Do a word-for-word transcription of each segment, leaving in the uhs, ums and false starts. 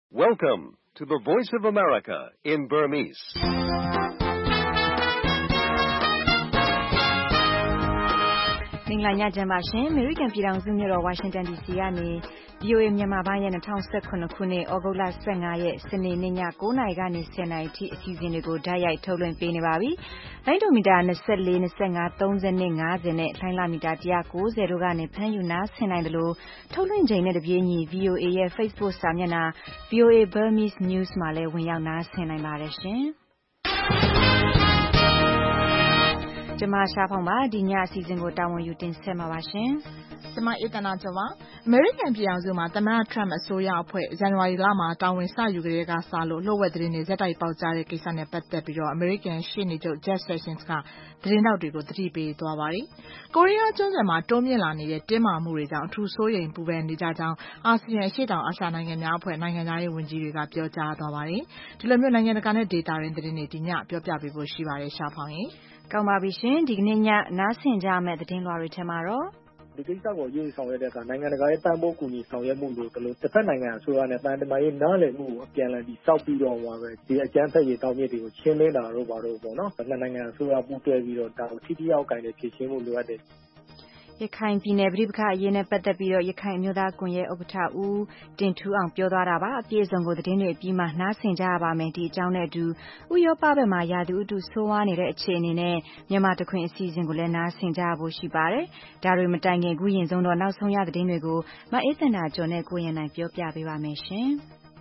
Welcome to the Voice of America in Burmese. ။မင်္ဂလာညချမ်းပါရှင်။ အမေရိကန်ပြည်ထောင်စုမြို့တော်ဝါရှင်တန် ဒီစီ ကနေ ဗွီအိုအေ မြန်မာပိုင်းရဲ့၂၀၁၇ ခုနှစ် သြဂုတ်လ ၁၅ ရက် စနေနေ့ည ၉ နာရီကနေ ၁၀ နာရီထိ အစီအစဉ်တွေကို တိုက်ရိုက်ထုတ်လွှင့်ပေးနေပါပြီ။လိုင်းဒိုမီတာ ၂၄၊ ၂၅၊ ၃၀နဲ့ ၅၀ နဲ့ လှိုင်းလမီတာ ၁၉၀ တို့ကနေ ဖမ်းယူနားဆင်နိုင်သလို ထုတ်လွှင့်ချိန်နဲ့တပြေးညီ ဗွီအိုအေရဲ့ Facebook စာမျက်နှာ ဗွီအိုအေ Burmese News မှာလည်း ဝင်ရောက်နားဆင်နိုင်ပါတယ်ရှင်။ကျမရှားဖောင်ပါဒီညအစီအစဉ်ကိုတာဝန်ယူတင်ဆက်မှာပါရှင်။ကျမအေးသနာကျော်ပါ။အမေရိကန်ပြည်ထောင်စုမှာသမ္မတ Trump အစိုးရအဖွဲ့ဇန်နဝါရီလမှာတာဝန်စယူကြတဲ့ကစလို့လှုပ်ဝက်သတင်းတွေဇက်တိုက်ပေါက်ကြားတဲ့ကိစ္စနဲ့ပတ်သက်ပြီးတော့အမေရိကန်ရှေ့နေချုပ် Jeff Sessions ကသတင်းတောက်တွေကိုသတိပေးသွားပါတယ်။ကိုရီးယားကျွန်းဆွယ်မှာတွန်းမြင့်လာနေတဲ့တင်းမာမှုတွေကြောင့်အထူးစိုးရိမ်ပူပန်နေကြကြောင်းအာဆီယံအရှေ့တောင်အာရှနိုင်ငံများအဖွဲ့နိုင်ငံသားရေးဝန်ကြီးတွေကပြောကြားသွားပါတယ်။ဒီလိုမျိုးနိုင်ငံတကာနဲ့ဒေတာရင်းသတင်းတွေဒီညပြောပြပေးဖို့ရှိပါတယ်ရှားဖောင်ရေ။ကောင်းပါပြီရှင်ဒီကနေ့ညနားဆင်ကြမယ့်သတင်းလွှာတွေထဲမှာတော့ဒီကိစ္စကိုအရေးဆောင်ရွက်တဲ့အခါနိုင်ငံတကာရဲ့ပံ့ပိုးကူညီဆောင်ရွက်မှုလို့ဒီလိုတစ်ဖက်နိုင်ငံအစိုးရနဲ့တန်တမာရေးနားလည်မှုကိုအပြန်အလှန်ဒီစောက်ပြီးတော့ဟိုပဲဒီအကြမ်းဖက်ရေးတောင်းမြစ်တွေကိုရှင်းလင်းတာတော့ဘာလို့ပေါ့နော်နှစ်နိုင်ငံအစိုးရပူးတွဲပြီးတော့ဒါကိုထိထိရောက်ကိုင်တဲ့ဖြစ်ချင်းမှုလိုအပ်တယ်ရခိုင်ပြည်နယ်ပြည်ပခါအရေးနဲ့ပတ်သက်ပြီးတော့ရခိုင်အမျိုးသားကွန်ရက်ဥက္ကဋ္ဌဦးတင်ထူးအောင်ပြောသွားတာပါအပြည့်အစုံကိုသတင်းတွေအပြီးမှာနားဆင်ကြရပါမယ်ဒီအကြောင်းနဲ့အတူဥရောပဘက်မှာရာသီဥတုဆိုးဝါးနေတဲ့အခြေအနေနဲ့မြန်မာတခွင်အစီအစဉ်ကိုလည်းနားဆင်ကြရဖို့ရှိပါတယ်ဒါတွေမတိုင်ခင်ခုရင်ဆုံးတော့နောက်ဆုံးရသတင်းတွေကိုမအေးစန္ဒာကျော်နဲ့ကိုရင်နိုင်ပြောပြပေးပါမယ်ရှင်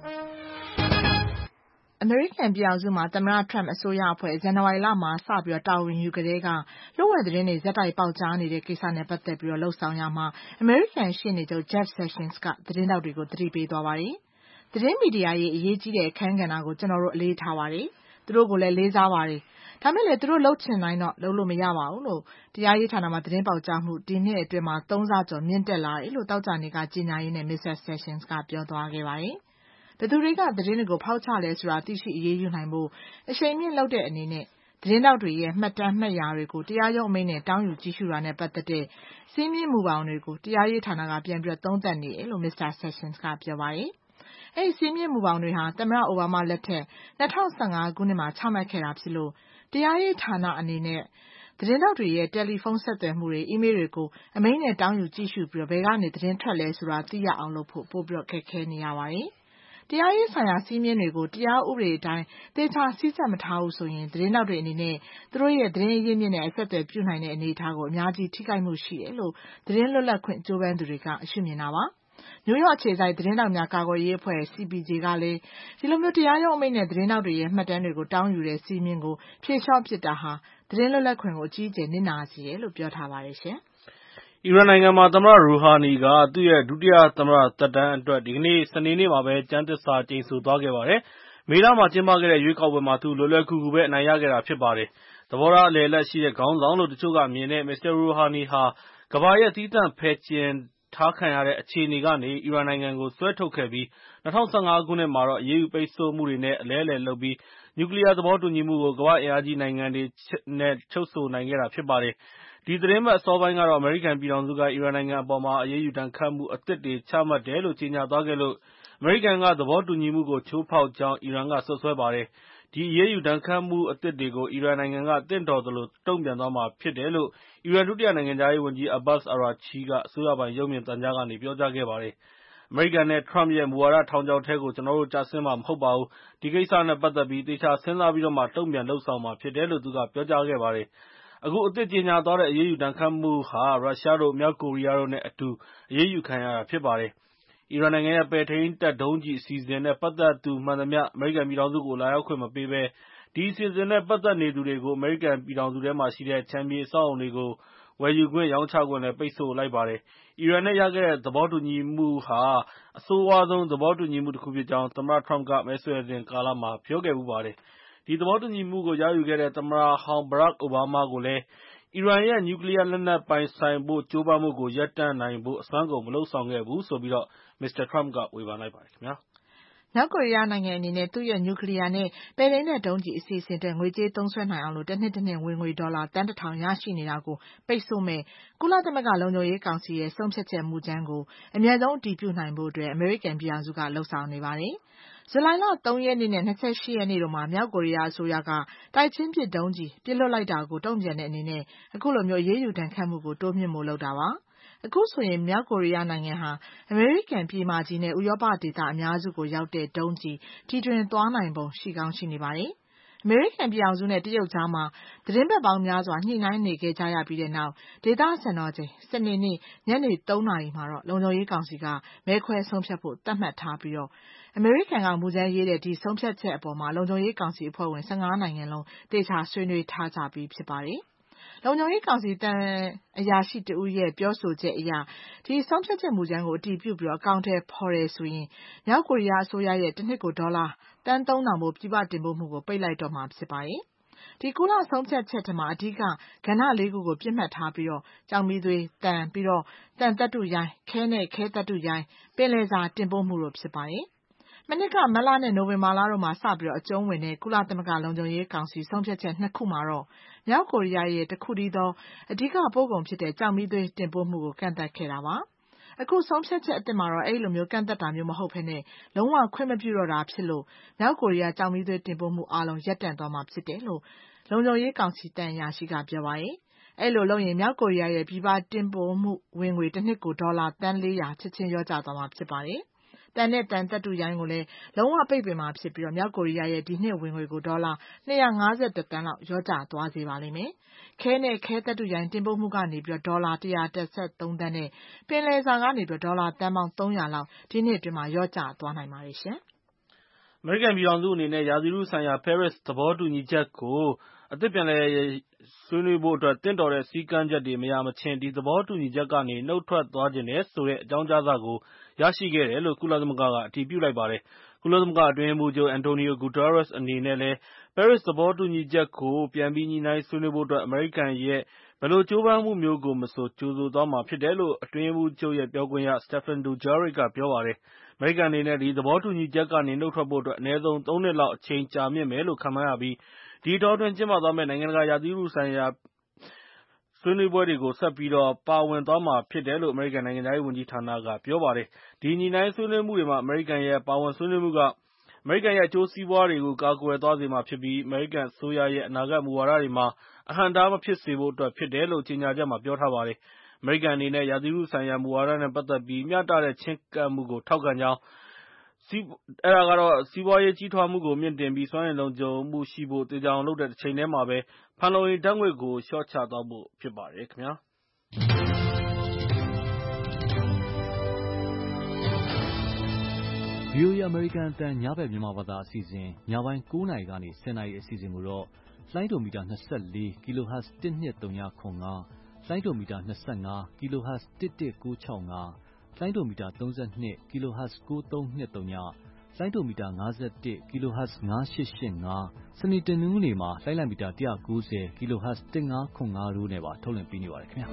အမေရိကန်ပြည်ထောင်စုမှာသမ္မတ Trump အစိုးရအဖွဲ့ဇန်နဝါရီလမှာစပြီးတာဝန်ယူကြတဲ့ကလှုပ်ဝက်သတင်းတွေဇက်တိုက်ပေါက်ကြားနေတဲ့ကိစ္စနဲ့ပတ်သက်ပြီးတော့လှုပ်ဆောင်ရမှာအမေရိကန်ရှေ့နေချုပ် Jeff Sessions ကသတင်းတောက်တွေကိုသတိပေးသွားပါတယ်။သတင်းမီဒီယာရဲ့အရေးကြီးတဲ့အခန်းကဏ္ဍကိုကျွန်တော်တို့အလေးထားပါတယ်။သူတို့ကိုလည်းလေးစားပါတယ်။ဒါမဲ့လေသူတို့လှုပ်ချင်တိုင်းတော့လှုပ်လို့မရပါဘူးလို့တရားရေးဌာနမှာသတင်းပေါက်ကြားမှုဒီနှစ်အတွင်းမှာသုံးဆကျော်မြင့်တက်လာတယ်လို့တောက်ကြနေကကြေညာရင်းနဲ့ မစ္စတာ Sessions ကပြောသွားခဲ့ပါတယ်။ဘယ်သူတွေကသတင်းတွေကိုဖောက်ချလဲဆိုတာသိရှိအရေးယူနိုင်ဖို့အချိန်မြင့်လုပ်တဲ့အနေနဲ့သတင်းတောက်တွေရဲ့မှတ်တမ်းမှတ်ရာတွေကိုတရားရုံးအမိန့်နဲ့တောင်းယူကြည့်ရှုတာနဲ့ပတ်သက်တဲ့စီးမြင့်မှုပေါင်းတွေကိုတရားရေးဌာနကပြန်ပြီးသုံးသပ်နေတယ်လို့ မစ္စတာ Sessions ကပြောပါတယ်။အဲဒီစီးမြင့်မှုပေါင်းတွေဟာသမ္မတအိုဘားမားလက်ထက်၂၀၁၅ခုနှစ်မှာချမှတ်ခဲ့တာဖြစ်လို့တရားရေးဌာနအနေနဲ့သတင်းတောက်တွေရဲ့တယ်လီဖုန်းဆက်သွယ်မှုတွေအီးမေးလ်တွေကိုအမိန့်နဲ့တောင်းယူကြည့်ရှုပြီးဘယ်ကနေသတင်းထွက်လဲဆိုတာသိရအောင်လုပ်ဖို့ပို့ပြီးခက်ခဲနေရပါတယ်။တရားရေးဆိုင်ရာစည်းမျဉ်းတွေကိုတရားဥပဒေအတိုင်းသေချာစည်းစပ်မထားဘူးဆိုရင်သတင်းတောက်တွေအနေနဲ့သူတို့ရဲ့သတင်းအရင်းမြစ်နဲ့အဆက်အသွယ်ပြုနိုင်တဲ့အနေအထားကိုအများကြီးထိခိုက်မှုရှိတယ်လို့သတင်းလွတ်လပ်ခွင့်ကြိုးပမ်းသူတွေကရှုမြင်တာပါ။နယူးယောက်အခြေစိုက်သတင်းတောက်များကာကွယ်ရေးအဖွဲ့ C P J ကလည်းဒီလိုမျိုးတရားရုံးအမိန့်နဲ့သတင်းတောက်တွေရဲ့မှတ်တမ်းတွေကိုတောင်းယူတဲ့စည်းမျဉ်းကိုဖြေလျှော့ပစ်တာဟာသတင်းလွတ်လပ်ခွင့်ကိုအကြီးအကျယ်နစ်နာစေတယ်လို့ပြောထားပါတယ်ရှင်။အီရန်နိုင်ငံမှာသမ္မတရူဟာနီကသူ့ရဲ့ဒုတိယသမ္မတသက်တမ်းအတွက်ဒီကနေ့စနေနေ့မှာပဲကျမ်းသစ္စာကျိန်ဆိုသွားခဲ့ပါတယ်။မေလမှာကျင်းပခဲ့တဲ့ရွေးကောက်ပွဲမှာသူလွယ်လွယ်ကူကူပဲအနိုင်ရခဲ့တာဖြစ်ပါတယ်။သဘောထားအလယ်အလတ်ရှိတဲ့ခေါင်းဆောင်လို့တချို့ကမြင်တဲ့မစ္စတာရူဟာနီဟာကမ္ဘာရဲ့သီးသန့်ဖယ်ကျဉ်ထားခံရတဲ့အခြေအနေကနေအီရန်နိုင်ငံကိုဆွဲထုတ်ခဲ့ပြီး၂၀၁၅ခုနှစ်မှာတော့အရေးယူပိတ်ဆို့မှုတွေနဲ့အလဲအလှယ်လုပ်ပြီးနျူကလ িয়ার သဘောတူညီမှုကိုကမ္ဘာ့အင်အားကြီးနိုင်ငံတွေနဲ့ချုပ်ဆိုနိုင်ခဲ့တာဖြစ်ပါတယ်။ဒီသီတင်းပတ်အစောပိုင်းကတော့အမေရိကန်ပြည်ထောင်စုကအီရန်နိုင်ငံအပေါ်မှာအရေးယူဒဏ်ခတ်မှုအသစ်တွေချမှတ်တယ်လို့ကြေညာသွားခဲ့လို့အမေရိကန်ကသဘောတူညီမှုကိုချိုးဖောက်ကြောင်းအီရန်ကစွပ်စွဲပါတယ်။ဒီအရေးယူဒဏ်ခတ်မှုအသစ်တွေကိုအီရန်နိုင်ငံကသင့်တော်သလိုတုံ့ပြန်သွားမှာဖြစ်တယ်လို့အီရန်ဒုတိယနိုင်ငံခြားရေးဝန်ကြီး Abbas Araghchi ကအစိုးရပိုင်ရုပ်မြင်သံကြားကနေပြောကြားခဲ့ပါတယ်။အမေရိကန်နဲ့ထရမ့်ရဲ့မူဝါဒထောင်ချောက်ထဲကိုကျနော်တို့ကျဆင်းမှာမဟုတ်ပါဘူး။ဒီကိစ္စနဲ့ပတ်သက်ပြီးသေချာစဉ်းစားပြီးတော့မှတုံ့ပြန်လုပ်ဆောင်မှာဖြစ်တယ်လို့သူကပြောကြားခဲ့ပါတယ်။အခုအသစ်ကြေညာသွားတဲ့အရေးယူဒဏ်ခတ်မှုဟာရုရှားတို့မြောက်ကိုရီးယားတို့နဲ့အတူအရေးယူခံရတာဖြစ်ပါတယ်။အီရန်နိုင်ငံရဲ့ပဲ့ထိန်းတပ်ဒုံးကျည်အစီအစဉ်နဲ့ပတ်သက်သူမှန်သမျှအမေရိကန်ပြည်ထောင်စုကိုလာရောက်ခွင့်မပေးဘဲဒီအစီအစဉ်နဲ့ပတ်သက်နေသူတွေကိုအမေရိကန်ပြည်ထောင်စုထဲမှာရှိတဲ့ခြံမြေအဆောက်အအုံတွေကိုဝယ်ယူခွင့်ရောင်းချခွင့်လည်းပိတ်ဆို့လိုက်ပါတယ်။အီရန်နဲ့ရခဲ့တဲ့သဘောတူညီမှုဟာအဆိုးဝါးဆုံးသဘောတူညီမှုတခုဖြစ်ကြောင်းသမ္မတထရမ့်ကမဲဆွယ်စဉ်ကာလမှာပြောခဲ့ဖူးပါတယ်။ဒီသဘောတူညီမှုကိုရယူခဲ့တဲ့သမ္မတဟောင်းဘရက်အိုဘားမားကိုလည်းအီရန်ရဲ့နျူကလ িয়ার လက်နက်ပိုင်ဆိုင်ဖို့ကြိုးပမ်းမှုကိုရပ်တန့်နိုင်ဖို့အစွမ်းကုန်မလုပ်ဆောင်ခဲ့ဘူးဆိုပြီးမစ္စတာထရမ့်ကဝေဖန်လိုက်ပါတယ်ခင်ဗျာ။မြောက်ကိုရီးယားနိုင်ငံအနေနဲ့သူ့ရဲ့နျူကလ িয়ার နဲ့ပဲ့ထိန်းတပ်ဒုံးကျည်အစီအစဉ်အတွက်ငွေကြေးသုံးစွဲနိုင်အောင်လို့တစ်နှစ်တစ်နှစ်ဝင်ငွေဒေါ်လာသန်းတစ်ထောင်ရရှိနေတာကိုပိတ်ဆို့မဲ့ကုလသမဂ္ဂလုံခြုံရေးကောင်စီရဲ့ဆုံးဖြတ်ချက်မူကြမ်းကိုအမြန်ဆုံးအတည်ပြုနိုင်ဖို့အတွက်အမေရိကန်ပြည်ထောင်စုကလှုံ့ဆော်နေပါတယ်။ဇူလိုင်လသုံးရက်နေ့နဲ့၂၈ရက်နေ့တို့မှာမြောက်ကိုရီးယားအစိုးရကတိုက်ချင်းပစ်ဒုံးကျည်ပစ်လွှတ်လိုက်တာကိုတုံ့ပြန်တဲ့အနေနဲ့အခုလိုမျိုးအရေးယူဒဏ်ခတ်မှုကိုတိုးမြှင့်ဖို့လုပ်တာပါ။အခုဆိုရင်မြောက်ကိုရီးယားနိုင်ငံဟာအမေရိကန်ပြည်မကြီးနဲ့ဥရောပဒေသအများစုကိုရောက်တဲ့ဒုံးကျည်တီထွင်သွားနိုင်ပုံရှိကောင်းရှိနေပါတယ်။အမေရိကန်ပြည်အောင်စုနဲ့တရုတ်ကြားမှာသတင်းပတ်ပေါင်းများစွာညှိနှိုင်းနေခဲ့ကြရပြီးတဲ့နောက်ဒေသစံတော်ချိန်စနေနေ့ညနေသုံးနာရီမှာတော့လုံခြုံရေးကောင်စီကမဲခွဲဆုံးဖြတ်ဖို့သတ်မှတ်ထားပြီးတော့အမေရိကန်ကမူကြမ်းရေးတဲ့ဒီဆုံးဖြတ်ချက်အပေါ်မှာလုံခြုံရေးကောင်စီအဖွဲ့ဝင်၁၅နိုင်ငံလုံးတေချာဆွေးနွေးထားကြပြီးဖြစ်ပါတယ်။လုံခြုံရေးကောင်စီတန်အရာရှိတဦးရဲ့ပြောဆိုချက်အရဒီဆုံးဖြတ်ချက်မူကြမ်းကိုအတည်ပြုပြီးတော့အကောင့်ထဲပေါ်တယ်ဆိုရင်မြောက်ကိုရီးယားအစိုးရရဲ့တစ်နှစ်ကိုဒေါ်လာတန်းသုံးထောင်ဖို့ပြည်ပတင်ပို့မှုကိုပိတ်လိုက်တော့မှာဖြစ်ပါတယ်။ဒီကုလဆုံးဖြတ်ချက်ထမှာအဓိကကဏ္ဍလေးခုကိုပြစ်မှတ်ထားပြီးတော့ကြောင်မီသွေးတန်ပြီးတော့တန်သက်တုရိုင်းခဲနဲ့ခဲသက်တုရိုင်းပင်လယ်စာတင်ပို့မှုတို့ဖြစ်ပါတယ်။မနှစ်ကမတ်လနဲ့နိုဝင်ဘာလတို့မှာစပြီးတော့အကျုံးဝင်တဲ့ကုလသမဂ္ဂလုံခြုံရေးကောင်စီဆုံးဖြတ်ချက်နှစ်ခုမှာတော့မြောက်ကိုရီးယားရဲ့တစ်ခုတည်းသောအဓိကပို့ကုန်ဖြစ်တဲ့ကြောင်မီသွေးတင်ပို့မှုကိုကန့်သတ်ခဲ့တာပါ။အခုဆုံးဖြတ်ချက်အသစ်မှာတော့အဲ့လိုမျိုးကန့်သတ်တာမျိုးမဟုတ်ဘဲနဲ့လုံးဝခွင့်မပြုတော့တာဖြစ်လို့မြောက်ကိုရီးယားကြောင်မီသွေးတင်ပို့မှုအားလုံးရပ်တန့်သွားမှာဖြစ်တယ်လို့လုံခြုံရေးကောင်စီတန်အရာရှိကပြောပါတယ်။အဲ့လိုလုပ်ရင်မြောက်ကိုရီးယားရဲ့ပြည်ပတင်ပို့မှုဝင်ငွေတစ်နှစ်ကိုဒေါ်လာတန်းလေးရာချက်ချင်းလျော့ကျသွားမှာဖြစ်ပါတယ်။တန်နဲ့တန်သက်တုရိုင်းကိုလည်းလုံးဝပိတ်ပင်မှာဖြစ်ပြီးတော့မြောက်ကိုရီးယားရဲ့ဒီနှစ်ဝင်ငွေကိုဒေါ်လာ၂၅၁တန်းလောက်လျော့ကျသွားစေပါလိမ့်မယ်။ခဲနဲ့ခဲသက်တုရိုင်းတင်ပို့မှုကနေပြီးတော့ဒေါ်လာ၁၁၃တန်းနဲ့ပင်လယ်စာကနေပြီးတော့ဒေါ်လာတန်းပေါင်း၃၀၀လောက်ဒီနှစ်အတွင်းမှာလျော့ကျသွားနိုင်ပါတယ်ရှင်။အမေရိကန်ပြည်ထောင်စုအနေနဲ့ရာသီဥတုဆိုင်ရာ Paris သဘောတူညီချက်ကိုအသစ်ပြန်လည်ဆွေးနွေးဖို့အတွက်တင့်တော်တဲ့စည်းကမ်းချက်တွေမရမချင်းဒီသဘောတူညီချက်ကနေနှုတ်ထွက်သွားခြင်းနဲ့ဆိုတဲ့အကြောင်းကြားစာကိုရရှိခဲ့တယ်လို့ကုလသမဂ္ဂကအတည်ပြုလိုက်ပါတယ်။ကုလသမဂ္ဂအတွင်းရေးမှူးချုပ် Antonio Guterres အနေနဲ့လည်း Paris သဘောတူညီချက်ကိုပြန်ပြီးညှိနှိုင်းဆွေးနွေးဖို့အတွက်အမေရိကန်ရဲ့ဘယ်လိုကြိုးပမ်းမှုမျိုးကိုမဆိုကြိုဆိုသွားမှာဖြစ်တယ်လို့အတွင်းရေးမှူးချုပ်ရဲ့ပြောခွင့်ရ Stéphane Dujarric ကပြောပါတယ်။အမေရိကန်အနေနဲ့ဒီသဘောတူညီချက်ကနေနှုတ်ထွက်ဖို့အတွက်အနည်းဆုံးသုံးနှစ်လောက်အချိန်ကြာမြင့်မယ်လို့ခန့်မှန်းရပြီးဒီအတောအတွင်းကျင်းပသွားမယ့်နိုင်ငံတကာရာသီဥတုဆိုင်ရာဆွေးနွေးပွဲတွေကိုဆက်ပြီးတော့ပါဝင်သွားမှာဖြစ်တယ်လို့အမေရိကန်နိုင်ငံခြားရေးဝန်ကြီးဌာနကပြောပါတယ်။ဒီညှိနှိုင်းဆွေးနွေးမှုတွေမှာအမေရိကန်ရဲ့ပါဝင်ဆွေးနွေးမှုကအမေရိကန်ရဲ့အကျိုးစီးပွားတွေကိုကာကွယ်သွားစေမှာဖြစ်ပြီးအမေရိကန်အစိုးရရဲ့အနာဂတ်မူဝါဒတွေမှာအဟန့်အတားမဖြစ်စေဖို့အတွက်ဖြစ်တယ်လို့ကြေညာချက်မှာပြောထားပါတယ်။အမေရိကန်အနေနဲ့ရာသီဥတုဆိုင်ရာမူဝါဒနဲ့ပတ်သက်ပြီးမျှတတဲ့ချဉ်းကပ်မှုကိုထောက်ခံကြောင်းအဲဒါကတော့စီးပွားရေးကြီးထွားမှုကိုမြင့်တင်ပြီးစွမ်းအင်လုံခြုံမှုရှိဖို့သေချာအောင်လုပ်တဲ့တစ်ချိန်တည်းမှာပဲဖန်လုံအိမ်ဓာတ်ငွေ့ကိုလျှော့ချသွားဖို့ဖြစ်ပါတယ်ခင်ဗျာ။ဗွီအိုအေ အမေရိကန်အသံညဘက်မြန်မာဘာသာအစီအစဉ်ညပိုင်း၉နာရီကနေ၁၀နာရီအစီအစဉ်ကိုတော့လိုင်းဒိုမီတာ၂၄ kHz ၁၂၃၇၅လိုင်းဒိုမီတာ၂၅ kHz ၁၁၉၆၅လိုင်းဒိုမီတာ၃၂ kHz ၉၃၂၀လိုင်းဒိုမီတာ၅၁ kHz ၅၈၈၅စနေတနင်္ဂနွေမှာလိုင်းလံမီတာ၁၉၀ kHz ၁၅၇၅တို့နဲ့ပါထုတ်လွှင့်ပေးနေပါတယ်ခင်ဗျာ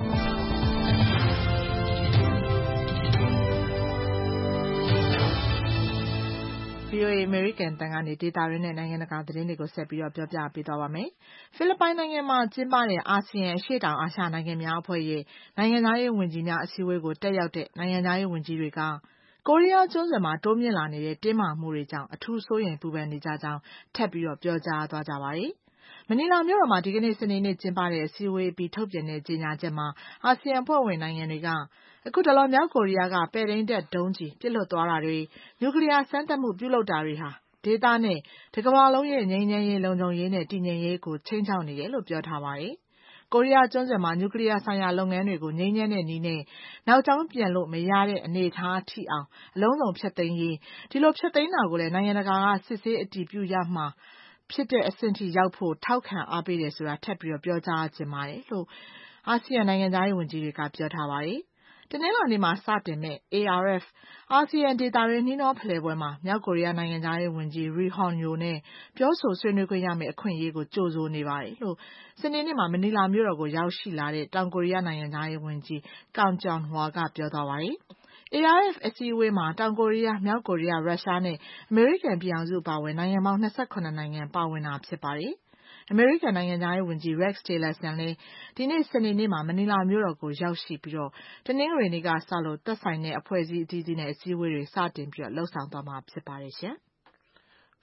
ဗွီအိုအေအမေရိကန်အသံကနေဒေသတွင်းနဲ့နိုင်ငံတကာသတင်းတွေကိုဆက်ပြီးတော့ပြောပြပေးသွားပါမယ်။ဖိလစ်ပိုင်နိုင်ငံမှာကျင်းပတဲ့အာဆီယံအရှေ့တောင်အာရှနိုင်ငံများအဖွဲ့ရဲ့နိုင်ငံသားရေးဝန်ကြီးများအစည်းအဝေးကိုတက်ရောက်တဲ့နိုင်ငံသားရေးဝန်ကြီးတွေကကိုရီးယားကျွန်းဆွယ်မှာတိုးမြင့်လာနေတဲ့တင်းမာမှုတွေကြောင့်အထူးစိုးရိမ်ပူပန်နေကြကြောင်းထပ်ပြီးတော့ပြောကြားသွားကြပါတယ်။မနီလာမြို့တော်မှာဒီကနေ့စနေနေ့ကျင်းပတဲ့အစည်းအဝေးပြီးထုတ်ပြန်တဲ့ကြေညာချက်မှာအာဆီယံအဖွဲ့ဝင်နိုင်ငံတွေကအခုတလောမြောက်ကိုရီးယားကပဲ့ထိန်းတပ်ဒုံးကျည်ပစ်လွှတ်သွားတာတွေနျူကလ িয়ার စမ်းသပ်မှုပြုလုပ်တာတွေဟာဒေသနဲ့တကမ္ဘာလုံးရဲ့ငြိမ်းချမ်းရေးလုံခြုံရေးနဲ့တည်ငြိမ်ရေးကိုခြိမ်းခြောက်နေတယ်လို့ပြောထားပါတယ်။ကိုရီးယားကျွန်းဆွယ်မှာနျူကလ িয়ার ဆိုင်ရာလုပ်ငန်းတွေကိုငြိမ်းချမ်းတဲ့နည်းနဲ့နောက်ကြောင်းပြန်လို့မရတဲ့အနေအထားထိအောင်အလုံးစုံဖျက်သိမ်းရေးဒီလိုဖျက်သိမ်းတာကိုလည်းနိုင်ငံတကာကစစ်ဆေးအတည်ပြုရမှာဖြစ်တဲ့အဆင့်ထိရောက်ဖို့ထောက်ခံအားပေးတယ်ဆိုတာထပ်ပြီးတော့ပြောကြားခြင်းပါတယ်လို့အာဆီယံနိုင်ငံသားရေးဝန်ကြီးတွေကပြောထားပါတယ်။တနင်္လာနေ့မှာစတင်မဲ့ A R F အာဆီယံဒေသတွင်းနှီးနှောဖလှယ်ပွဲမှာမြောက်ကိုရီးယားနိုင်ငံသားရေးဝန်ကြီး Ri Hong Yo နဲ့ပြောဆိုဆွေးနွေးခွင့်ရမယ့်အခွင့်အရေးကိုကြိုဆိုနေပါတယ်လို့စနေနေ့မှာမနီလာမြို့တော်ကိုရောက်ရှိလာတဲ့တောင်ကိုရီးယားနိုင်ငံသားရေးဝန်ကြီး Kang Kyung-hwa ကပြောသွားပါတယ်။ A R F အစည်းအဝေးမှာတောင်ကိုရီးယားမြောက်ကိုရီးယားရုရှားနဲ့အမေရိကန်ပြည်ထောင်စုပါဝင်နိုင်ငံပေါင်း၂၇နိုင်ငံပါဝင်တာဖြစ်ပါတယ်။အမေရိကန်နိုင်ငံသားရေးဝန်ကြီး Rex Tillerson လည်းဒီနေ့စနေနေ့မှာမနီလာမြို့တော်ကိုရောက်ရှိပြီးတော့တနင်္ဂနွေနေ့ကစလို့သက်ဆိုင်တဲ့အဖွဲ့အစည်းအသီးသီးနဲ့အစည်းအဝေးတွေစတင်ပြီးတော့လှုပ်ဆောင်သွားမှာဖြစ်ပါတယ်ရှင်။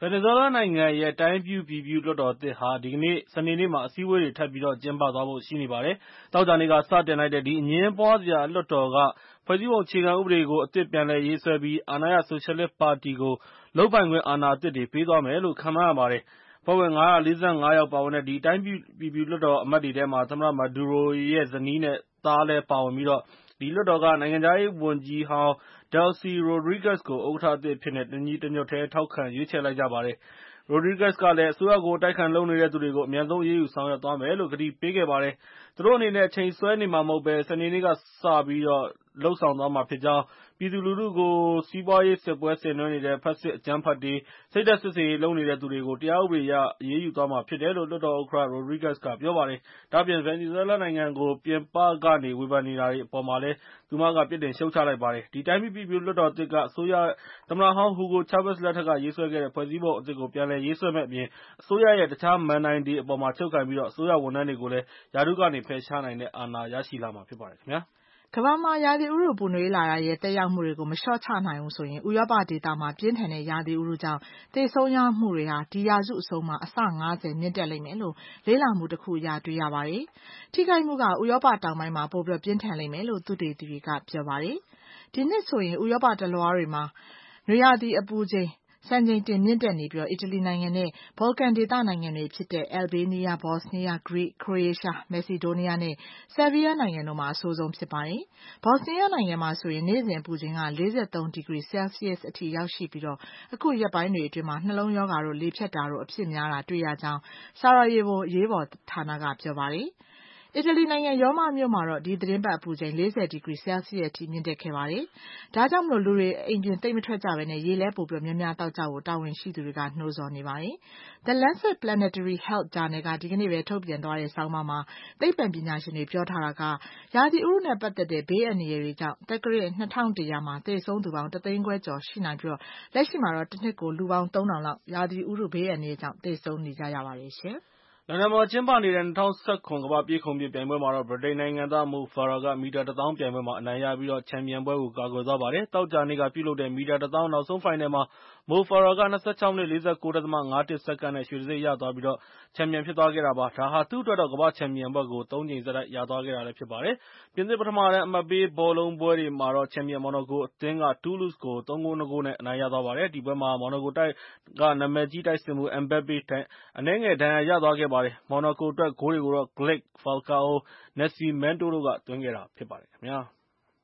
ဗင်နီဇွဲလားနိုင်ငံရဲ့တိုင်းပြုပြည်ပြုလွှတ်တော်သစ်ဟာဒီကနေ့စနေနေ့မှာအစည်းအဝေးတွေထပ်ပြီးတော့ကျင်းပသွားဖို့ရှိနေပါတယ်။သောကြာနေ့ကစတင်လိုက်တဲ့ဒီအငင်းပွားစရာလွှတ်တော်ကဖွဲ့စည်းပုံအခြေခံဥပဒေကိုအသစ်ပြန်လည်ရေးဆွဲပြီးအာဏာရဆိုရှယ်လစ်ပါတီကိုလုပ်ပိုင်ခွင့်အာဏာအသစ်တွေပေးသွားမယ်လို့ခန့်မှန်းရပါတယ်။ဖွဲ့ဝင်၅၄၅ယောက်ပါဝင်တဲ့ဒီတိုင်းပြုပြည်ပြုလွှတ်တော်အမတ်တွေထဲမှာသမ္မတမာဒူရိုရဲ့ဇနီးနဲ့သားလည်းပါဝင်ပြီးတော့ဒီလွှတ်တော်ကနိုင်ငံခြားရေးဝန်ကြီးဟောင်း Delcy Rodriguez ကိုဥက္ကဋ္ဌအသစ်အဖြစ်နဲ့တညီတညွတ်တည်းထောက်ခံရွေးချယ်လိုက်ကြပါတယ်။ Rodriguez ကလည်းအစိုးရကိုတိုက်ခိုက်လုပ်နေတဲ့သူတွေကိုအမြန်ဆုံးအရေးယူဆောင်ရွက်သွားမယ်လို့ကတိပေးခဲ့ပါတယ်။သူတို့အနေနဲ့အချိန်ဆွဲနေမှာမဟုတ်ဘဲစနေနေ့ကစပြီးတော့လုပ်ဆောင်သွားမှာဖြစ်ကြောင်းပြည်သူလူထုကိုစီးပွားရေးစစ်ပွဲဆင်နွှဲနေတဲ့ဖက်စစ်အကြမ်းဖက်တွေစိတ်ဓာတ်စစ်ဆင်ရေးလုပ်နေတဲ့သူတွေကိုတရားဥပဒေအရအရေးယူသွားမှာဖြစ်တယ်လို့လွှတ်တော်ဥက္ကဋ္ဌ Rodriguez ကပြောပါတယ်။ဒါ့အပြင်ဗင်နီဇွဲလားနိုင်ငံကိုပြင်ပကနေဝေဖန်နေတာတွေအပေါ်မှာလည်းသူမကပြစ်တင်ရှုတ်ချလိုက်ပါတယ်။ဒီတိုင်းပြည်ပြည်လွှတ်တော်သစ်ကအစိုးရသမ္မတဟောင်း Hugo Chavez လက်ထက်ကရေးဆွဲခဲ့တဲ့ဖွဲ့စည်းပုံအသစ်ကိုပြန်လည်ရေးဆွဲမယ့်အပြင်အစိုးရရဲ့တခြားမဏ္ဍိုင်တွေအပေါ်မှာချုပ်ကိုင်ပြီးတော့အစိုးရဝန်ထမ်းတွေကိုလည်းရာထူးကနေဖယ်ရှားနိုင်တဲ့အာဏာရရှိလာမှာဖြစ်ပါတယ်ခင်ဗျာ။ကမ္ဘာမှာရာသီဥတုပူနွေးလာတာရဲ့သက်ရောက်မှုတွေကိုမလျှော့ချနိုင်ဘူးဆိုရင်ဥရောပဒေသမှာပြင်းထန်တဲ့ရာသီဥတုကြောင့်သေဆုံးရမှုတွေဟာဒီရာစုအဆုံးမှာအဆ၅၀မြင့်တက်လိမ့်မယ်လို့လေ့လာမှုတစ်ခုအရတွေ့ရပါတယ်။ထိခိုက်မှုကဥရောပတောင်ပိုင်းမှာပိုပြီးပြင်းထန်လိမ့်မယ်လို့သုတေသီတွေကပြောပါတယ်။ဒီနှစ်ဆိုရင်ဥရောပတလွှားတွေမှာနွေရာသီအပူချိန်စံချိန်တင်မြင့်တက်နေပြီးအီတလီနိုင်ငံနဲ့ဘော်လကန်ဒေသနိုင်ငံတွေဖြစ်တဲ့ Albania, Bosnia, Greece, Croatia, Macedonia နဲ့ Serbia နိုင်ငံတို့မှာအဆိုးဆုံးဖြစ်ပါတယ်။ Bosnia နိုင်ငံမှာဆိုရင်နေ့စဉ်အပူချိန်က၄၃ဒီဂရီဆဲလ်စီရပ်စ်အထိရောက်ရှိပြီးတော့အခုရက်ပိုင်းတွေအတွင်းမှာနှလုံးရောဂါတို့လေဖြတ်တာတို့အဖြစ်များတာတွေ့ရကြောင်း Sarajevo အရေးပေါ်ဌာနကပြောပါတယ်။အီတလီနိုင်ငံရောမမြို့မှာတော့ဒီသတင်းပတ်အပူချိန်၄၀ဒီဂရီဆဲလ်စီရပ်စ်အထိမြင့်တက်ခဲ့ပါတယ်။ဒါကြောင့်မလို့လူတွေအိမ်ပြင်သိပ်မထွက်ကြဘဲနဲ့ရေလဲပိုပြီးများများတောက်ကြဖို့တာဝန်ရှိသူတွေကနှိုးဆော်နေပါတယ်။ The Lancet Planetary Health ဂျာနယ်ကဒီကနေ့ပဲထုတ်ပြန်သွားတဲ့ဆောင်းပါးမှာသိပ္ပံပညာရှင်တွေပြောထားတာကရာသီဥတုနဲ့ပတ်သက်တဲ့ဘေးအန္တရာယ်တွေကြောင့်တက္ကရာနှစ်ထောင်တစ်ရာမှာသေဆုံးသူပေါင်းတစ်သိန်းခွဲကျော်ရှိနိုင်ပြီးတော့လက်ရှိမှာတော့တစ်နှစ်ကိုလူပေါင်းသုံးထောင်လောက်ရာသီဥတုဘေးအန္တရာယ်ကြောင့်သေဆုံးနေကြရပါတယ်ရှင်။လန်ဒန်မှာကျင်းပနေတဲ့၂၀၁၇ကမ္ဘာ့ပြေးခုန်ပစ်ပြိုင်ပွဲမှာတော့ဗြိတိန်နိုင်ငံသား Mo Farah ကမီတာတစ်သောင်းပြိုင်ပွဲမှာအနိုင်ရပြီးတော့ချန်ပီယံဘွဲကိုကာကွယ်သွားပါတယ်။သောကြာနေ့ကပြုလုပ်တဲ့မီတာတစ်သောင်းနောက်ဆုံးဖိုင်နယ်မှာ Mo Farah က၂၆မိနစ်၄၉.၅၁စက္ကန့်နဲ့ရွှေတံဆိပ်ရသွားပြီးတော့ချန်ပီယံဖြစ်သွားခဲ့တာပါ။ဒါဟာသူ့အတွက်တော့ကမ္ဘာ့ချန်ပီယံဘွဲ့ကိုသုံးကြိမ်ဆက်တိုက်ရသွားခဲ့တာလည်းဖြစ်ပါတယ်။ပြင်သစ်ပထမတန်းအမှတ်ပေးဘောလုံးပွဲတွေမှာတော့ချန်ပီယံမော်နိုကိုအသင်းက Toulouse ကိုသုံးဂိုး၂ ဂိုးနဲ့အနိုင်ရသွားပါတယ်။ဒီပွဲမှာမော်နိုကိုတိုက်ကနာမည်ကြီးတိုက်စစ်မှူး Mbappe အနည်းငယ်ဒဏ်ရာရသွားခဲ့ပါတယ်။မော်နိုကိုအတွက်ဂိုးတွေကိုတော့ Glick, Falcao, Nascimento တို့ကသွင်းခဲ့တာဖြစ်ပါတယ်ခင်ဗျာ။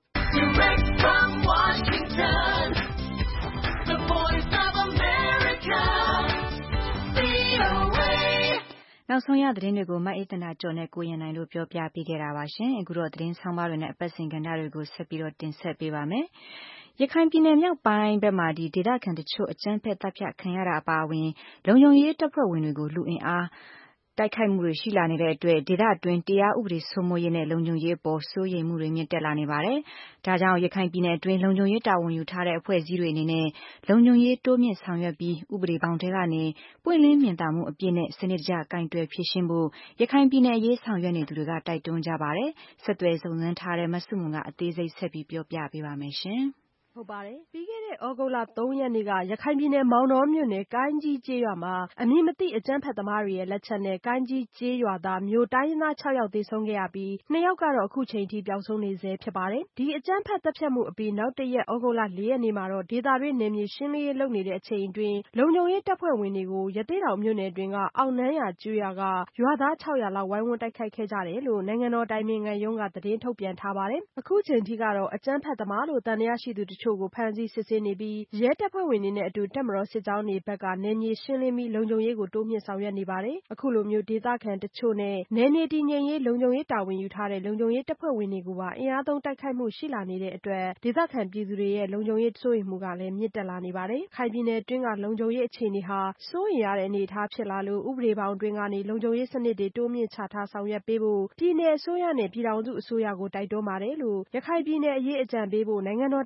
Direct from Washington, the voice of America, V O A နောက်ဆုံးရသတင်းတွေကိုမအေးသန္တာကျော်နဲ့ကိုရင်နိုင်တို့ပြောပြပေးခဲ့တာပါရှင်။အခုတော့သတင်းဆောင်ပါတွေနဲ့အပတ်စဉ်ကဏ္ဍတွေကိုဆက်ပြီးတော့တင်ဆက်ပေးပါမယ်။ရခိုင်ပြည်နယ်မြောက်ပိုင်းဘက်မှာဒီဒေသခံတချို့အကြမ်းဖက်တပ်ဖြတ်ခံရတာအပါအဝင်လုံခြုံရေးတပ်ဖွဲ့ဝင်တွေကိုလူအင်အားတိုက်ခိုက်မှုတွေရှိလာနေတဲ့အတွက်ဒေသအတွင်းတရားဥပဒေစိုးမိုးရေးနဲ့လုံခြုံရေးအပေါ်စိုးရိမ်မှုတွေမြင့်တက်လာနေပါတယ်။ဒါကြောင့်ရခိုင်ပြည်နယ်အတွင်းလုံခြုံရေးတာဝန်ယူထားတဲ့အဖွဲ့အစည်းတွေအနေနဲ့လုံခြုံရေးတိုးမြင့်ဆောင်ရွက်ပြီးဥပဒေဘောင်ထဲကနေပွင့်လင်းမြင်သာမှုအပြည့်နဲ့စနစ်တကျကင်တွယ်ဖြေရှင်းဖို့ရခိုင်ပြည်နယ်အရေးဆောင်ရွက်နေသူတွေကတိုက်တွန်းကြပါတယ်။ဆက်သွယ်စုံစမ်းထားတဲ့မဆုမွန်ကအသေးစိတ်ဆက်ပြီးပြောပြပေးပါမယ်ရှင်။ဟုတ်ပါတယ်။ပြီးခဲ့တဲ့ဩဂုတ်လသုံးရက်နေ့ကရခိုင်ပြည်နယ်မောင်တောမြို့နယ်ကိုင်းကြီးကျေးရွာမှာအမည်မသိအကြမ်းဖက်သမားတွေရဲ့လက်ချက်နဲ့ကိုင်းကြီးကျေးရွာသားမြို့တိုင်းရင်းသား၆ယောက်သေဆုံးခဲ့ရပြီးနှစ်ယောက်ကတော့အခုချိန်ထိပျောက်ဆုံးနေဆဲဖြစ်ပါတယ်။ဒီအကြမ်းဖက်တပ်ဖြတ်မှုအပြီးနောက်တရက်ဩဂုတ်လလေးရက်နေ့မှာတော့ဒေသတွင်းနယ်မြေရှင်းလင်းရေးလုပ်နေတဲ့အချိန်အတွင်းလုံခြုံရေးတပ်ဖွဲ့ဝင်တွေကိုရသေ့တောင်မြို့နယ်အတွင်းကအောက်နန်းရကျွော်ကရွာသား၆ရာလောက်ဝိုင်းဝန်းတိုက်ခိုက်ခဲ့ကြတယ်လို့နိုင်ငံတော်တိုင်ပင်ခံရုံးကသတင်းထုတ်ပြန်ထားပါတယ်။အခုချိန်ထိကတော့အကြမ်းဖက်သမားလို့သံသယရှိသူတချို့ကိုဖမ်းဆီးစစ်ဆေးနေပြီးရဲတပ်ဖွဲ့ဝင်တွေနဲ့အတူတပ်မတော်စစ်ကြောင်းတွေဘက်ကနယ်မြေရှင်းလင်းပြီးလုံခြုံရေးကိုတိုးမြင့်ဆောင်ရွက်နေပါတယ်။အခုလိုမျိုးဒေသခံတချို့နဲ့နယ်မြေတည်ငြိမ်ရေးလုံခြုံရေးတာဝန်ယူထားတဲ့လုံခြုံရေးတပ်ဖွဲ့ဝင်တွေကိုပါအင်အားသုံးတိုက်ခိုက်မှုရှိလာနေတဲ့အတွက်ဒေသခံပြည်သူတွေရဲ့လုံခြုံရေးစိုးရိမ်မှုကလည်းမြင့်တက်လာနေပါတယ်။ခိုင်ပြည်နယ်အတွင်းကလုံခြုံရေးအခြေအနေဟာစိုးရိမ်ရတဲ့အနေအထားဖြစ်လာလို့ဥပဒေဘောင်အတွင်းကနေလုံခြုံရေးစနစ်တွေတိုးမြင့်ချထားဆောင်ရွက်ပေးဖို့ပြည်နယ်အစိုးရနဲ့ပြည်ထောင်စုအစိုးရကိုတိုက်တွန်းပါတယ်လို့ရခိုင်ပြည်နယ်အရေးအကြံပေးဖို့နိုင်ငံတော်တိုင်ပင်ခံ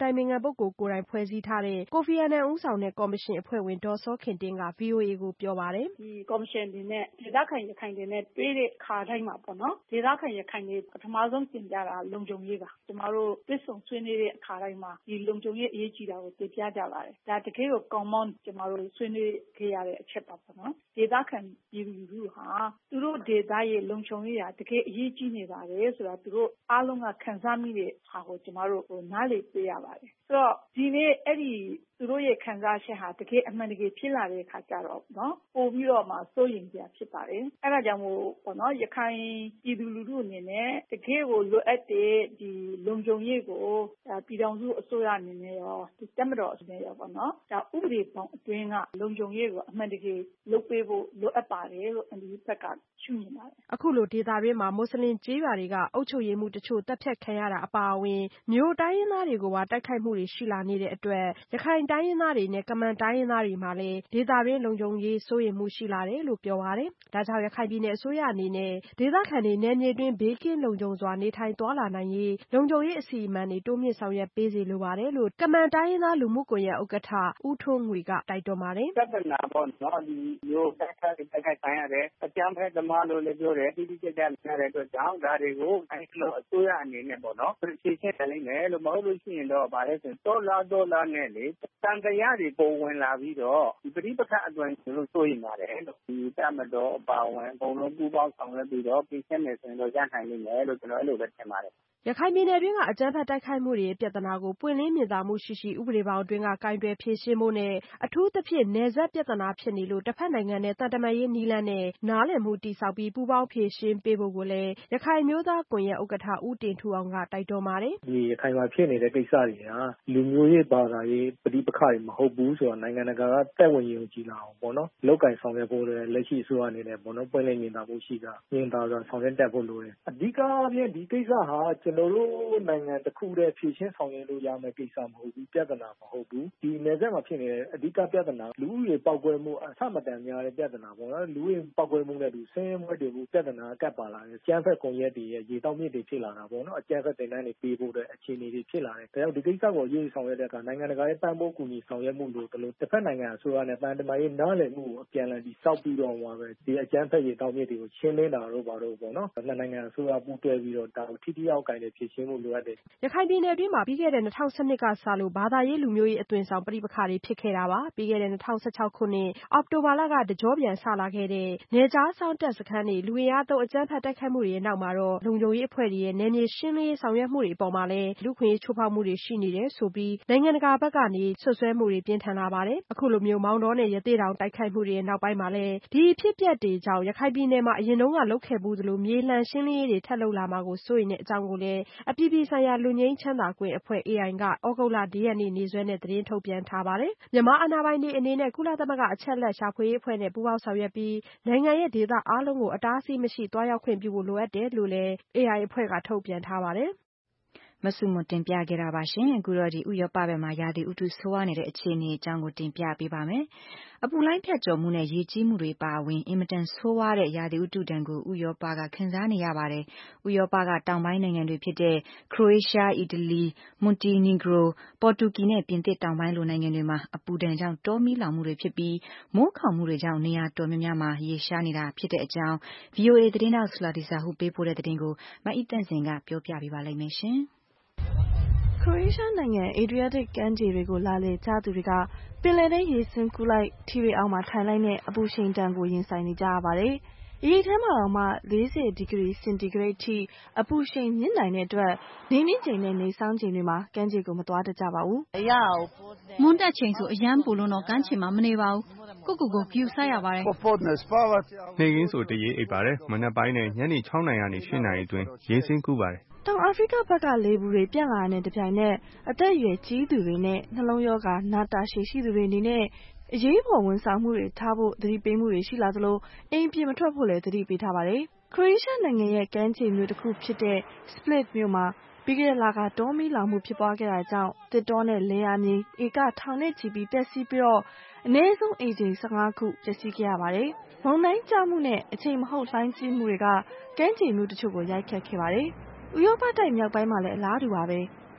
ပုဂ္ဂိုလ်ကိုယ်တိုင်ဖွဲ့စည်းထားတဲ့ ကိုဖီအာနန်ဦးဆောင်တဲ့ကော်မရှင်အဖွဲ့ဝင်ဒေါ်စောခင်တင့်က ဗွီအိုအေကိုပြောပါတယ်။ "ဒီကော်မရှင်အနေနဲ့ဒေသခံရခိုင်တွေနဲ့တွေ့တဲ့အခါတိုင်းမှာပေါ့နော်ဒေသခံရခိုင်တွေပထမဆုံးတင်ပြတာလုံခြုံရေးပါကျမတို့တွေ့ဆုံဆွေးနွေးတဲ့အခါတိုင်းမှာဒီလုံခြုံရေးအရေးကြီးတာကိုတင်ပြကြပါတယ်ဒါတကယ်ကို common ကျမတို့ဆွေးနွေးခဲ့ရတဲ့အချက်ပါပေါ့နော်ဒေသခံပြည်သူလူထုဟာသူတို့ဒေသရဲ့လုံခြုံရေးဟာတကယ်အရေးကြီးနေပါတယ်ဆိုတာသူတို့အားလုံးကခံစားမိတဲ့ဟာကိုကျမတို့နားလည်ပေးရပါတယ်ဆိုတော့ဒီနေ့အဲ့ဒီသူတို့ရဲ့ခံစားချက်ဟာတကယ်အမှန်တကယ်ဖြစ်လာတဲ့အခါကျတော့နော်ပို့ပြီးတော့မှစိုးရိမ်ကြဖြစ်ပါတယ်အဲ့ဒါကြောင့်မို့ပေါ့နော်ရခိုင်ပြည်သူလူထုအနေနဲ့တကယ်ကိုလိုအပ်တဲ့ဒီလုံခြုံရေးကိုပြည်ထောင်စုအစိုးရအနေနဲ့ရောဒီတပ်မတော်အနေနဲ့ရောပေါ့နော်ဒါဥပဒေပေါင်းအတွင်းကလုံခြုံရေးကိုအမှန်တကယ်လုပ်ပေးဖို့လိုအပ်ပါတယ်လို့အန်ဒီဘက်ကရှုမြင်ပါတယ်အခုလိုဒေသတွင်းမှာမွတ်စလင်ကျေးရွာတွေကအုပ်ချုပ်ရေးမှုတချို့တပ်ဖြတ်ခံရတာအပါအဝင်မြို့တိုင်းရင်းသားတွေကိုပါတိုက်ခိုက်မှုတွေရှိလာနေတဲ့အတွက်ရခိုင်တိုင်းရင်းသားတွေနဲ့ကမန်တိုင်းရင်းသားတွေမှာလည်းဒေသတွင်းလုံခြုံရေးစိုးရိမ်မှုရှိလာတယ်လို့ပြောပါတယ်ဒါကြောင့်ရခိုင်ပြည်နယ်အစိုးရအနေနဲ့ဒေသခံတွေနယ်မြေတွင်းဘေးကင်းလုံခြုံစွာနေထိုင်သွားလာနိုင်ရေးလုံခြုံရေးအစီအမံတွေတိုးမြင့်ဆောင်ရွက်ပေးစေလိုပါတယ်လို့ကမန်တိုင်းရင်းသားလူမှုကွန်ရက်ဥက္ကဋ္ဌဦးထွန်းငွေကတိုက်တွန်းပါတယ်ပြဿနာပေါ့နော်ဒီမျိုးတိုက်ခိုက်တိုက်ခိုက်ဆိုင်ရတယ်အကြမ်းဖက်သမားလို့လည်းပြောတယ်တိတိကျကျရတဲ့အတွက်ကြောင့်ဒါတွေကိုအဲဒီလိုအစိုးရအနေနဲ့ပေါ့နော်ဖြေရှင်းနိုင်မယ်လို့မဟုတ်လို့ရှိရင်တော့ဗါလဲဆိုတော့လာတော့လာနဲ့လေတန်တရားတွေပုံဝင်လာပြီးတော့ဒီပဋိပက္ခအတွင်းလို့ဆိုရင်ပါတယ်လို့ဒီတမတော်အပါဝင်အကုန်လုံးပူးပေါင်းဆောင်ရွက်ပြီးတော့ပြင်ဆင်နေဆိုရင်တော့ရနိုင်လိမ့်မယ်လို့ကျွန်တော်အဲ့လိုပဲထင်ပါတယ်ရခိုင်ပြည်နယ်တွင်းကအကြမ်းဖက်တိုက်ခိုက်မှုတွေပြဿနာကိုပွင့်လင်းမြင်သာမှုရှိရှိဥပဒေဘောင်အတွင်းကကင်တွယ်ဖြေရှင်းဖို့နဲ့အထူးသဖြင့်နယ်စပ်ပြဿနာဖြစ်နေလို့တစ်ဖက်နိုင်ငံနဲ့တန်တမာရေးနည်းလမ်းနဲ့နားလည်မှုတည်ဆောက်ပြီးပူးပေါင်းဖြေရှင်းပေးဖို့ကိုလည်းရခိုင်မျိုးသားကွန်ရက်ဥက္ကဋ္ဌဦးတင်ထူအောင်ကတိုက်တွန်းပါတယ်ဒီရခိုင်မှာဖြစ်နေတဲ့ကိစ္စတွေဟာလူမျိုးရေးဘာသာရေးပဋိပက္ခတွေမဟုတ်ဘူးဆိုတာနိုင်ငံတကာကတက်ဝင်ယုံကြည်လာအောင်ပေါ့နော်လောက်ကင်ဆောင်ရွက်ဖို့လည်းလက်ရှိအစိုးရအနေနဲ့ပေါ့နော်ပွင့်လင်းမြင်သာမှုရှိတာမြင်သာစွာဆောင်ရွက်တတ်ဖို့လိုတယ်အဓိကအားဖြင့်ဒီကိစ္စဟာကျွန်တော်တို့နိုင်ငံတစ်ခုတည်းဖြည့်ရှင်းဆောင်ရွက်လို့ရမယ့်ကိစ္စမဟုတ်ဘူးပြဿနာမဟုတ်ဘူးဒီနယ်စပ်မှာဖြစ်နေတဲ့အဓိကပြဿနာလူဦးရေပေါက်ကွဲမှုအဆမတန်များတဲ့ပြဿနာပေါ့နော်လူဦးရေပေါက်ကွဲမှုနဲ့ဒီဆင်းရဲမှုတွေဘူးပြဿနာကပ်ပါလာတယ်ကျန်းဖက်ကွန်ရက်တွေရဲ့ရေတောက်မြစ်တွေဖြစ်လာတာပေါ့နော်အကျန်းဖက်တင်တန်းတွေပေးဖို့တဲ့အခြေအနေတွေဖြစ်လာတယ်ဒါကြောင့်ဒီကိစ္စကိုရေးဆောင်ရွက်တဲ့အခါနိုင်ငံတကာရဲ့ပံ့ပိုးကူညီဆောင်ရွက်မှုလို့တလို့တစ်ဖက်နိုင်ငံအစိုးရနဲ့တန်တမာရေးနားလည်မှုကိုအပြန်အလှန်ဒီစောက်ပြီးတော့မှာပဲဒီအကျန်းဖက်ရေတောက်မြစ်တွေကိုရှင်းလင်းတာတော့ပါတော့ပေါ့နော်နှစ်နိုင်ငံအစိုးရပူးတွဲပြီးတော့ဒါကိုထိထိရောက်ကိုင်တဲ့ဖြည့်ရှင်းမှုလိုအပ်တယ်ရခိုင်ပြည်နယ်တွင်းမှာပြီးခဲ့တဲ့၂၀၁၂ကစလို့ဘာသာရေးလူမျိုးရေးအသွင်ဆောင်ပဋိပက္ခတွေဖြစ်ခဲ့တာပါပြီးခဲ့တဲ့၂၀၁၆ခုနှစ်အောက်တိုဘာလကတကြောပြန်ဆလာခဲ့တဲ့နယ်ခြားစောင့်တပ်စခန်းတွေလူအင်အားသုံးအကြမ်းဖက်တိုက်ခိုက်မှုတွေရဲ့နောက်မှာတော့လုံခြုံရေးအဖွဲ့တွေရဲ့နယ်မြေရှင်းလင်းရေးဆောင်ရွက်မှုတွေအပေါ်မှာလည်းလူ့အခွင့်အရေးချိုးဖောက်မှုတွေရှိနေတယ်ဆိုပြီးနိုင်ငံတကာဘက်ကနေစွပ်စွဲမှုတွေပြင်းထန်လာပါတယ်အခုလိုမျိုးမောင်တောနဲ့ရသေ့တောင်တိုက်ခိုက်မှုတွေရဲ့နောက်ပိုင်းမှာလည်းဒီအဖြစ်အပျက်တွေကြောင့်ရခိုင်ပြည်နယ်မှာအရင်တုန်းကလုပ်ခဲ့ဘူးသလိုမြေလှန်ရှင်းလင်းရေးတွေထပ်လုပ်လာမှာကိုစိုးရိမ်တဲ့အကြောင်းကိုလည်းအပြည်ပြည်ဆိုင်ရာလွတ်ငြိမ်းချမ်းသာခွင့်အဖွဲ့ အေအိုင် ကသြဂုတ်လ၄ရက်နေ့နေ့စွဲနဲ့သတင်းထုတ်ပြန်ထားပါတယ်မြန်မာအာဏာပိုင်တွေအနေနဲ့ကုလသမဂ္ဂအချက်အလက်ရှာဖွေရေးအဖွဲ့နဲ့ပူးပေါင်းဆောင်ရွက်ပြီးနိုင်ငံရဲ့ဒေသအားလုံးကိုအတားအဆီးမရှိသွားရောက်ခွင့်ပြုဖို့လိုအပ်တယ်လို့လည်း အေအိုင် အဖွဲ့ကထုတ်ပြန်ထားပါတယ်မဆုမတင်ပြခဲ့တာပါရှင်အခုတော့ဒီဥရောပဘက်မှာရာသီဥတုဆိုးဝါးနေတဲ့အခြေအနေအကြောင်းကိုတင်ပြပေးပါမယ်အပူလိုင်းဖြတ်ကျော်မှုနဲ့ရေကြီးမှုတွေပါဝင်အင်မတန်ဆိုးဝါးတဲ့ရာသီဥတုဒဏ်ကိုဥရောပကခံစားနေရပါတယ်ဥရောပကတောင်ပိုင်းနိုင်ငံတွေဖြစ်တဲ့ခရိုအေးရှားအီတလီမွန်တီနီဂရိုပေါ်တူဂီနဲ့ပြင်သစ်တောင်ပိုင်းလိုနိုင်ငံတွေမှာအပူဒဏ်ကြောင့်တောမီးလောင်မှုတွေဖြစ်ပြီးမိုးခေါင်မှုတွေကြောင့်နေရာတော်များများမှာရေရှားနေတာဖြစ်တဲ့အကြောင်း ဗွီအိုအေ သတင်းထောက်ဆလာဒီဇာဟုပေးပို့တဲ့သတင်းကိုမအိတန့်စင်ကပြောပြပေးပါလိမ့်မယ်ရှင်ခရိုအေးရှားနိုင်ငံ Adriatic ကမ်းခြေတွေကိုလာလည်ကြသူတွေကပင်လယ်ထဲရေဆင်းကူးလိုက်ထီတွေအောက်မှာထိုင်လိုက်နဲ့အပူရှိန်ဒဏ်ကိုရင်ဆိုင်နေကြရပါတယ်။ရေထဲမှာတောင်မှ၄၀ဒီဂရီစင်တီဂရိတ်ထိအပူရှိန်မြင့်နိုင်တဲ့အတွက်နေမြင့်ချိန်နဲ့နေဆောင်းချိန်တွေမှာကမ်းခြေကိုမသွားတတ်ကြပါဘူး။မွန်းတက်ချိန်ဆိုအရန်ပူလို့တော့ကမ်းခြေမှာမနေပါဘူး။ကိုကိုကိုဂယူဆိုင်ရပါတယ်။နေကင်းဆိုတရေအိပ်ပါတယ်။မနက်ပိုင်းနဲ့ညနေ၆နာရီကနေ၈နာရီအတွင်းရေဆင်းကူးပါတယ်တောင်အာဖရိကဘက်ကလေပူတွေပြန့်လာတဲ့တပြိုင်နက်အသက်အရွယ်ကြီးသူတွေနဲ့နှလုံးရောဂါနာတာရှည်ရှိသူတွေအနေနဲ့အရေးပေါ်ဝန်ဆောင်မှုတွေထားဖို့သတိပေးမှုတွေရှိလာသလိုအိမ်ပြင်မထွက်ဖို့လည်းသတိပေးထားပါတယ်ခရိုအေးရှားနိုင်ငံရဲ့ကမ်းခြေမြို့တစ်ခုဖြစ်တဲ့ Split မြို့မှာပြီးခဲ့တဲ့လကတောမီးလောင်မှုဖြစ်ပွားခဲ့တာကြောင့်တစ်တောနဲ့လယ်ယာမြေဧကထောင်နဲ့ချီပြီးပျက်စီးပြီးတော့အနည်းဆုံးအိမ်ခြေ၁၅ခုပျက်စီးခဲ့ရပါတယ်မုန်တိုင်းကျမှုနဲ့အချိန်မဟုတ်လှိုင်းကြီးမှုတွေကကမ်းခြေမြို့တချို့ကိုရိုက်ခတ်ခဲ့ပါတယ်ဥရောပတိုက်မြောက်ပိုင်းမှာလည်းအလားတူပါပဲ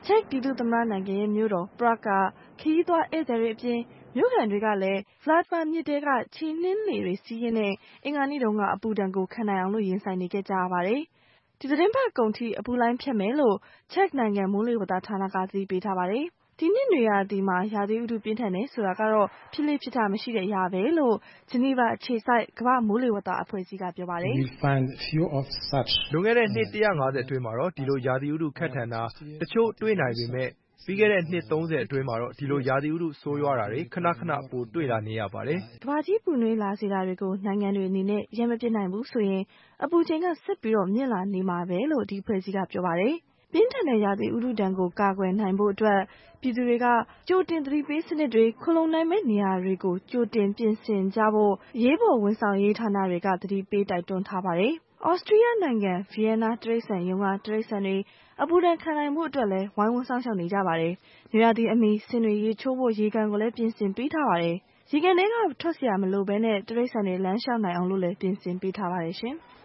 ချက်ပြည်သူ့သမ္မတနိုင်ငံရဲ့မြို့တော်ပရဂ်ကခရီးသွားဧည့်သည်တွေအပြင်မြို့ခံတွေကလည်းဗလာဒမာမြစ်ထဲကခြေနှင်းလှေတွေစီးရင်းနဲ့အင်္ဂါနေ့တုန်းကအပူဒဏ်ကိုခံနိုင်အောင်လို့ရင်ဆိုင်နေခဲ့ကြရပါတယ်။ဒီသတင်းပတ်ကုန်ထိအပူလိုင်းဖြတ်မယ်လို့ချက်နိုင်ငံမိုးလေဝသဌာနကသတိပေးထားပါတယ်။ဒီနှစ်နွေရာသီမှာရာသီဥတုပြင်းထန်တယ်ဆိုတာကတော့ဖြစ်လေဖြစ်ထမရှိတဲ့အရာပဲလို့ဂျနီဗာအခြေစိုက်ကမ္ဘာမိုးလေဝသအဖွဲ့အစည်းကပြောပါတယ်။လွန်ခဲ့တဲ့နှစ်တစ်ရာ့ငါးဆယ်အတွင်းမှာတော့ဒီလိုရာသီဥတုခက်ထန်တာတချို့တွေ့နိုင်ပေမဲ့ပြီးခဲ့တဲ့နှစ်သုံးဆယ်အတွင်းမှာတော့ဒီလိုရာသီဥတုဆိုးရွားတာတွေခဏခဏပိုတွေ့လာနေရပါတယ်။ကမ္ဘာကြီးပူနွေးလာစေတာတွေကိုနိုင်ငံတွေအနေနဲ့ရပ်မပစ်နိုင်ဘူးဆိုရင်အပူချိန်ကဆက်ပြီးတော့မြင့်လာနေမှာပဲလို့ဒီအဖွဲ့အစည်းကပြောပါတယ်။ပြင်းထန်တဲ့ရာသီဥတုဒဏ်ကိုကာကွယ်နိုင်ဖို့အတွက်ပြည်သူတွေကကြိုတင်သတိပေးစနစ်တွေခလုံးနိုင်မဲ့နေရာတွေကိုကြိုတင်ပြင်ဆင်ကြဖို့အရေးပေါ်ဝန်ဆောင်ရေးဌာနတွေကသတိပေးတိုက်တွန်းထားပါတယ်။ဩစတြီးယားနိုင်ငံဗီယက်နာတိရစ္ဆာန်ရုံးကတိရစ္ဆာန်တွေအပူဒဏ်ခံနိုင်ဖို့အတွက်လည်းဝိုင်းဝန်းစောင့်ရှောက်နေကြပါတယ်။နွေရာသီအမီဆင်တွေရေချိုးဖို့ရေကန်ကိုလည်းပြင်ဆင်ပေးထားပါတယ်။ရေကန်ထဲကထွက်เสียမလိုဘဲနဲ့တိရစ္ဆာန်တွေလမ်းလျှောက်နိုင်အောင်လို့လည်းပြင်ဆင်ပေးထားပါတယ်ရှင်။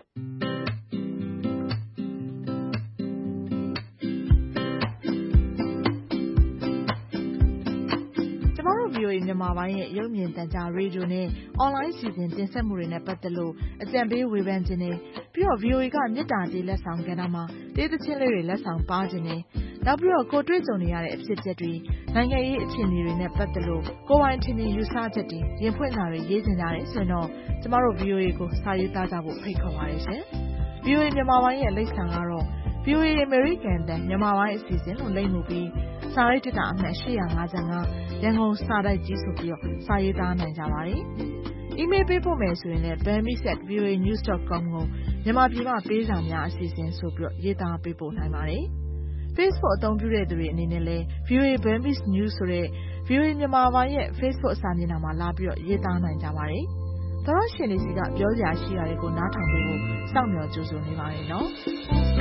ဗီအိုအေမြန်မာပိုင်းရဲ့ရုပ်မြင်သံကြားရေဒီယိုနဲ့အွန်လိုင်းစီစဉ်တင်ဆက်မှုတွေနဲ့ပတ်သက်လို့အကြံပေးဝေဖန်ခြင်းနဲ့ပြီးတော့ ဗီအိုအေကမြစ်တာတေးလက်ဆောင်ကဏ္ဍမှာတေးသချင်းလေးတွေလက်ဆောင်ပါခြင်းနဲ့နောက်ပြီးတော့ကိုတွေ့ကြုံနေရတဲ့အဖြစ်အပျက်တွေနိုင်ငံရေးအခြေအနေတွေနဲ့ပတ်သက်လို့ကိုယ်ပိုင်ထင်မြင်ယူဆချက်တွေရင်ဖွင့်တာတွေရေးတင်ကြတယ်ဆိုရင်တော့ကျမတို့ ဗီအိုအေကိုစာရေးသားကြဖို့ဖိတ်ခေါ်ပါတယ်ရှင်။ ဗီအိုအေမြန်မာပိုင်းရဲ့လိပ်စာကတော့ ဗီအိုအေ American တန်မြန်မာပိုင်းအစီအစဉ်လို့လိပ်မှုပြီးစာရိုက်တက်တာအမှတ်၈၅၅ရန်ကုန်စာတိုက်ကြီးဆိုပြီးတော့စာရေးသားနိုင်ကြပါတယ်။ email ပေးဖို့မယ်ဆိုရင်လည်း burmese at v o a news dot com ကိုမြန်မာပြည်မှာပေးစာများအစီအစဉ်ဆိုပြီးတော့ရေးသားပေးပို့နိုင်ပါတယ်။ Facebook အသုံးပြုတဲ့သူတွေအနေနဲ့လည်း ဗီအိုအေ Burmese News ဆိုတဲ့ ဗီအိုအေမြန်မာပိုင်းရဲ့ Facebook စာမျက်နှာမှာလာပြီးတော့ရေးသားနိုင်ကြပါတယ်။သောရရှင်တွေစီကပြောစရာရှိတာတွေကိုနားထောင်ပေးဖို့စောင့်မျှော်ကြိုဆိုနေပါတယ်နော်။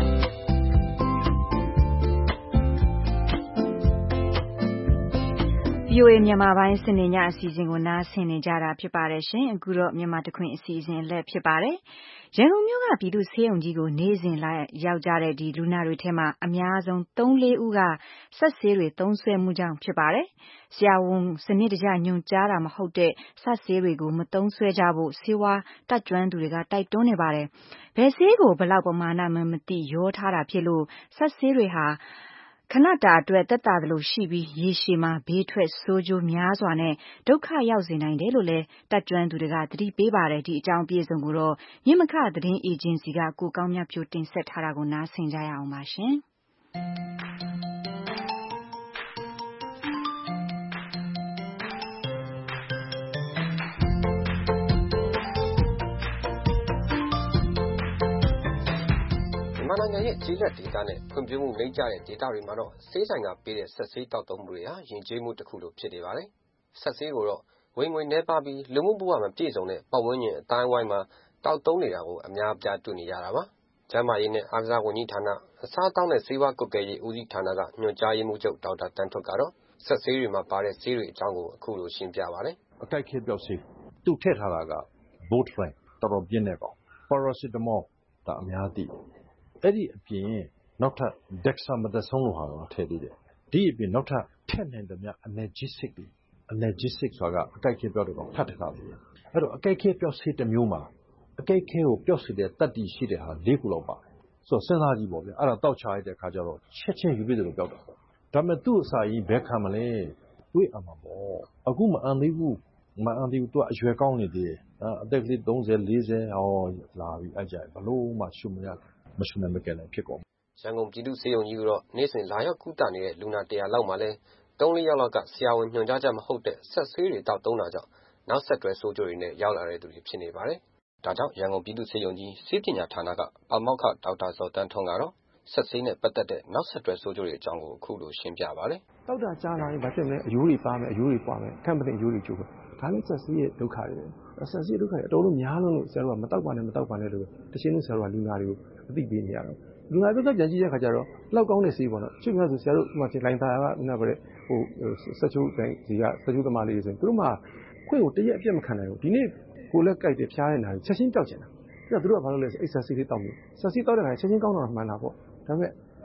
ဗီအိုအေမြန်မာပိုင်းစနေညအစီအစဉ်ကိုနားဆင်နေကြတာဖြစ်ပါတယ်ရှင်။အခုတော့မြန်မာတခွင်အစီအစဉ်အလက်ဖြစ်ပါတယ်။ရန်ကုန်မြို့ကပြည်သူ့ဆေးရုံကြီးကိုနေ့စဉ်လာရောက်ကြတဲ့ဒီလူနာတွေထဲမှာအများဆုံးသုံးလေးဦးကဆက်ဆေးတွေသုံးစွဲမှုကြောင့်ဖြစ်ပါတယ်။ဆရာဝန်စနစ်တကျညွှန်ကြားတာမဟုတ်တဲ့ဆက်ဆေးတွေကိုမသုံးစွဲကြဖို့ဆေးဝါးတက်ကျွမ်းသူတွေကတိုက်တွန်းနေပါတယ်။ဘယ်ဆေးကိုဘယ်လောက်ပမာဏမှမသိရောထားတာဖြစ်လို့ဆက်ဆေးတွေဟာခဏတာအတွက်သက်သာသလိုရှိပြီးရေရှည်မှာဘေးထွက်ဆိုးကျိုးများစွာနဲ့ဒုက္ခရောက်စေနိုင်တယ်လို့လည်းတက်ကျွမ်းသူတွေကသတိပေးပါတယ်ဒီအကြောင်းအပြည့်အစုံကိုတော့မြင့်မခသတင်းအေဂျင်စီကကိုကောင်းမြတ်ဖြိုတင်ဆက်ထားတာကိုနားဆင်ကြရအောင်ပါရှင်မြန်မာနိုင်ငံရဲ့ကျေးလက်ဒေသနဲ့ဖွံ့ဖြိုးမှုနှိမ့်ကျတဲ့ဒေသတွေမှာတော့ဆေးဆိုင်ကပေးတဲ့ဆက်ဆေးတောက်သုံးမှုတွေဟာယဉ်ကျေးမှုတစ်ခုလိုဖြစ်နေပါတယ်။ဆက်ဆေးကိုတော့ဝင်ငွေနှဲပါပြီးလူမှုဘဝမှာပြည့်စုံတဲ့ပတ်ဝန်းကျင်အတိုင်းအဝိုင်းမှာတောက်သုံးနေတာကိုအများအပြားတွေ့နေရတာပါ။ကျန်းမာရေးနဲ့အားကစားဝန်ကြီးဌာနအစားအသောက်နဲ့ဆေးဝါးကွပ်ကဲရေးဦးစီးဌာနကညွှန်ကြားရေးမှူးချုပ်ဒေါက်တာတန်းထွဋ်ကတော့ဆက်ဆေးတွေမှာပါတဲ့ဆေးတွေအကြောင်းကိုအခုလိုရှင်းပြပါတယ်။အကိုက်ခဲပြောက်ဆေးသူ့ထည့်ထားတာက Voltaren တော်တော်ပြင်းတဲ့ကောင် Paracetamol ဒါအများသိအဲ့ဒီအပြင်နောက်ထပ် Dexamethasone လို့ဟာတော့ထည့်သေးတယ်ဒီအပြင်နောက်ထပ်ထည့်နိုင်တဲ့မြ Analgesic တွေ Analgesic ဆိုတာကအကိုက်ခဲပြောက်တဲ့ကောင်ထပ်ထထားသေးတယ်အဲ့တော့အကိုက်ခဲပြောက်ဆေးတစ်မျိုးမှာအကိုက်ခဲကိုပြောက်စေတဲ့တတ္တိရှိတဲ့ဟာ၄ခုလောက်ပါတယ်ဆိုတော့စဉ်းစားကြည့်ပေါ့ဗျာအဲ့ဒါတောက်ချလိုက်တဲ့အခါကျတော့ချက်ချင်းယူပြတယ်လို့ပြောက်တာပေါ့ဒါပေမဲ့သူ့အစာကြီးဘယ်ခံမလဲတွေးအမှာပေါ့အခုမအန်သေးဘူးမအန်သေးဘူးသူကအရွယ်ကောင်းနေသေးတယ်အသက်ကလေးသုံးဆယ်လေးဆယ်ဟောလာပြီအဲ့ကြဘလို့မှရှုမရမရှုနိုင်မကဲနိုင်ဖြစ်ကုန်ရန်ကုန်ပြည်သူ့ဆေးရုံကြီးကတော့နေ့စဉ်လာရောက်ကုသနေတဲ့လူနာတရာလောက်မှာလဲသုံးလေးယောက်လောက်ကဆရာဝန်ညွှန်ကြားချက်မဟုတ်တဲ့ဆက်ဆေးတွေတောက်သုံးတာကြောင့်နောက်ဆက်တွဲဆိုးကျိုးတွေနဲ့ရောက်လာတဲ့သူတွေဖြစ်နေပါတယ်။ဒါကြောင့်ရန်ကုန်ပြည်သူ့ဆေးရုံကြီးဆေးပညာဌာနကပါမောက္ခဒေါက်တာဇော်တန်းထွန်းကတော့ဆက်ဆေးနဲ့ပတ်သက်တဲ့နောက်ဆက်တွဲဆိုးကျိုးတွေအကြောင်းကိုအခုလိုရှင်းပြပါတယ်။တောက်တာကြားလာရင်ဘာဖြစ်မလဲအယိုးတွေပါမယ်အယိုးတွေပွားမယ်ခံမသိအယိုးတွေကျိုးမယ်ဒါလည်းဆက်ဆေးရဲ့ဒုက္ခတွေပဲဆက်ဆေးဒုက္ခတွေအတော်လုံးများလုံးလို့ဆရာတို့ကမတောက်ပါနဲ့မတောက်ပါနဲ့လို့တချင်းလုံးဆရာတို့ကလူနာတွေကိုအသိပေးနေရတော့လူနာဘက်ကပြန်ကြည့်တဲ့အခါကျတော့လောက်ကောင်းတဲ့ဆေးပေါ့နော်ရှင်းပြဆိုဆရာတို့ဒီမှာလိုင်သာကနားပါတဲ့ဟိုဆက်ချိုးတိုင်းဒီကဆက်ချိုးသမားလေးတွေဆိုရင်သူတို့မှခွင့်ကိုတရက်အပြတ်မခံနိုင်ဘူးဒီနေ့ကိုလည်းကြိုက်တယ်ဖျားနေတာချက်ချင်းတောက်ချင်တာအဲ့တော့သူတို့ကဘာလို့လဲဆိုအိတ်ဆက်ဆေးလေးတောက်နေဆက်ဆေးတောက်တဲ့ခါချက်ချင်းကောင်းတော့မှန်တာပေါ့ဒါပေမဲ့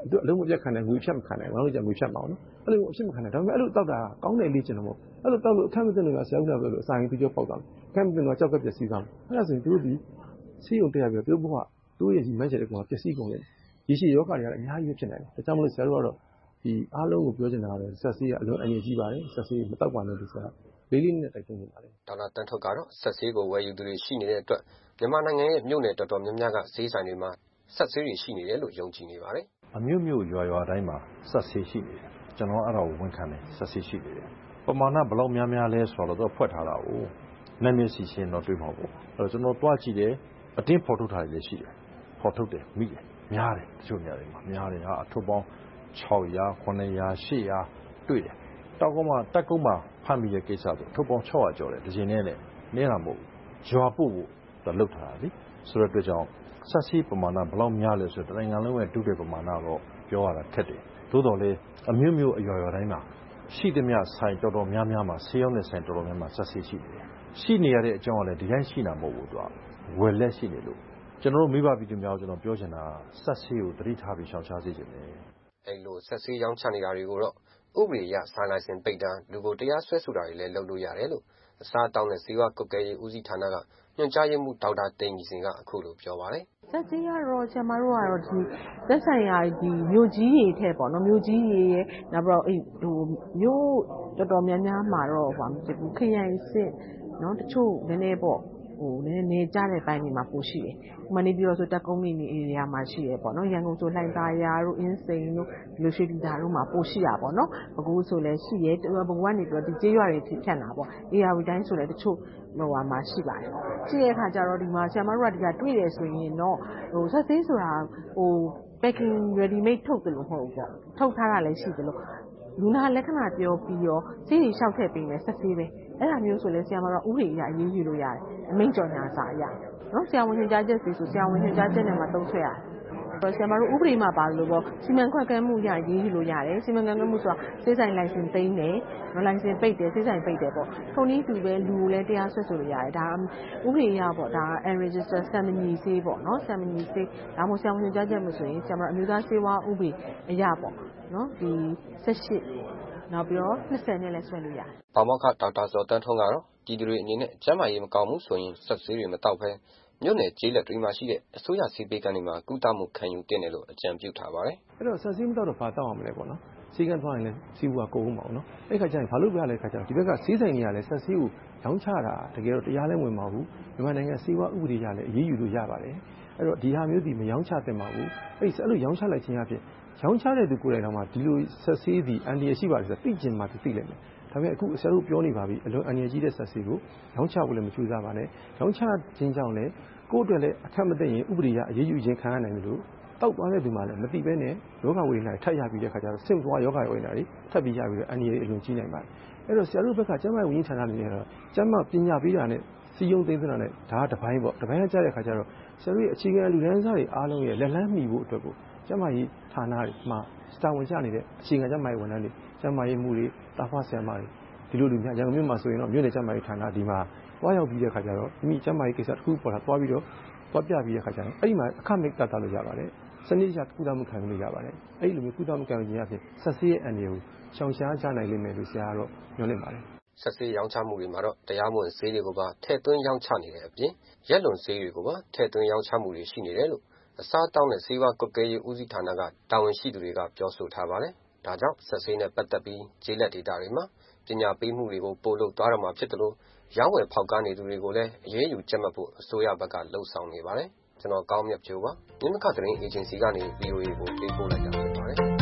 သူအလုံးမပြတ်ခံတယ်ငွေဖြတ်မခံတယ်ဘာလို့ကြငွေဖြတ်မအောင်နော်အဲ့လိုအဖြစ်မခံတယ်ဒါပေမဲ့အဲ့လိုတောက်တာကောင်းတယ်လေ့ကျင့်တော့မဟုတ်အဲ့လိုတောက်လို့အခက်မသိလို့ဆရာဦးကပြောလို့အစာရင်သူကြောက်ပေါက်သွားတယ်အခက်မသိလို့ကြောက်ကပျက်စီးသွားတယ်အဲ့ဒါဆိုရင်သူတို့ဒီစီးုံတက်ရပြီးတော့သူတို့ဘဝသူတို့ရဲ့ဒီမက်ချက်တွေကပျက်စီးကုန်တယ်ဒီရှိယောဂတွေကအများကြီးဖြစ်နေတယ်ဒါကြောင့်မလို့ဆရာတို့ကတော့ဒီအားလုံးကိုပြောချင်တာကတော့ဆက်ဆေးကအလွန်အငြင်းကြီးပါတယ်ဆက်ဆေးမတောက်ပါနဲ့ဒီဆရာလေးလေးနဲ့တိုက်တွန်းနေပါတယ်ဒေါက်တာတန်းထုတ်ကတော့ဆက်ဆေးကိုဝယ်ယူသူတွေရှိနေတဲ့အတွက်မြန်မာနိုင်ငံရဲ့မြို့နယ်တော်တော်များများကဈေးဆိုင်တွေမှာဆက်ဆေးတွေရှိနေတယ်လို့ယုံကြည်နေပါတယ်အမျိုးမျိုးရွာရွာတိုင်းမှာဆက်ဆေးရှိနေတယ်ကျွန်တော်အဲ့ဒါကိုဝန်ခံတယ်ဆက်ဆေးရှိနေတယ်ပမာဏဘယ်လောက်များများလဲဆိုတော့တော့ဖွက်ထားတာကိုနာမည်စီရှင်းတော့တွေးမှာပေါ့အဲ့တော့ကျွန်တော်တွားကြည့်တယ်အတင်းဖော်ထုတ်ထားတယ်ရှိတယ်ဖော်ထုတ်တယ်မိတယ်များတယ်တချို့နေရာတွေမှာများတယ်ဟာအထုပ်ပေါင်း၆ရာ၇ရာ၈ရာတွေ့တယ်တောက်ကုန်းမှာတက်ကုန်းမှာဖမ်းပြီးတဲ့ကိစ္စဆိုအထုပ်ပေါင်း၆ရာကျော်တယ်ဒီချိန်နဲ့လည်းနေတာမဟုတ်ရွာပို့ဖို့တော့လုပ်ထားတာလေဆိုတော့အတွက်ကြောင့်ဆက်စီပမာဏဘယ်လောက်များလဲဆိုတော့နိုင်ငံလုံးရဲ့တူတဲ့ပမာဏတော့ပြောရတာခက်တယ်သို့တော်လည်းအမျိုးမျိုးအရွယ်ရွယ်တိုင်းမှာရှိသမျှဆိုင်တော်တော်များများမှာဆေးရုံနဲ့ဆိုင်တော်တော်များများဆက်စီရှိနေတယ်ရှိနေရတဲ့အကြောင်းကလည်းဒီတိုင်းရှိတာမဟုတ်ဘူးသူကဝယ်လက်ရှိနေလို့ကျွန်တော်တို့မိဘပြည်သူများကျွန်တော်ပြောချင်တာဆက်စီကိုတတိထားပြီးရှောင်ရှားစေချင်တယ်အဲ့လိုဆက်စီရောင်းချနေတာတွေကိုတော့ဥပဒေအရစာလိုင်စင်ပိတ်တမ်းလူကိုတရားစွဲဆိုတာတွေလည်းလုပ်လို့ရတယ်လို့အစားတောင်းတဲ့စေဝါကုတ်ကဲရေးဦးစီးဌာနကညွှန်ကြားရေးမှူးဒေါက်တာတိန်ကြီးစင်ကအခုလိုပြောပါတယ်ဆက်စီကတော့ဆရာမတို့ကတော့ဒီသက်ဆိုင်ရာဒီမြို့ကြီးတွေထက်ပေါ့နော်မြို့ကြီးတွေရဲ့နောက်ပြီးတော့အဲ့ဟိုမြို့တော်တော်များများမှာတော့ဟိုမဖြစ်ဘူးခရိုင်စစ်နော်တချို့နည်းနည်းပေါ့ဟိုနည်းနည်းကြားတဲ့ပိုင်းတွေမှာပိုရှိတယ်။မနေပြီးတော့ဆိုတက်ကုန်းနေနေ area မှာရှိရပေါ့နော်။ရန်ကုန်ဆိုလှိုင်သာယာတို့အင်းစိန်တို့ဒီလိုရွှေပြည်သာတို့မှာပိုရှိတာပေါ့နော်။အခုဆိုလည်းရှိရဲဘကူကနေပြီးတော့ဒီကျေးရွာတွေဖြတ်တာပေါ့။ area တိုင်းဆိုလည်းတချို့ဟိုဟာမှာရှိပါတယ်။ရှိတဲ့အခါကျတော့ဒီမှာဆရာမတို့ကဒီကတွေ့တယ်ဆိုရင်တော့ဟိုဆက်သေးဆိုတာဟို packing ready made ထုတ်တယ်လို့မဟုတ်ဘူးပေါ့။ထုတ်ထားတာလည်းရှိတယ်လို့လူနာလက္ခဏာပြောပြီးတော့ဆေးတွေလျှောက်ထည့်ပေးမယ်ဆက်သေးပဲအဲ့ဒါမျိုးဆိုလဲဆရာမတို့ဥပဒေအရအရေးယူလို့ရတယ်အမိန့်ကြော်ညာစာအရနော်ဆရာဝန်ညွှန်ကြားချက်စီဆိုဆရာဝန်ညွှန်ကြားချက်နဲ့မှသုံးဆွဲရတယ်ဆရာမတို့ဥပဒေမှာပါလို့ပေါ့စီမံခန့်ခွဲမှုရရေးယူလို့ရတယ်စီမံခန့်ခွဲမှုဆိုတာစေးဆိုင်လိုင်စင်သိမ်းတယ်နော်လိုင်စင်ပိတ်တယ်စေးဆိုင်ပိတ်တယ်ပေါ့ထုံနည်းသူပဲလူကိုလည်းတရားစွဲဆိုလို့ရတယ်ဒါဥပဒေအရပေါ့ဒါ unregister ဆမ်မညီစေးပေါ့နော်ဆမ်မညီစေးဒါမှမဟုတ်ဆရာဝန်ညွှန်ကြားချက်လို့ဆိုရင်ဆရာမတို့အမျိုးသားစေဝါဥပဒေအရပေါ့နော်ဒီဆက်ရှိနောက်ပြီးတော့နှစ်ဆယ်နဲ့လည်းဆွဲလို့ရတယ်။ပါမောက္ခဒေါက်တာဇော်တန်းထွန်းကတော့ပြည်သူတွေအနေနဲ့ကျန်းမာရေးမကောင်းဘူးဆိုရင်ဆက်ဆေးတွေမတောက်ဘဲမြို့နယ်ကျေးလက်တွေမှာရှိတဲ့အစိုးရစီးပေးကမ်းတွေမှာကုသမှုခံယူတင်တယ်လို့အကြံပြုထားပါတယ်။အဲ့တော့ဆက်ဆေးမတောက်တော့ဘာတောက်အောင်မလဲပေါ့နော်။စီကံသွားရင်လည်းစီးဘူးကကုန်အောင်ပါနော်။အဲ့ခါကျရင်ဘာလို့ပြရလဲခါကျတော့ဒီဘက်ကစီးဆိုင်တွေကလည်းဆက်ဆေးကိုရောင်းချတာတကယ်တော့တရားလည်းဝင်ပါဘူး။မြန်မာနိုင်ငံစီးပွားဥပဒေရလည်းအရေးယူလို့ရပါတယ်။အဲ့တော့ဒီဟာမျိုးဒီမရောင်းချသင့်ပါဘူး။အဲ့အဲ့လိုရောင်းချလိုက်ခြင်းအဖြစ်ရောင်းချတဲ့သူကိုယ်တိုင်တော့မှဒီလိုဆက်ဆေးသည်အန်ဒီရရှိပါတယ်ဆိုတော့သိကျင်မှသိလိမ့်မယ်ဒါပေမဲ့အခုဆရာတို့ပြောနေပါပြီအလွန်အန်ဒီရကြီးတဲ့ဆက်ဆေးကိုရောင်းချဖို့လည်းမကြိုးစားပါနဲ့ရောင်းချခြင်းကြောင့်လည်းကိုယ့်အတွက်လည်းအခက်မသိရင်ဥပဒေရအရေးယူခြင်းခံရနိုင်တယ်လို့တောက်သွားတဲ့သူမှလည်းမသိဘဲနဲ့ယောဂဝေဒနာထပ်ရပြီးတဲ့ခါကျတော့ဆင့်သွားယောဂဝေဒနာတွေထပ်ပြီးရပြီးတော့အန်ဒီရအလွန်ကြီးနိုင်ပါတယ်အဲ့တော့ဆရာတို့ဘက်ကကျန်းမာရေးဝန်ကြီးဌာနအနေနဲ့တော့ကျန်းမာပညာပေးတာနဲ့စီယုံသိမ်းသွင်းတာနဲ့ဒါကတစ်ပိုင်းပေါ့တစ်ပိုင်းကကြားတဲ့ခါကျတော့ဆရာတို့ရဲ့အခြေခံလူတန်းစားတွေအားလုံးရဲ့လက်လန်းမီဖို့အတွက်ကိုကျန်းမာရေးဌာနတွေမှာစတာဝန်ကျနေတဲ့အခြေခံကျန်းမာရေးဝန်ထမ်းတွေကျန်းမာရေးမှုတွေတာဖဆရာမတွေဒီလိုလူများရန်ကုန်မြို့မှာဆိုရင်တော့မြို့နယ်ကျန်းမာရေးဌာနဒီမှာတွားရောက်ပြီးတဲ့ခါကျတော့ဒီမိကျန်းမာရေးကိစ္စတစ်ခုပေါ်လာတွားပြီးတော့တွားပြပြီးတဲ့ခါကျတော့အဲ့ဒီမှာအခမဲ့ကတ်တာလို့ရပါတယ်စနစ်တကျကုသမှုခံလို့ရပါတယ်အဲ့ဒီလိုမျိုးကုသမှုခံခြင်းအပြင်ဆက်ဆေးရဲ့အန်ဒီကိုရှောင်ရှားကြနိုင်လိမ့်မယ်လို့ဆရာကတော့ညွှန်နေပါတယ်ဆက်ဆေးရောင်းချမှုတွေမှာတော့တရားမဝင်ဆေးတွေကိုပါထည့်သွင်းရောင်းချနေတဲ့အပြင်ရက်လွန်ဆေးတွေကိုပါထည့်သွင်းရောင်းချမှုတွေရှိနေတယ်လို့အစားတောင်းတဲ့စေဝါကွက်ကဲရေးဦးစီးဌာနကတာဝန်ရှိသူတွေကပြောဆိုထားပါတယ်။ဒါကြောင့်ဆက်ဆေးနဲ့ပတ်သက်ပြီးကျေးလက်ဒေသတွေမှာပညာပေးမှုတွေကိုပို့လို့သွားတော့မှာဖြစ်တယ်လို့ရောင်းဝယ်ဖောက်ကားနေသူတွေကိုလည်းအရေးယူကြက်မှတ်ဖို့အစိုးရဘက်ကလှုံ့ဆော်နေပါတယ်။ကျွန်တော်ကောင်းမြတ်ဖြိုးပါ။မြင်းမခသတင်းအေဂျင်စီကနေ ဗီအိုအေ ကိုပေးပို့လိုက်တာဖြစ်ပါတယ်။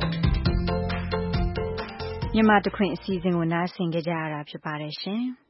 မြန်မာတခွင်အစီအစဉ်ကိုနားဆင်ကြကြရတာဖြစ်ပါတယ်ရှင်။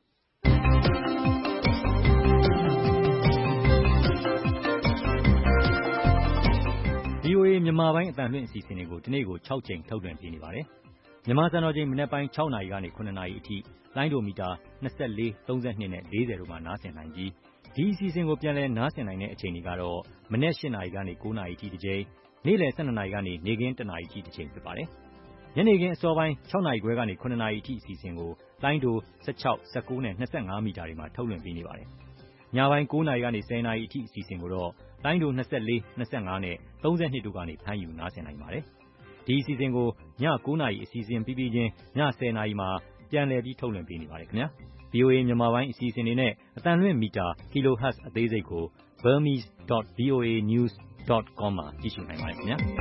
ဗီအိုအေ မြန်မာပိုင်းအသံလွှင့်အစီအစဉ်တွေကိုဒီနေ့ကို၆ချိန်ထုတ်လွှင့်ပေးနေပါတယ်။မြန်မာစံတော်ချိန်မနက်ပိုင်း၆နာရီကနေ၇နာရီအထိလိုင်းဒိုမီတာ၂၄ ၃၂နဲ့၄၀တို့မှာနားဆင်နိုင်ပြီးဒီအစီအစဉ်ကိုပြန်လည်နားဆင်နိုင်တဲ့အချိန်တွေကတော့မနက်၈နာရီကနေ၉နာရီအထိတစ်ချိန်နေ့လယ်၁၂နာရီကနေနေ့ခင်း၁နာရီအထိတစ်ချိန်ဖြစ်ပါတယ်။ညနေခင်းအစောပိုင်း၆နာရီခွဲကနေ၇နာရီအထိအစီအစဉ်ကိုလိုင်းဒို၁၆ ၁၉နဲ့၂၅မီတာတွေမှာထုတ်လွှင့်ပေးနေပါတယ်။ညပိုင်းကိုးနာရီကနေဆယ်နာရီအထိအစီအစဉ်ကိုတော့လိုင်းဒို၂၄၊၂၅နဲ့သုံး၂တို့ကနေဖမ်းယူနားဆင်နိုင်ပါတယ်။ဒီအစီအစဉ်ကိုညကိုးနာရီအစီအစဉ်ပြီးပြီးချင်းညဆယ်နာရီမှာပြန်လည်ပြီးထုတ်လွှင့်ပေးနေပါတယ်ခင်ဗျာ။ ဗွီအိုအေ မြန်မာပိုင်းအစီအစဉ်တွေနဲ့အသံလွှင့်မီတာ Kilohertz အသေးစိတ်ကို burmese dot voa news dot com မှာကြည့်ရှုနိုင်ပါတယ်ခင်ဗျာ။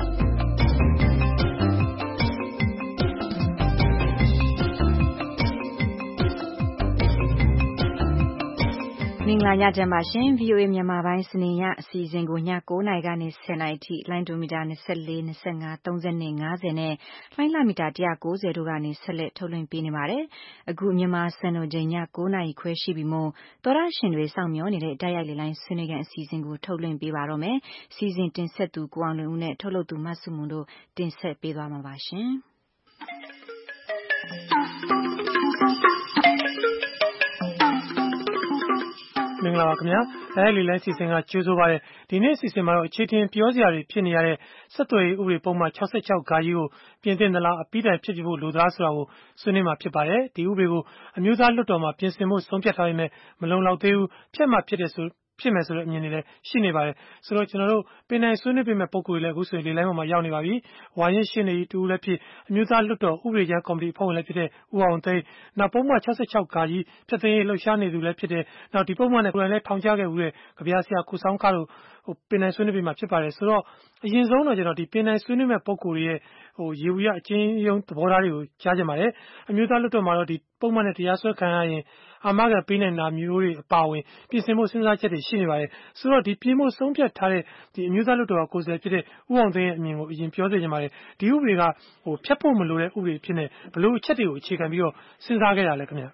မင်္ဂလာညချမ်းပါရှင် ဗွီအိုအေ မြန်မာပိုင်းစနေညအစီအစဉ်ကိုညကိုးနာရီကနေဆယ်နာရီထိလိုင်းဒိုမီတာ၂၄၊၂၅၊၃၂၊၅၀နဲ့လိုင်းလမီတာ၁၉၀တို့ကနေဆက်လက်ထုတ်လွှင့်ပေးနေပါတယ်။အခုမြန်မာစံတော်ချိန်ညကိုးနာရီခွဲရှိပြီမို့သောတရှင်တွေစောင့်မျှော်နေတဲ့တိုက်ရိုက်လေလိုင်းဆွေးနွေးခန်းအစီအစဉ်ကိုထုတ်လွှင့်ပေးပါတော့မယ်။စီစဉ်တင်ဆက်သူကိုအောင်လွင်ဦးနဲ့ထုတ်လုပ်သူမဆုမွန်တို့တင်ဆက်ပေးသွားမှာပါရှင်။မင်္ဂလာပါခင်ဗျာ။တိုက်ရိုက်လေလိုင်းစီစဉ်ကကြိုးဆိုပါရစေ။ဒီနေ့အစီအစဉ်မှာတော့အခြေထင်ပြောစရာတွေဖြစ်နေရတဲ့ဆက်သွယ်ရေးဥပဒေပုံမှန်၆၆ဂါကြီးကိုပြင်သင့်သလားအပြီးတိုင်ဖြစ်ဖို့လိုသလားဆိုတာကိုဆွေးနွေးမှာဖြစ်ပါတယ်။ဒီဥပဒေကိုအမျိုးသားလွှတ်တော်မှာပြင်ဆင်ဖို့ဆုံးဖြတ်ထားပေမဲ့မလုံလောက်သေးဘူး။ဖြတ်မှဖြစ်တယ်ဆိုဖြစ်မယ်ဆိုတဲ့အမြင်တွေလည်းရှိနေပါတယ်ဆိုတော့ကျွန်တော်တို့ပင်နိုင်ဆွေးနွေးပေးမဲ့ပုံကိုယ်တွေလည်းအခုဆိုရင်လေလိုင်းပေါ်မှာရောက်နေပါပြီ။ဝါရင်ရှင်းနေတူလည်းဖြစ်အမျိုးသားလွှတ်တော်ဥပဒေကြမ်းကော်မတီအဖွဲ့ဝင်လည်းဖြစ်တဲ့ဦးအောင်သိန်းနောက်ပုံမှန်၆၆ဂါကြီးဖြတ်သိမ်းရေးလှုပ်ရှားနေသူလည်းဖြစ်တဲ့နောက်ဒီပုံမှန်နဲ့ကိုယ်တိုင်လည်းထောင်ချခဲ့ဦးတဲ့ကြပြားဆရာကိုဆောင်ခတို့ဟိုပင်နိုင်ဆွေးနွေးပေးမှာဖြစ်ပါတယ်ဆိုတော့အရင်ဆုံးတော့ကျွန်တော်ဒီပင်နိုင်ဆွေးနွေးမဲ့ပုံကိုယ်တွေရဲ့ဟိုရေဝီရအချင်းယုံသဘောထားတွေကိုကြားကြပါတယ်အမျိုးသားလွှတ်တော်မှာတော့ဒီပုံမှန်နဲ့တရားစွဲခံရရင်အာမခံပေးနိုင်တာမျိုးတွေအပါအဝင်ပြင်ဆင်မှုစဉ်းစားချက်တွေရှိနေပါတယ်ဆိုတော့ဒီပြင်မှုဆုံးဖြတ်ထားတဲ့ဒီအမျိုးသားလွှတ်တော်ကိုယ်စားလှယ်ဖြစ်တဲ့ဦးအောင်သိန်းရဲ့အမြင်ကိုအရင်ပြောသေးကြပါတယ်ဒီဥပဒေကဟိုဖြတ်ဖို့မလိုတဲ့ဥပဒေဖြစ်နေဘလို့အချက်တွေကိုအခြေခံပြီးတော့စဉ်းစားခဲ့တာလဲခင်ဗျာ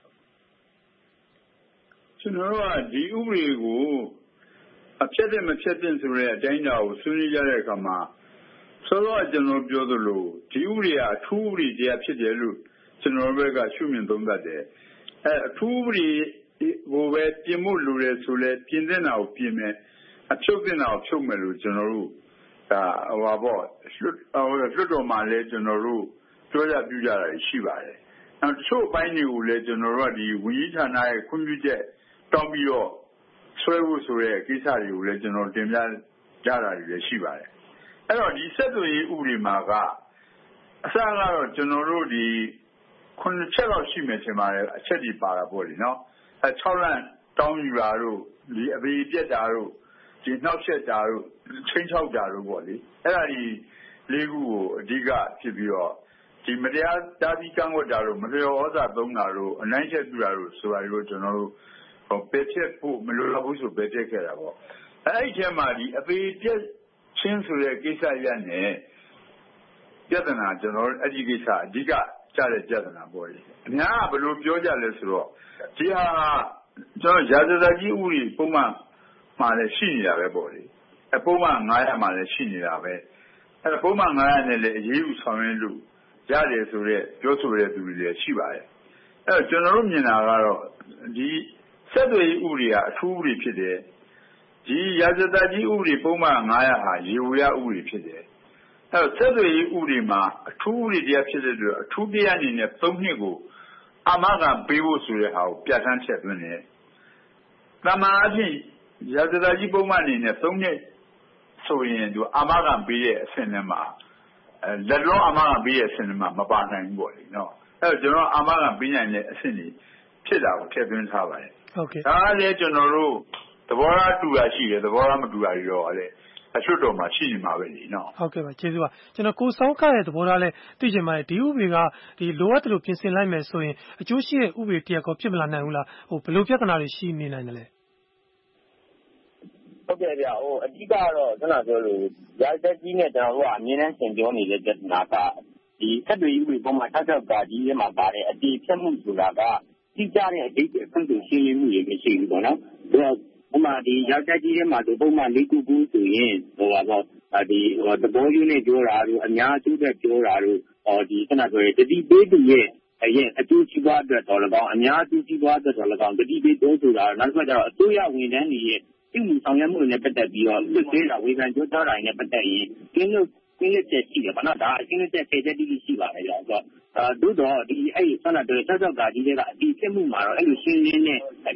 ကျွန်တော်တို့ကဒီဥပဒေကိုအဖြတ်တဲ့မဖြတ်တဲ့ဆိုတဲ့အတိုင်းအတာကိုဆွေးနွေးကြတဲ့အခါမှာဆိုတော့ကျွန်တော်ပြောသလိုဒီဥပဒေကအထူးဥပဒေတရားဖြစ်တယ်လို့ကျွန်တော်ဘက်ကရှုမြင်သုံးသပ်တယ်အဲအထူးဥပဒေကိုပဲပြင်ဖို့လိုတယ်ဆိုလဲပြင်တဲ့နာကိုပြင်မယ်အဖြုတ်တဲ့နာကိုဖြုတ်မယ်လို့ကျွန်တော်တို့ဒါဟိုပါပေါ့လွတ်လွတ်တော်မှာလဲကျွန်တော်တို့ပြောကြပြကြတာရှိပါတယ်နောက်တချို့အပိုင်းတွေကိုလဲကျွန်တော်တို့ကဒီဝန်ကြီးဌာနရဲ့ခွင့်ပြုချက်တောင်းပြီးတော့ဆွဲဖို့ဆိုတဲ့ကိစ္စတွေကိုလည်းကျွန်တော်တင်ပြကြတာတွေလည်းရှိပါတယ်အဲ့တော့ဒီဆက်သွယ်ရေးဥပဒေမှာကအစကတော့ကျွန်တော်တို့ဒီခုနှစ်ချက်လောက်ရှိမယ်ထင်ပါတယ်အချက်ဒီပါတာပေါ့လေနော်အဲ၆လမ်းတောင်းယူတာတို့ဒီအပေပြက်တာတို့ဒီနှောက်ချက်တာတို့ချင်းချောက်တာတို့ပေါ့လေအဲ့ဒါဒီလေးခုကိုအဓိကဖြစ်ပြီးတော့ဒီမတရားတားဆီးကန့်ကွက်တာတို့မလျော်ဩဇာသုံးတာတို့အနိုင်ချက်ပြတာတို့ဆိုတာတို့ကျွန်တော်တို့ဟိုပဲချက်ဖို့မလိုတော့ဘူးဆိုပဲချက်ခဲ့တာပေါ့အဲ့ဒီထဲမှာဒီအပေပြက်ချင်းဆိုတဲ့ကိစ္စရနဲ့ပြဿနာကျွန်တော်အဲ့ဒီကိစ္စအဓိကကြတဲ့ပြဿနာပေါ့လေအများကဘယ်လိုပြောကြလဲဆိုတော့ဒီဟာကျွန်တော်ရာဇသကြီးဥပဒေပုံမှန်မှာလည်းရှိနေတာပဲပေါ့လေအပုံမှန်ငါးရာမှာလည်းရှိနေတာပဲအဲ့ပုံမှန်ငါးရာနဲ့လည်းအရေးယူဆောင်ရွက်လို့ရတယ်ဆိုတော့ပြောဆိုရတဲ့သူတွေလည်းရှိပါတယ်အဲ့တော့ကျွန်တော်တို့မြင်တာကတော့ဒီဆက်သွယ်ရေးဥပဒေကအထူးဥပဒေဖြစ်တယ်ဒီရာဇသကြီးဥပဒေပုံမှန်ငါးရာဟာရေဝရဥပဒေဖြစ်တယ်အဲ့တော့ဆက်သွယ်ရေးဥပဒေမှာအထူးဥပဒေတရားဖြစ်တဲ့အတွက်အထူးတရားအနေနဲ့သုံးနှစ်ကိုအာမခံပေးဖို့ဆိုတဲ့ဟာကိုပြဋ္ဌာန်းချက်သွင်းတယ်။တမန်အဖြစ်ရာဇသကြီးပုံမှန်အနေနဲ့သုံးနှစ်ဆိုရင်သူအာမခံပေးတဲ့အဆင့်နဲ့မှာအဲလက်လုံးအာမခံပေးတဲ့အဆင့်နဲ့မှာမပါနိုင်ဘူးပေါ့လေနော်။အဲ့တော့ကျွန်တော်အာမခံပေးနိုင်တဲ့အဆင့်ကြီးဖြစ်တာကိုထည့်သွင်းထားပါတယ်။ဟုတ်ကဲ့။ဒါလည်းကျွန်တော်တို့သဘောထားတူတာရှိတယ်သဘောထားမတူတာတွေတော့လည်းအချွတ်တော်မှာရှိနေမှာပဲလေနော်ဟုတ်ကဲ့ပါကျေးဇူးပါကျွန်တော်ကိုစောင်းခတဲ့သဘောထားလဲသိချင်ပါတယ်ဒီဥပဒေကဒီလိုအပ်တယ်လို့ပြင်ဆင်လိုက်မယ်ဆိုရင်အကျိုးရှိတဲ့ဥပဒေတရက်ကောဖြစ်မလာနိုင်ဘူးလားဟိုဘယ်လိုပြဿနာတွေရှိနေနိုင်တယ်လဲဟုတ်ကဲ့ဗျဟိုအဓိကတော့ကျွန်တော်ပြောလို့ရာဇသက်ကြီးနဲ့ကျွန်တော်တို့ကအမြင်နဲ့သင်ပြောနေတဲ့ပြဿနာကဒီဆက်တွေဥပဒေပုံမှန်၆၆ပါကြီးထဲမှာပါတဲ့အတိဖြတ်မှုဆိုတာကတိကျတဲ့အဓိပ္ပာယ်အခွင့်အရေးရှင်းလင်းမှုတွေမရှိဘူးပေါ့နော်ဒါဥမာဒီရောက်တဲ့ကြီးထဲမှာဒီပုံမှန်လေးခုခုဆိုရင်ဟိုပါတော့ဒီဟိုသဘောယူနေပြောတာတို့အများစုတဲ့ပြောတာတို့ဟောဒီခဏဆိုရင်တတိပေးသူရဲ့အရင်အကျိုးရှိသွားတဲ့တော်၎င်းအများစုရှိသွားတဲ့တော်၎င်းတတိပေးတိုးဆိုတာနောက်တစ်ခါကျတော့အစိုးရဝန်ထမ်းတွေရဲ့ပြုမှုဆောင်ရွက်မှုတွေနဲ့ပတ်သက်ပြီးတော့လွတ်သေးတာဝေဖန်ကြိုးစားတာတွေနဲ့ပတ်သက်ရင်ကျင်းလို့ကျင်းလက်ချက်ရှိတယ်ဗောနော်ဒါအကျင်းလက်ချက်ဆယ်ချက်တိတိရှိပါတယ်ကြောက်တော့အဲသို့တော့ဒီအဲ့ဆန္ဒတွေချက်ချောက်ကဒီတွေကအတီးဖြစ်မှုမှာတော့အဲ့လိုရှင်းရင်းနဲ့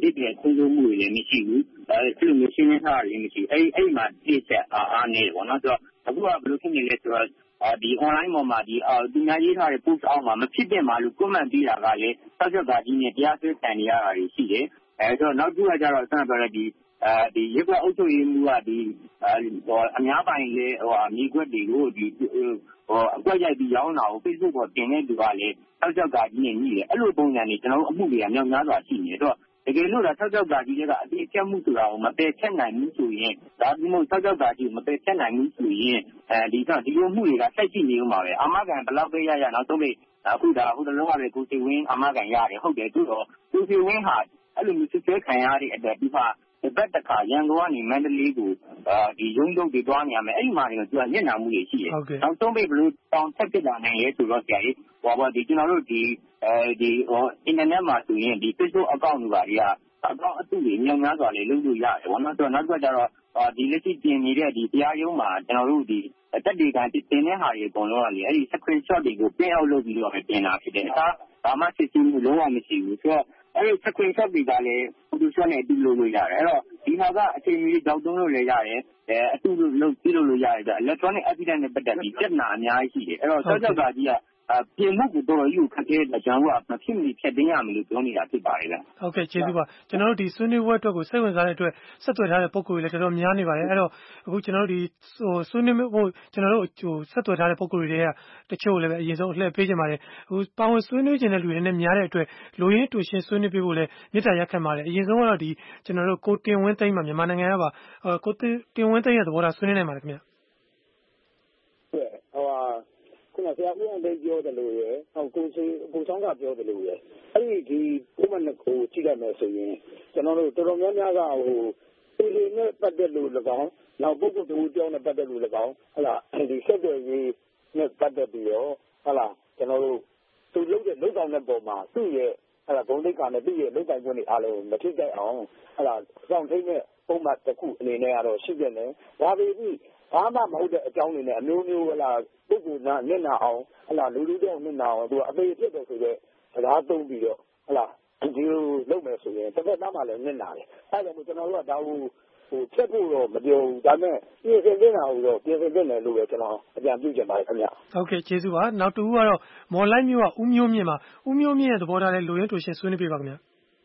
အစ်တဲ့ခွင့်ပြုမှုတွေလည်းမရှိဘူးအဲလိုမျိုးရှင်းလင်းထားတာလည်းမရှိဘူးအဲ့အဲ့မှာတိကျအားနေတယ်ပေါ့နော်ဆိုတော့အခုကဘယ်လိုဖြစ်နေလဲဆိုတော့ဒီ online ပေါ်မှာဒီသူများရေးထားတဲ့ post အောက်မှာမဖြစ်တဲ့မှာလို့ comment ပေးတာကလည်းစောက်ချက်ကာကြီးနဲ့တရားစွဲခံနေရတာတွေရှိတယ်အဲဆိုတော့နောက်တစ်ခုကကျတော့ဆက်ပြောရတဲ့ဒီအဲဒီရက်ွက်အုပ်ချုပ်ရေးမှုကဒီအများပိုင်လေဟိုမြေခွက်တွေကိုဒီဟိုအကွက်ရိုက်ပြီးရောင်းတာကို Facebook ပေါ်တင်တဲ့သူကလည်းစောက်ချက်ကာကြီးနဲ့ညှိတယ်အဲ့လိုပုံစံတွေကျွန်တော်တို့အမှုတွေကမြောက်များစွာရှိနေတော့တကယ်လို့ဒါစောက်ချက်ကာကြီးကအတိအကျမှုဆိုတာကိုမပယ်ဖြတ်နိုင်ဘူးဆိုရင်ဒါဒီမို့စောက်ချက်ကာကြီးကိုမပယ်ဖြတ်နိုင်ဘူးဆိုရင်အဲဒီတော့ဒီလိုမှုတွေကဆက်ရှိနေဦးမှာပဲအာမခံဘယ်လောက်ပဲရရနောက်ဆုံးပဲအခုဒါဟိုတလုံးကပဲကိုစီဝင်းအာမခံရတယ်ဟုတ်တယ်သူတော့ကိုစီဝင်းဟာအဲ့လိုမျိုးစစ်ဆွဲခံရတဲ့အတွက်ဒီမှာဒီဘက်တခါရန်ကုန်ကနေမန္တလေးကိုဒီရုံးချုပ်တွေတွားနေရမယ်အဲ့ဒီမှာနေတော့သူကညံ့နာမှုတွေရှိတယ်နောက်ဆုံးပဲဘလို့တောင်ဆက်ဖြစ်လာနိုင်ရဲဆိုတော့ကြာကြီးဟောပါဒီကျွန်တော်တို့ဒီအဲဒီဟော internet မှာဆိုရင်ဒီ Facebook account တွေပါတွေကအကောင့်အတုတွေညံ့များစွာလေးလုပ်လို့ရတယ်ဘောနော်ဆိုတော့နောက်တစ်ခါကျတော့ဒီလက်ရှိပြင်နေတဲ့ဒီတရားရုံးမှာကျွန်တော်တို့ဒီတက်တွေကတင်တဲ့ဟာတွေအကုန်လုံးကလေအဲ့ဒီ screenshot တွေကို print out လုပ်ပြီးတော့ပြင်တာဖြစ်တယ်ဒါဘာမှစစ်ဆေးမှုလုံးဝမရှိဘူးဆိုတော့အဲ့ဒီ screenshot တွေကလည်း Photoshop နဲ့အတူလုပ်လို့ရတယ်အဲ့တော့ဒီဟာကအချိန်ကြီးကြောက်တုံးလို့လည်းရတယ်အဲအတူလုပ်ပြီးလုပ်လို့ရတယ်ဆိုတော့ electronic evidence နဲ့ပတ်သက်ပြီးပြဿနာအများကြီးရှိတယ်အဲ့တော့စောကြောက်ကကြီးကပြင်မှုကိုတော်တော်ကြီးကိုခက်ခဲတဲ့ကျွန်တော်တို့ကမဖြစ်မနေဖြတ်သိမ်းရမယ်လို့ပြောနေတာဖြစ်ပါတယ်ဗျ။ဟုတ်ကဲ့ကျေးဇူးပါကျွန်တော်တို့ဒီဆွေးနွေးပွဲအတွက်ကိုစိတ်ဝင်စားတဲ့အတွက်ဆက်သွယ်ထားတဲ့ပုံကိုယ်တွေလည်းတော်တော်များနေပါတယ်အဲ့တော့အခုကျွန်တော်တို့ဒီဟိုဆွေးနွေးဟိုကျွန်တော်တို့ဟိုဆက်သွယ်ထားတဲ့ပုံကိုယ်တွေကတချို့လည်းပဲအရင်ဆုံးအလှည့်ပေးကြပါတယ်ဟိုပါဝင်ဆွေးနွေးခြင်းတဲ့လူတွေနဲ့များတဲ့အတွက်လူရင်းတူရှင်းဆွေးနွေးပေးဖို့လည်းမြစ်တာရက်ခံပါတယ်အရင်ဆုံးကတော့ဒီကျွန်တော်တို့ကိုတင်ဝင်းသိမ်းမှာမြန်မာနိုင်ငံကပါကိုတင်ဝင်းသိမ်းရဲ့သဘောထားဆွေးနွေးနိုင်ပါတယ်ခင်ဗျာဟိုခုနဆရာဦးအောင်သိပြောတယ်လို့ရယ်ဟောကိုစီကိုဆောင်ကပြောတယ်လို့ရယ်အဲ့ဒီဒီဥပမာကိုကြည့်ရမယ်ဆိုရင်ကျွန်တော်တို့တော်တော်များများကဟိုဒီလိုနဲ့ပတ်သက်လို့၎င်းနောက်ပုဂ္ဂိုလ်တူကြောင်းနဲ့ပတ်သက်လို့၎င်းဟလာဒီဆက်သွယ်ရေးနဲ့ပတ်သက်ပြီးတော့ဟလာကျွန်တော်တို့သူလုပ်တဲ့လုပ်ဆောင်တဲ့ပုံမှာသူ့ရဲ့ဟလာဘုံတိတ်ကနဲ့သူ့ရဲ့လုပ်ဆောင်ခြင်းတွေအားလုံးမထိကြိုက်အောင်ဟလာစောင့်ထိန်တဲ့ပုံမှန်တစ်ခုအနေနဲ့ကတော့ရှိခဲ့တယ်ဒါပေမဲ့ဘာမှမဟုတ်တဲ့အကြောင်းတွေနဲ့အမျိုးမျိုးဟလာပုဂ္ဂိုလ်နာမျက်နှာအောင်ဟလာလူလူတောင်မျက်နှာအောင်သူကအသေးဖြစ်တယ်ဆိုတော့စကားသုံးပြီးတော့ဟလာဒီလိုလုပ်မယ်ဆိုရင်တစ်သက်သားမှလည်းမျက်နှာတယ်အဲဒါကြောင့်ကျွန်တော်တို့ကဒါကိုဟိုဖြတ်ဖို့တော့မပြောဘူးဒါပေမဲ့ပြင်ဆင်နေတာကိုတော့ပြင်ဆင်နေလို့ပဲကျွန်တော်အကြံပြုချင်ပါတယ်ခင်ဗျဟုတ်ကဲ့ကျေးဇူးပါနောက်တူကတော့မော်လိုက်မျိုးကဦးမျိုးမြင့်မှာဦးမျိုးမြင့်ရဲ့သဘောထားနဲ့လူရင်းတူရှင်ဆွေးနွေးပြပါခင်ဗျ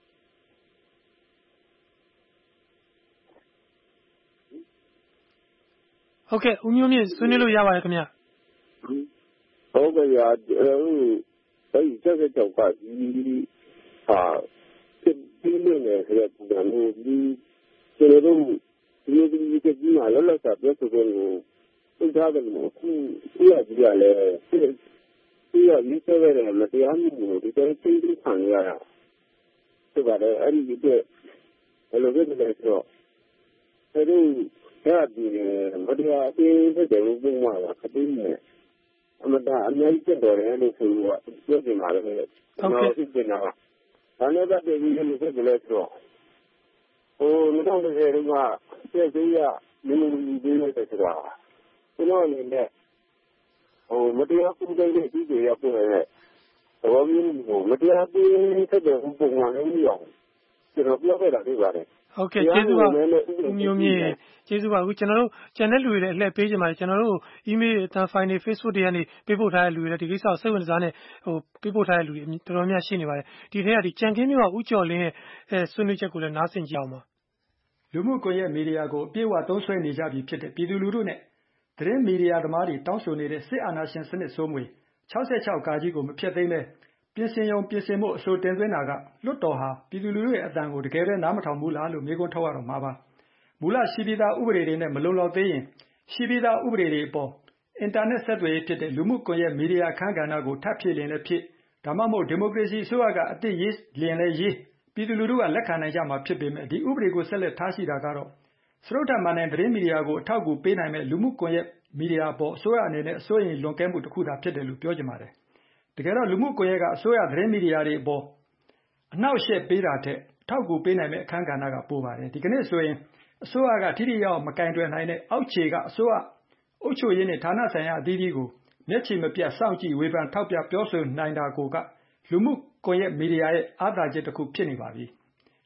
ဟုတ်ကဲ့ဦးမျိုးမြင့်ဆွေးနွေးလို့ရပါတယ်ခင်ဗျဟုတ်ကဲ့ရာအဲဒီဆက်ဆက်ကြောက်ကဒီဟာဒီလိုနဲ့ဆိုတဲ့ပုံစံမျိုးဒီကျွန်တော်တို့ဒီဒီဒီကကြီးမှာလောလောဆယ်ပြောဆိုလို့သိထားတယ်လို့ခုဒီရကြီးကလည်းဒီရဒီဆက်ရတယ်မတရားမှုကိုဒီတိုင်းသိသိခံရတာဆိုတော့အဲ့ဒီအတွက်ဘယ်လိုဖြစ်လဲဆိုတော့အဲဒါအဲ့ဒီမတရားအင်းတဲ့လူပုံမှာကတည်းကအမတာအများကြီးတက်တော်တယ်လို့ဆိုတော့ပြောနေမှာလည်းဟုတ်ကဲ့ဖြစ်နေတာပါဒါနဲ့ပတ်သက်ပြီးလည်းဖြစ်တယ်ဆိုတော့ဟို၂၀၁၀တုန်းကပြည့်စည်ရမင်းကြီးပေးလိုက်တဲ့ဆိုတာကျွန်တော်အနေနဲ့ဟိုမတရားကူတဲ့ဒီတွေရပို့ရတဲ့ဘောမင်းကိုမတရားပေးတဲ့ပုံမှန်လေးမရောကျွန်တော်ပြောခဲ့တာတွေ့ပါတယ်ဟုတ်ကဲ့ကျေးဇူးပါဦးမျိုးမြင့်ကျေးဇူးပါအခုကျွန်တော်တို့ကျန်တဲ့လူတွေလည်းအလှည့်ပေးကြပါတယ်ကျွန်တော်တို့ email အတန်း file တွေ Facebook တွေကနေပေးပို့ထားတဲ့လူတွေလည်းဒီကိစ္စကိုစိတ်ဝင်စားနေဟိုပေးပို့ထားတဲ့လူတွေတော်တော်များရှိနေပါတယ်ဒီထဲကဒီကြံခင်းမျိုးကဦးကျော်လင်းရဲ့အဲဆွေးနွေးချက်ကိုလည်းနားဆင်ကြအောင်ပါလူမှုကွန်ရက်မီဒီယာကိုအပြည့်အဝသုံးစွဲနေကြပြီဖြစ်တဲ့ပြည်သူလူထုနဲ့သတင်းမီဒီယာသမားတွေတောင်းဆိုနေတဲ့စစ်အာဏာရှင်စနစ်စိုးမွေ၆၆ကာကြီးကိုမဖျက်သိမ်းပဲပြင်ဆင်ရုံပြင်ဆင်မှုအဆိုတင်သွင်းတာကလွတ်တော်ဟာပြည်သူလူထုရဲ့အတန်ကိုတကယ်ပဲနားမထောင်ဘူးလားလို့မေးခွန်းထုတ်ရတော့မှာပါမူလရှိပြီးသားဥပဒေတွေနဲ့မလုံလောက်သေးရင်ရှိပြီးသားဥပဒေတွေအပေါ်အင်တာနက်ဆက်သွယ်ရေးဖြစ်တဲ့လူမှုကွန်ရက်မီဒီယာအခမ်းကဏ္ဍကိုထပ်ဖြည့်လင်းလည်းဖြစ်ဒါမှမဟုတ်ဒီမိုကရေစီအစိုးရကအစ်စ်ရေးလင်လည်းရေးပြည်သူလူထုကလက်ခံနိုင်ကြမှာဖြစ်ပေမဲ့ဒီဥပဒေကိုဆက်လက်ထားရှိတာကတော့စရုပ်ထမှန်တဲ့သတင်းမီဒီယာကိုအထောက်အကူပေးနိုင်မဲ့လူမှုကွန်ရက်မီဒီယာပေါ်အစိုးရအနေနဲ့အစိုးရလွန်ကဲမှုတစ်ခုသာဖြစ်တယ်လို့ပြောချင်ပါတယ်တကယ်တော့လူမှုကွန်ရက်ကအစိုးရသတင်းမီဒီယာတွေအပေါ်အနောက်ရှက်ပေးတာတဲ့ထောက်ကူပေးနိုင်မဲ့အခမ်းကဏ္ဍကပိုပါတယ်ဒီကနေ့ဆိုရင်အစိုးရကထိထိရောက်မကင်တွယ်နိုင်တဲ့အောက်ခြေကအစိုးရအုပ်ချုပ်ရေးနဲ့ဌာနဆိုင်ရာအသီးသီးကိုမျက်ခြေမပြတ်စောင့်ကြည့်ဝေဖန်ထောက်ပြပြောဆိုနိုင်တာကိုကလူမှုကွန်ရက်မီဒီယာရဲ့အားသာချက်တစ်ခုဖြစ်နေပါပြီ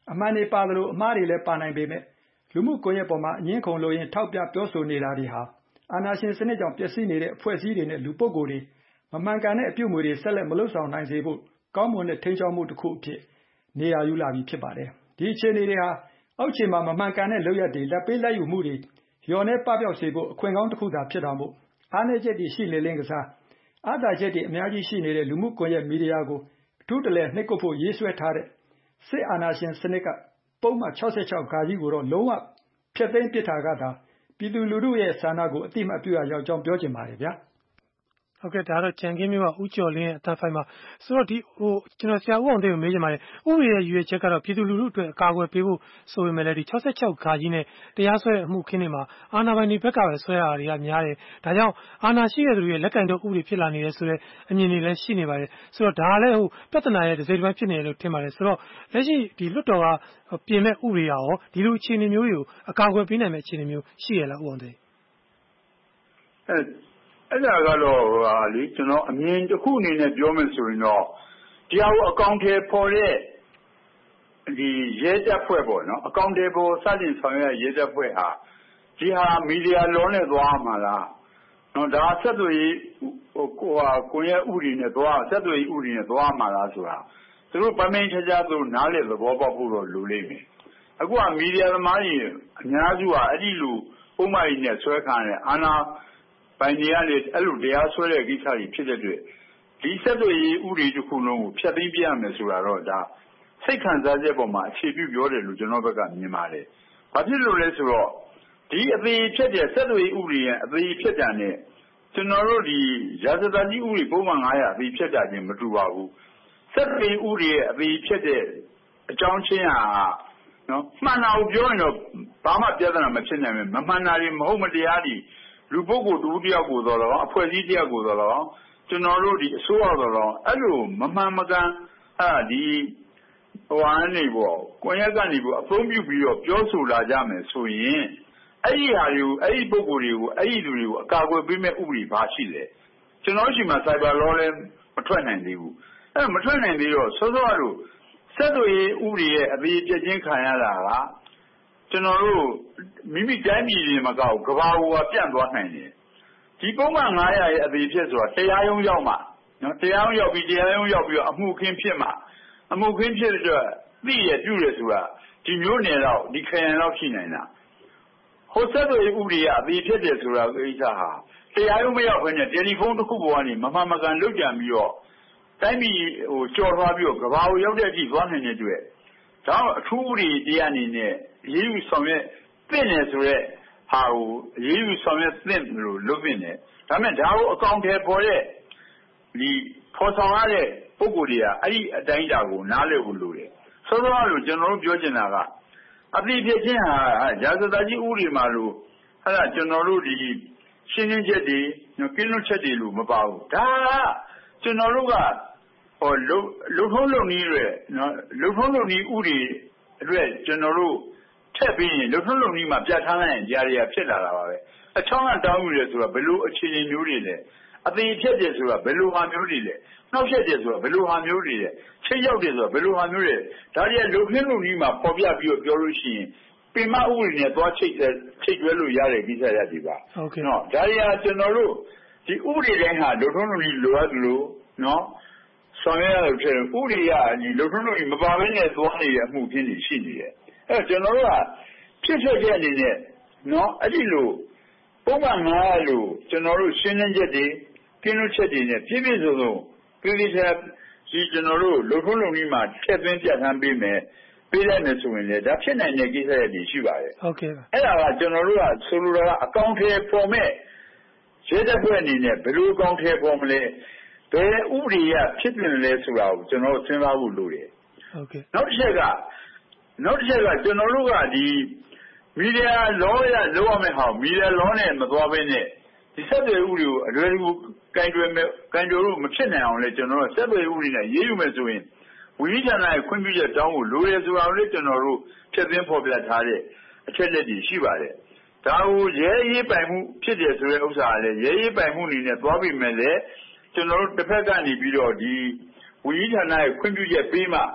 အမှန်တွေပါသလိုအမှားတွေလည်းပါနိုင်ပေမဲ့လူမှုကွန်ရက်ပေါ်မှာအငင်းခုန်လို့ရင်ထောက်ပြပြောဆိုနေတာတွေဟာအာဏာရှင်စနစ်ကြောင့်ပျက်စီးနေတဲ့အဖွဲ့အစည်းတွေနဲ့လူပုဂ္ဂိုလ်တွေမမှန်ကန်တဲ့အပြုအမူတွေဆက်လက်မလုပ်ဆောင်နိုင်စေဖို့ကောင်းမွန်တဲ့ထိန်းချုပ်မှုတစ်ခုအဖြစ်နေရာယူလာပြီဖြစ်ပါတယ်။ဒီအခြေအနေတွေဟာအောက်ခြေမှာမမှန်ကန်တဲ့လုပ်ရက်တွေလက်ပေးလက်ယူမှုတွေလျော်နှဲပပျောက်စေဖို့အခွင့်ကောင်းတစ်ခုသာဖြစ်တော်မူအားနည်းချက်တွေရှိလေလင်းကစားအားသာချက်တွေအများကြီးရှိနေတဲ့လူမှုကွန်ရက်မီဒီယာကိုအထူးတလဲနှိပ်ကွပ်ဖို့ရေးဆွဲထားတဲ့စစ်အာဏာရှင်စနစ်ကပုံမှန်၆၆ ဂါကြီးကိုတော့လုံးဝဖျက်သိမ်းပစ်တာကသာပြည်သူလူထုရဲ့ဆန္ဒကိုအတိမတ်ပြုရရောက်ကြောင်းပြောချင်ပါတယ်ဗျာဟုတ်ကဲ့ဒါကတော့ကြံခင်းမျိုးကဦးကျော်လင်းရဲ့အတန်းဖိုင်မှာဆိုတော့ဒီဟိုကျွန်တော်ဆရာဦးအောင်သိကိုမေးချင်ပါတယ်ဥပဒေရဲ့ရွေးချက်ကတော့ပြည်သူလူထုအတွက်အကာအကွယ်ပေးဖို့ဆိုပေမဲ့လည်းဒီ၆၆ ဂါကြီးနဲ့တရားစွဲတဲ့အမှုခင်းတွေမှာအာဏာပိုင်တွေဘက်ကပဲဆွဲရတာတွေကများတယ်ဒါကြောင့်အာဏာရှိတဲ့သူတွေရဲ့လက်ကင်တော့ဥပဒေဖြစ်လာနေတယ်ဆိုတော့အမြင်တွေလည်းရှိနေပါတယ်ဆိုတော့ဒါကလည်းဟိုပြဿနာရဲ့တစ်စိတ်တစ်ပိုင်းဖြစ်နေတယ်လို့ထင်ပါတယ်ဆိုတော့လက်ရှိဒီလွှတ်တော်ကပြင်မဲ့ဥပဒေရောဒီလိုအခြေအနေမျိုးတွေကိုအကာအကွယ်ပေးနိုင်မဲ့အခြေအနေမျိုးရှိရလားဦးအောင်သိအဲအဲ့ဒါကတော့ဟာလေကျွန်တော်အမြင်တစ်ခုအနေနဲ့ပြောမယ်ဆိုရင်တော့တရားကိုအကောင့်ထဲပေါ်တဲ့ဒီရဲတပ်ဖွဲ့ပေါ့နော်အကောင့်ထဲပေါ်စတင်ဆောင်ရွက်ရဲတပ်ဖွဲ့ဟာဒီဟာမီဒီယာလောနဲ့သွားမှာလားနော်ဒါဆက်သွယ်ရေးဟိုကိုဟာကိုရဲ့ဥပဒေနဲ့သွားဆက်သွယ်ရေးဥပဒေနဲ့သွားမှာလားဆိုတာသူတို့ပမင်းချာချာသူနားလေသဘောပေါက်ဖို့တော့လိုလိမ့်မယ်အခုကမီဒီယာသမားကြီးအများစုကအဲ့ဒီလိုပုံမှန်ကြီးနဲ့ဆွဲခံရအာဏာပိုင်တွေကလည်းအဲ့လိုတရားစွဲတဲ့ကိစ္စတွေဖြစ်တဲ့အတွက်ဒီဆက်သွယ်ရေးဥပဒေတစ်ခုလုံးကိုဖျက်သိမ်းပြရမယ်ဆိုတာတော့ဒါစိတ်ခံစားချက်ပေါ်မှာအခြေပြုပြောတယ်လို့ကျွန်တော်ဘက်ကမြင်ပါတယ်။ဘာဖြစ်လို့လဲဆိုတော့ဒီအသေးဖြတ်တဲ့ဆက်သွယ်ရေးဥပဒေရဲ့အသေးဖြတ်တာနဲ့ကျွန်တော်တို့ဒီရာဇသတ်ကြီးဥပဒေပုံမှန်၅၀၀အသေးဖြတ်တာချင်းမတူပါဘူး။ဆက်သွယ်ရေးဥပဒေရဲ့အသေးဖြတ်တဲ့အကြောင်းချင်းဟာနော်မှန်တာကိုပြောရင်တော့ဘာမှပြဿနာမဖြစ်နိုင်ဘူး။မမှန်တာတွေမဟုတ်မတရားတွေလူပုဂ္ဂိုလ်တူတယောက်ကိုသော်လည်းကောင်းအဖွဲ့အစည်းတယောက်ကိုသော်လည်းကောင်းကျွန်တော်တို့ဒီအစိုးရသော်လည်းကောင်းအဲ့လိုမမှန်မကန်အဲ့ဒီဟိုအနေပေါ့ကိုရက်ကနေပေါ့အသုံးပြုပြီးတော့ပြောဆိုလာကြမယ်ဆိုရင်အဲ့ဒီဟာတွေကိုအဲ့ဒီပုဂ္ဂိုလ်တွေကိုအဲ့ဒီလူတွေကိုအကာအကွယ်ပေးမဲ့ဥပဒေဘာရှိလဲကျွန်တော်ရှိမှာ Cyber Law လည်းမထွက်နိုင်သေးဘူးအဲ့မထွက်နိုင်သေးတော့စောစောကတော့ဆက်သွယ်ရေးဥပဒေရဲ့အသေးပြည့်ချင်းခံရတာကကျွန်တော်တို့မိမိတိုင်းပြည်တွေမှာကောက်ကဘာကိုပြန့်သွားနိုင်တယ်ဒီပုံမှန်၅၀၀ရဲ့အသေးဖြစ်ဆိုတာတရားရုံးရောက်မှနော်တရားရုံးရောက်ပြီးတရားရုံးရောက်ပြီးတော့အမှုခင်းဖြစ်မှအမှုခင်းဖြစ်တဲ့အတွက်သိရပြုရဆိုတာဒီမျိုးနယ်တော့ဒီခရိုင်တော့ရှိနိုင်တာဟိုဆက်သွယ်ရေးဥပဒေကအသေးဖြစ်တယ်ဆိုတာကိစ္စဟာတရားရုံးမရောက်ဘဲနဲ့တယ်လီဖုန်းတစ်ခုပေါ်ကနေမမှန်မကန်လုပ်ကြံပြီးတော့တိုင်းပြည်ဟိုကြော်သွားပြီးတော့ကဘာကိုရောက်တဲ့အထိသွားနိုင်တဲ့အတွက်ဒါအထူးဥပဒေတရားအနေနဲ့ရေးယူဆောင်ရွက်သင့်တယ်ဆိုရက်ဟာကိုရေးယူဆောင်ရွက်သင့်လို့လုပ်သင့်တယ်ဒါပေမဲ့ဒါကိုအကောင့်ထဲပေါ်တဲ့ဒီဖော်ဆောင်ရတဲ့ပုံကိုယ်တွေကအဲ့ဒီအတိုင်းအတာကိုနားလည်ဖို့လိုတယ်စောစောကလို့ကျွန်တော်တို့ပြောချင်တာကအတိဖြစ်ချင်းဟာရာဇသတ်ကြီးဥပဒေမှာလို့အဲ့ဒါကျွန်တော်တို့ဒီရှင်းရှင်းချက်တွေကင်းလွတ်ချက်တွေလို့မပါဘူးဒါကကျွန်တော်တို့ကဟိုလုံလုံထုံးလုံနည်းတွေနော်လုံထုံးလုံနည်းဥပဒေအတွက်ကျွန်တော်တို့ထက်ပြီးရင်လုံထုံးလုံနည်းမှာပြဋ္ဌာန်းလိုက်ရင်ကြားရဖြစ်လာတာပါပဲအချောင်းကတောင်းယူတယ်ဆိုတာဘယ်လိုအခြေအနေမျိုးတွေလဲအသေးဖြတ်တယ်ဆိုတာဘယ်လိုဟာမျိုးတွေလဲနှောက်ဖြတ်တယ်ဆိုတာဘယ်လိုဟာမျိုးတွေလဲချိတ်ရောက်တယ်ဆိုတာဘယ်လိုဟာမျိုးတွေဒါတွေကလုံခင်းလုံနည်းမှာပေါ်ပြပြီးတော့ပြောလို့ရှိရင်ပင်မဥပဒေနဲ့သွားချိတ်ချိတ်တွဲလို့ရတဲ့ကိစ္စရည်ပါဟုတ်ကဲ့နော်ဒါတွေကကျွန်တော်တို့ဒီဥပဒေတိုင်းဟာလုံထုံးလုံနည်းလိုအပ်လို့နော်ဆောင်ရွက်ရလို့ဖြစ်တယ်ဥပဒေကဒီလုံထုံးလုံနည်းမပါဘဲနဲ့သွားနေတဲ့အမှုဖြစ်နေရှိနေတယ်အဲကျွန်တော်တို့ကဖြစ်ဖြစ်တဲ့အနေနဲ့နော်အဲ့ဒီလိုပုံမှန်ငါလို့ကျွန်တော်တို့ရှင်းလင်းချက်တွေကင်းလို့ချက်တွေနဲ့ပြည့်ပြည့်စုံစုံပြည်ပြည်ချက်ဒီကျွန်တော်တို့လုံထုံးလုံနည်းမှာထည့်သွင်းပြဋ္ဌာန်းပေးမယ်ပေးလိုက်မယ်ဆိုရင်လည်းဒါဖြစ်နိုင်တဲ့ကိစ္စတွေရှိပါတယ်ဟုတ်ကဲ့အဲ့ဒါကကျွန်တော်တို့ကဆိုလိုတာကအကောင့်ထဲပေါ်မဲ့ရဲတပ်ဖွဲ့အနေနဲ့ဘယ်လိုအကောင့်ထဲပေါ်မလဲဘယ်ဥပဒေရဖြစ်နေလဲဆိုတာကိုကျွန်တော်စဉ်းစားဖို့လိုတယ်ဟုတ်ကဲ့နောက်တစ်ချက်ကနောက်တစ်ချက်ကကျွန်တော်တို့ကဒီမီဒီယာလောရလောရမယ်ဟောမီဒီယာလောနဲ့မသွားဘဲနဲ့ဒီဆက်သွယ်ဥပဒေကိုအလွယ်တကူကင်တွယ်မဲ့ကင်တွယ်လို့မဖြစ်နိုင်အောင်လဲကျွန်တော်တို့ဆက်သွယ်ဥပဒေနဲ့ရေးယူမယ်ဆိုရင်ဝိညာဉ်နဲ့ခွင့်ပြုချက်တောင်းဖို့လိုရဆိုတာကိုလည်းကျွန်တော်တို့ဖြည့်သွင်းဖော်ပြထားတဲ့အချက်လက်တွေရှိပါတယ်ဒါကိုရဲရေးပိုင်မှုဖြစ်တယ်ဆိုတဲ့ဥစ္စာကလည်းရဲရေးပိုင်မှုအနေနဲ့သွားပြီးမယ်လေကျွန်တော်တို့တစ်ဖက်ကနေပြီးတော့ဒီဝိညာဉ်နဲ့ခွင့်ပြုချက်ပေးမှ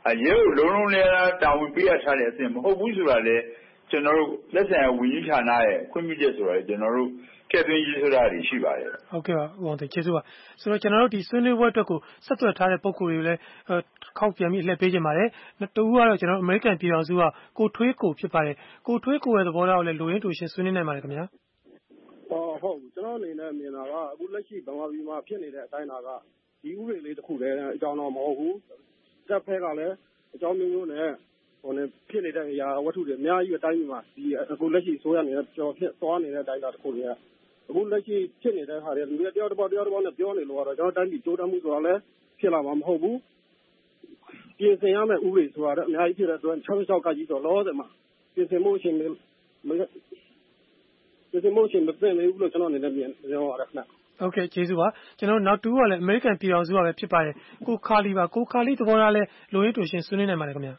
ရဲကိုလုံးလုံးလဲတာဝန်ပေးရထားတဲ့အဆင့်မဟုတ်ဘူးဆိုတာလေကျွန်တော်တို့လက်ဆိုင်ရာဝန်ကြီးဌာနရဲ့ခွင့်ပြုချက်ဆိုတာကျွန်တော်တို့ကဲ့သွင်းရေးဆိုတာတွေရှိပါတယ်ဟုတ်ကဲ့ပါဦးအောင်သိကျေးဇူးပါဆိုတော့ကျွန်တော်တို့ဒီဆွေးနွေးပွဲအတွက်ကိုဆက်သွယ်ထားတဲ့ပုံကိုယ်တွေကိုလည်းခောက်ပြန်ပြီးလှည့်ပေးကြပါတယ်တူကတော့ကျွန်တော်အမေရိကန်ပြည်တော်စုကကိုထွေးကိုဖြစ်ပါတယ်ကိုထွေးကိုရဲ့သဘောထားကိုလည်းလူရင်းတူရှင်ဆွေးနွေးနိုင်ပါတယ်ခင်ဗျာဟုတ်ဟုတ်ကျွန်တော်အနေနဲ့မြင်တာကအခုလက်ရှိဗမာပြည်မှာဖြစ်နေတဲ့အတိုင်းအတာကဒီဥပဒေလေးတစ်ခုတည်းအကြောင်းတော့မဟုတ်ဘူးတက်ဖက်ကလည်းအကြောင်းမျိုးမျိုးနဲ့ဟိုနဲ့ဖြစ်နေတဲ့အရာဝတ္ထုတွေအများကြီးအတိုင်းမှာဒီအခုလက်ရှိဆိုရနေတဲ့ကြော်ဖြစ်သွားနေတဲ့အတိုင်းအတာတစ်ခုတည်းအခုလက်ရှိဖြစ်နေတဲ့ဟာတွေလူတွေတယောက်တစ်ပေါက်တယောက်တစ်ပေါက်နဲ့ပြောနေလို့ကတော့ကျွန်တော်တိုင်းပြည်တိုးတက်မှုဆိုတာလည်းဖြစ်လာမှာမဟုတ်ဘူးပြင်ဆင်ရမယ့်ဥပဒေဆိုတာလည်းအများကြီးဖြစ်တဲ့အတွက်၆၆ကကြီးဆိုလောတယ်မှာပြင်ဆင်မှုအချိန်မပြင်ဆင်မှုအချိန်မသိနေဘူးလို့ကျွန်တော်အနေနဲ့မြင်ပြောရတယ်ခင်ဗျဟုတ်ကဲ့ကျေးဇူးပါကျွန်တော်နောက်တူကလည်းအမေရိကန်ပြည်တော်စုကပဲဖြစ်ပါတယ်ကိုခါလီပါကိုခါလီသဘောထားလဲလူရင်းတူရှင်ဆွေးနွေးနိုင်ပါတယ်ခင်ဗျာ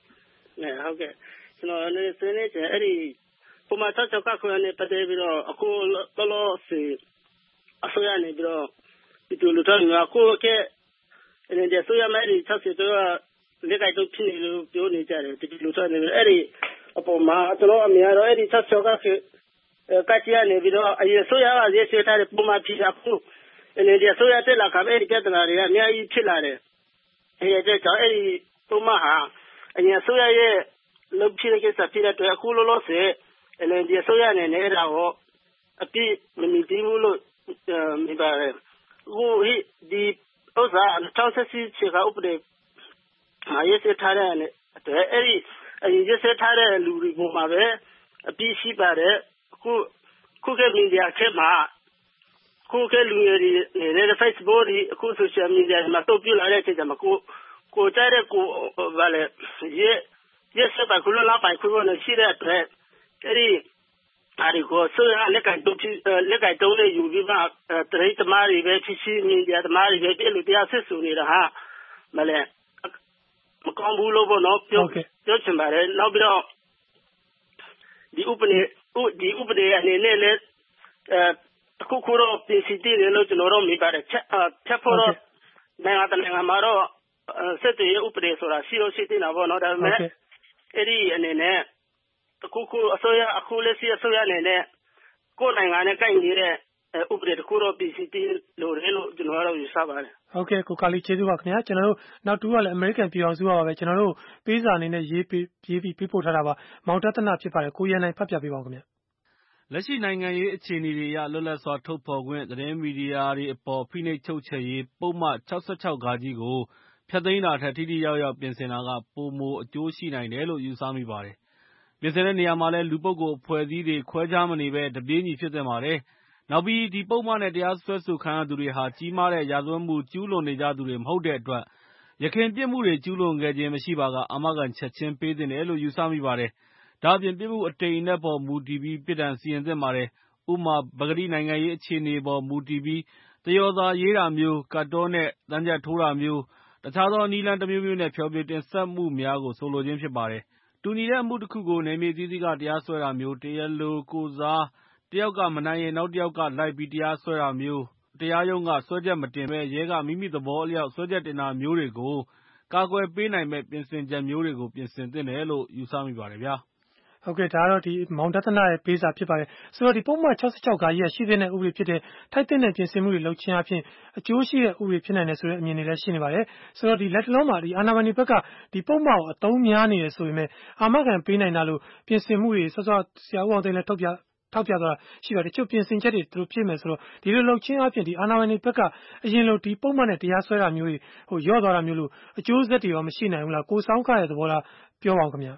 ναιဟုတ်ကဲ့ကျွန်တော်လည်းဆွေးနွေးချင်အဲ့ဒီပုံမှန်၆၆ကခွင့်နဲ့ပတ်သက်ပြီးတော့အခုတော်တော်စီအစိုးရနေပြီးတော့ဒီလိုလူတော်ကကိုကဲအဲ့ဒီဆိုရမယ်ဒီ၆၀တော့လက်ကိုက်တော့ဖြစ်နေလို့ပြောနေကြတယ်ဒီလူတော်နေအဲ့ဒီအပေါ်မှာကျွန်တော်အမြင်တော့အဲ့ဒီ၆၆ကကချီကနေပြီးတော့အရင်ဆိုရကရေးဆွေးထားတဲ့ပုံမှန်ဖြစ်တာခုအဲ့ဒီဆိုရတက်လာခါအဲ့ဒီပြဿနာတွေကအများကြီးဖြစ်လာတယ်အဲ့ဒီကြောင့်အဲ့ဒီပုံမှန်ဟာအရင်ဆိုရရဲ့လုပ်ဖြစ်တဲ့ကိစ္စဖြစ်တဲ့အတွက်အခုလောလောဆယ်အဲ့ဒီဆိုရနေနေတာကိုအပြည့်မမီသေးဘူးလို့မြင်ပါတယ်ဟိုဒီဥစ္စာ၆၀ချေကဥပဒေရေးဆွေးထားတဲ့အတွက်အဲ့ဒီအရင်ရေးဆွေးထားတဲ့လူတွေပုံမှာပဲအပြည့်ရှိပါတယ်ခုခုကမီဒီယာထဲမှာခုကလူတွေနေတဲ့ Facebook တွေအခု social media မှာတော့ပြလာတဲ့အချိန်မှာကိုကိုကြတဲ့ကိုဘာလဲရေးရေးစပါခုလောလာပိုင်ခုလို့ရှိတဲ့အတွက်အဲ့ဒီအားဒီကိုဆိုရလက်ကန်တုတ်လက်ကန်တုံးလေးယူပြီးမှတရိတ်သမားတွေပဲဖြစ်ရှိမီဒီယာသမားတွေပဲပြလို့တရားစစ်ဆူနေတာဟာမလဲမကောင်းဘူးလို့ပေါ့နော်ပြောပြောချင်ပါတယ်နောက်ပြီးတော့ဒီဥပဒေဒီဥပဒေအနေနဲ့လည်းအခုခုတော့ပြင်ဆင်တည်တယ်လို့ကျွန်တော်တို့မြင်ပါတယ်ချက်ဖို့တော့နိုင်ငံတကာနိုင်ငံမှာတော့စစ်တေဥပဒေဆိုတာရှိလို့ရှိသေးတာပေါ့နော်ဒါပေမဲ့အဲ့ဒီအနေနဲ့အခုခုအစိုးရအခုလက်ရှိအစိုးရအနေနဲ့ကိုယ်နိုင်ငံနဲ့ကိုင်နေတဲ့ဥပဒေတခုတော့ပြင်ဆင်တည်လို့ရလို့ကျွန်တော်တို့ယူဆပါတယ်ဟုတ်ကဲ့ကိုကာလီကျေးဇူးပါခင်ဗျာကျွန်တော်တို့နောက်တူကလည်းအမေရိကန်ပြည်အောင်စုကပါပဲကျွန်တော်တို့ပေးစာအနေနဲ့ရေးပေးရေးပြီးပေးပို့ထားတာပါမောင်တသနာဖြစ်ပါတယ်ကိုရန်နိုင်ဖတ်ပြပေးပါဦးခင်ဗျာလက်ရှိနိုင်ငံရေးအခြေအနေတွေအရလွတ်လပ်စွာထုတ်ဖော်ခွင့်သတင်းမီဒီယာတွေအပေါ်ဖိနှိပ်ချုပ်ချယ်ရေးပုံမှန်၆၆ဃကိုဖျက်သိမ်းတာထက်ထိထိရောက်ရောက်ပြင်ဆင်တာကပိုမိုအကျိုးရှိနိုင်တယ်လို့ယူဆမိပါတယ်။ပြင်ဆင်တဲ့နေရာမှာလည်းလူပုဂ္ဂိုလ်အဖွဲ့အစည်းတွေခွဲခြားမနေဘဲတပြေးညီဖြစ်သင့်ပါတယ်။နောက်ပြီးဒီပုဒ်မနဲ့တရားစွဲဆိုခံရသူတွေဟာကြီးမားတဲ့ရာဇဝတ်မှုကျူးလွန်နေကြသူတွေမဟုတ်တဲ့အတွက်ယခင်ပြစ်မှုတွေကျူးလွန်ခဲ့ခြင်းမရှိပါကအာမခံချက်ချင်းပေးသင့်တယ်လို့ယူဆမိပါတယ်။ဒါ့အပြင်ပြစ်မှုအတိမ်အနက်ပေါ်မူတည်ပြီးပြစ်ဒဏ်စီရင်သင့်ပါတယ်။ဥပမာပကတိနိုင်ငံရေးအခြေအနေပေါ်မူတည်ပြီးသရော်စာရေးတာမျိုး၊ကတ်တောနဲ့သံချပ်ထိုးတာမျိုးတခြားသောနည်းလမ်းတမျိုးမျိုးနဲ့ဖျော်ဖြေတင်ဆက်မှုများကိုဆိုလိုခြင်းဖြစ်ပါတယ်။တူညီတဲ့အမှုတခုကိုနယ်မြေအသီးသီးကတရားစွဲတာမျိုး၊တရားလိုကိုယ်စားတယောက်ကမနိုင်ရင်နောက်တယောက်ကလိုက်ပြီးတရားစွဲတာမျိုး၊တရားရုံးကစွဲချက်မတင်ဘဲရဲကမိမိသဘောအလျောက်စွဲချက်တင်တာမျိုးတွေကိုကာကွယ်ပေးနိုင်မယ့်ပြင်ဆင်ချက်မျိုးတွေကိုပြင်ဆင်သင့်တယ်လို့ယူဆမိပါတယ်ဗျာ။ဟုတ်ကဲ့ဒါကတော့ဒီမောင်တသနာရဲ့ပေးစာဖြစ်ပါတယ်ဆိုတော့ဒီပုံမှန်၆၆ဃကြီးရရှိတဲ့ဥပဒေဖြစ်တဲ့ထိုက်တဲ့ပြင်ဆင်မှုတွေလုပ်ခြင်းအပြင်အကျိုးရှိတဲ့ဥပဒေဖြစ်နိုင်တယ်ဆိုတဲ့အမြင်တွေလည်းရှိနေပါတယ်ဆိုတော့ဒီလက်တလုံးမှာဒီအာဏာပိုင်တွေဘက်ကဒီပုံမှန်ကိုအသုံးများနေတယ်ဆိုပေမဲ့အာမခံပေးနိုင်တာလို့ပြင်ဆင်မှုတွေစောစောဆရာဦးအောင်သိန်းလည်းထုတ်ပြထောက်ပြသွားတာရှိပါတယ်တချို့ပြင်ဆင်ချက်တွေသူတို့ပြင်မယ်ဆိုတော့ဒီလိုလုပ်ခြင်းအပြင်ဒီအာဏာပိုင်တွေဘက်ကအရင်လိုဒီပုံမှန်နဲ့တရားစွဲတာမျိုးတွေဟိုရော့သွားတာမျိုးလို့အကျိုးဆက်တွေရောမရှိနိုင်ဘူးလားကိုစောင်းခရဲ့သဘောလားပြောပါဦးခင်ဗျာ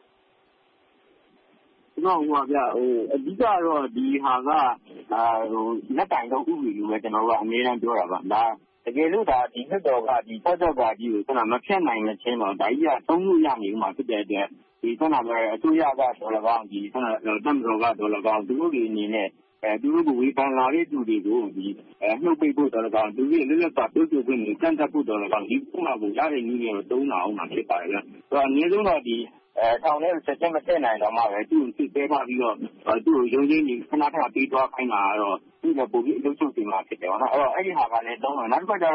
နော်ဟိုဗျဟိုအဓိကတော့ဒီဟာကအာဟိုလက်တိုင်တော့ဥပဒေလိုပဲကျွန်တော်တို့ကအများအားပြောတာပါဒါတကယ်လို့ဒါဒီနှစ်တော်ကဒီ၆၆ဃကြီးကိုကျွန်တော်မဖြတ်နိုင်မချင်းတော့ဒါကြီးကသုံးလို့ရနေဥမှာဖြစ်တဲ့အတွက်ဒီကျွန်တော်ပြောအစိုးရကတော့၎င်းဒီကျွန်တော်တမတော်ကတော့၎င်းသူတို့တွေအနေနဲ့အဲသူတို့ကိုဝေဖန်လာတဲ့သူတွေကိုဒီအဲနှုတ်ပိတ်ဖို့တော့၎င်းသူတွေလည်းလည်းပါပြုစုခွင့်ကိုစမ်းသပ်ဖို့တော့၎င်းဒီပုံမှာကိုရတဲ့နည်းမျိုးတော့သုံးတာအောင်မှာဖြစ်ပါတယ်ဗျ။ဆိုတော့အနည်းဆုံးတော့ဒီအဲထောင်ထဲချက်ချင်းမတက်နိုင်တော့မှပဲသူ့ကိုစစ်ပေးပါပြီးတော့သူ့ကိုရုံးချင်းကြီးခဏခဏပြီးသွားခိုင်းတာတော့သူ့လည်းပိုပြီးအလုပ်ချုပ်တင်မှာဖြစ်တယ်ပေါ့နော်အဲ့တော့အဲ့ဒီဟာကလည်းသုံးတော့နောက်တစ်ခါကျတော့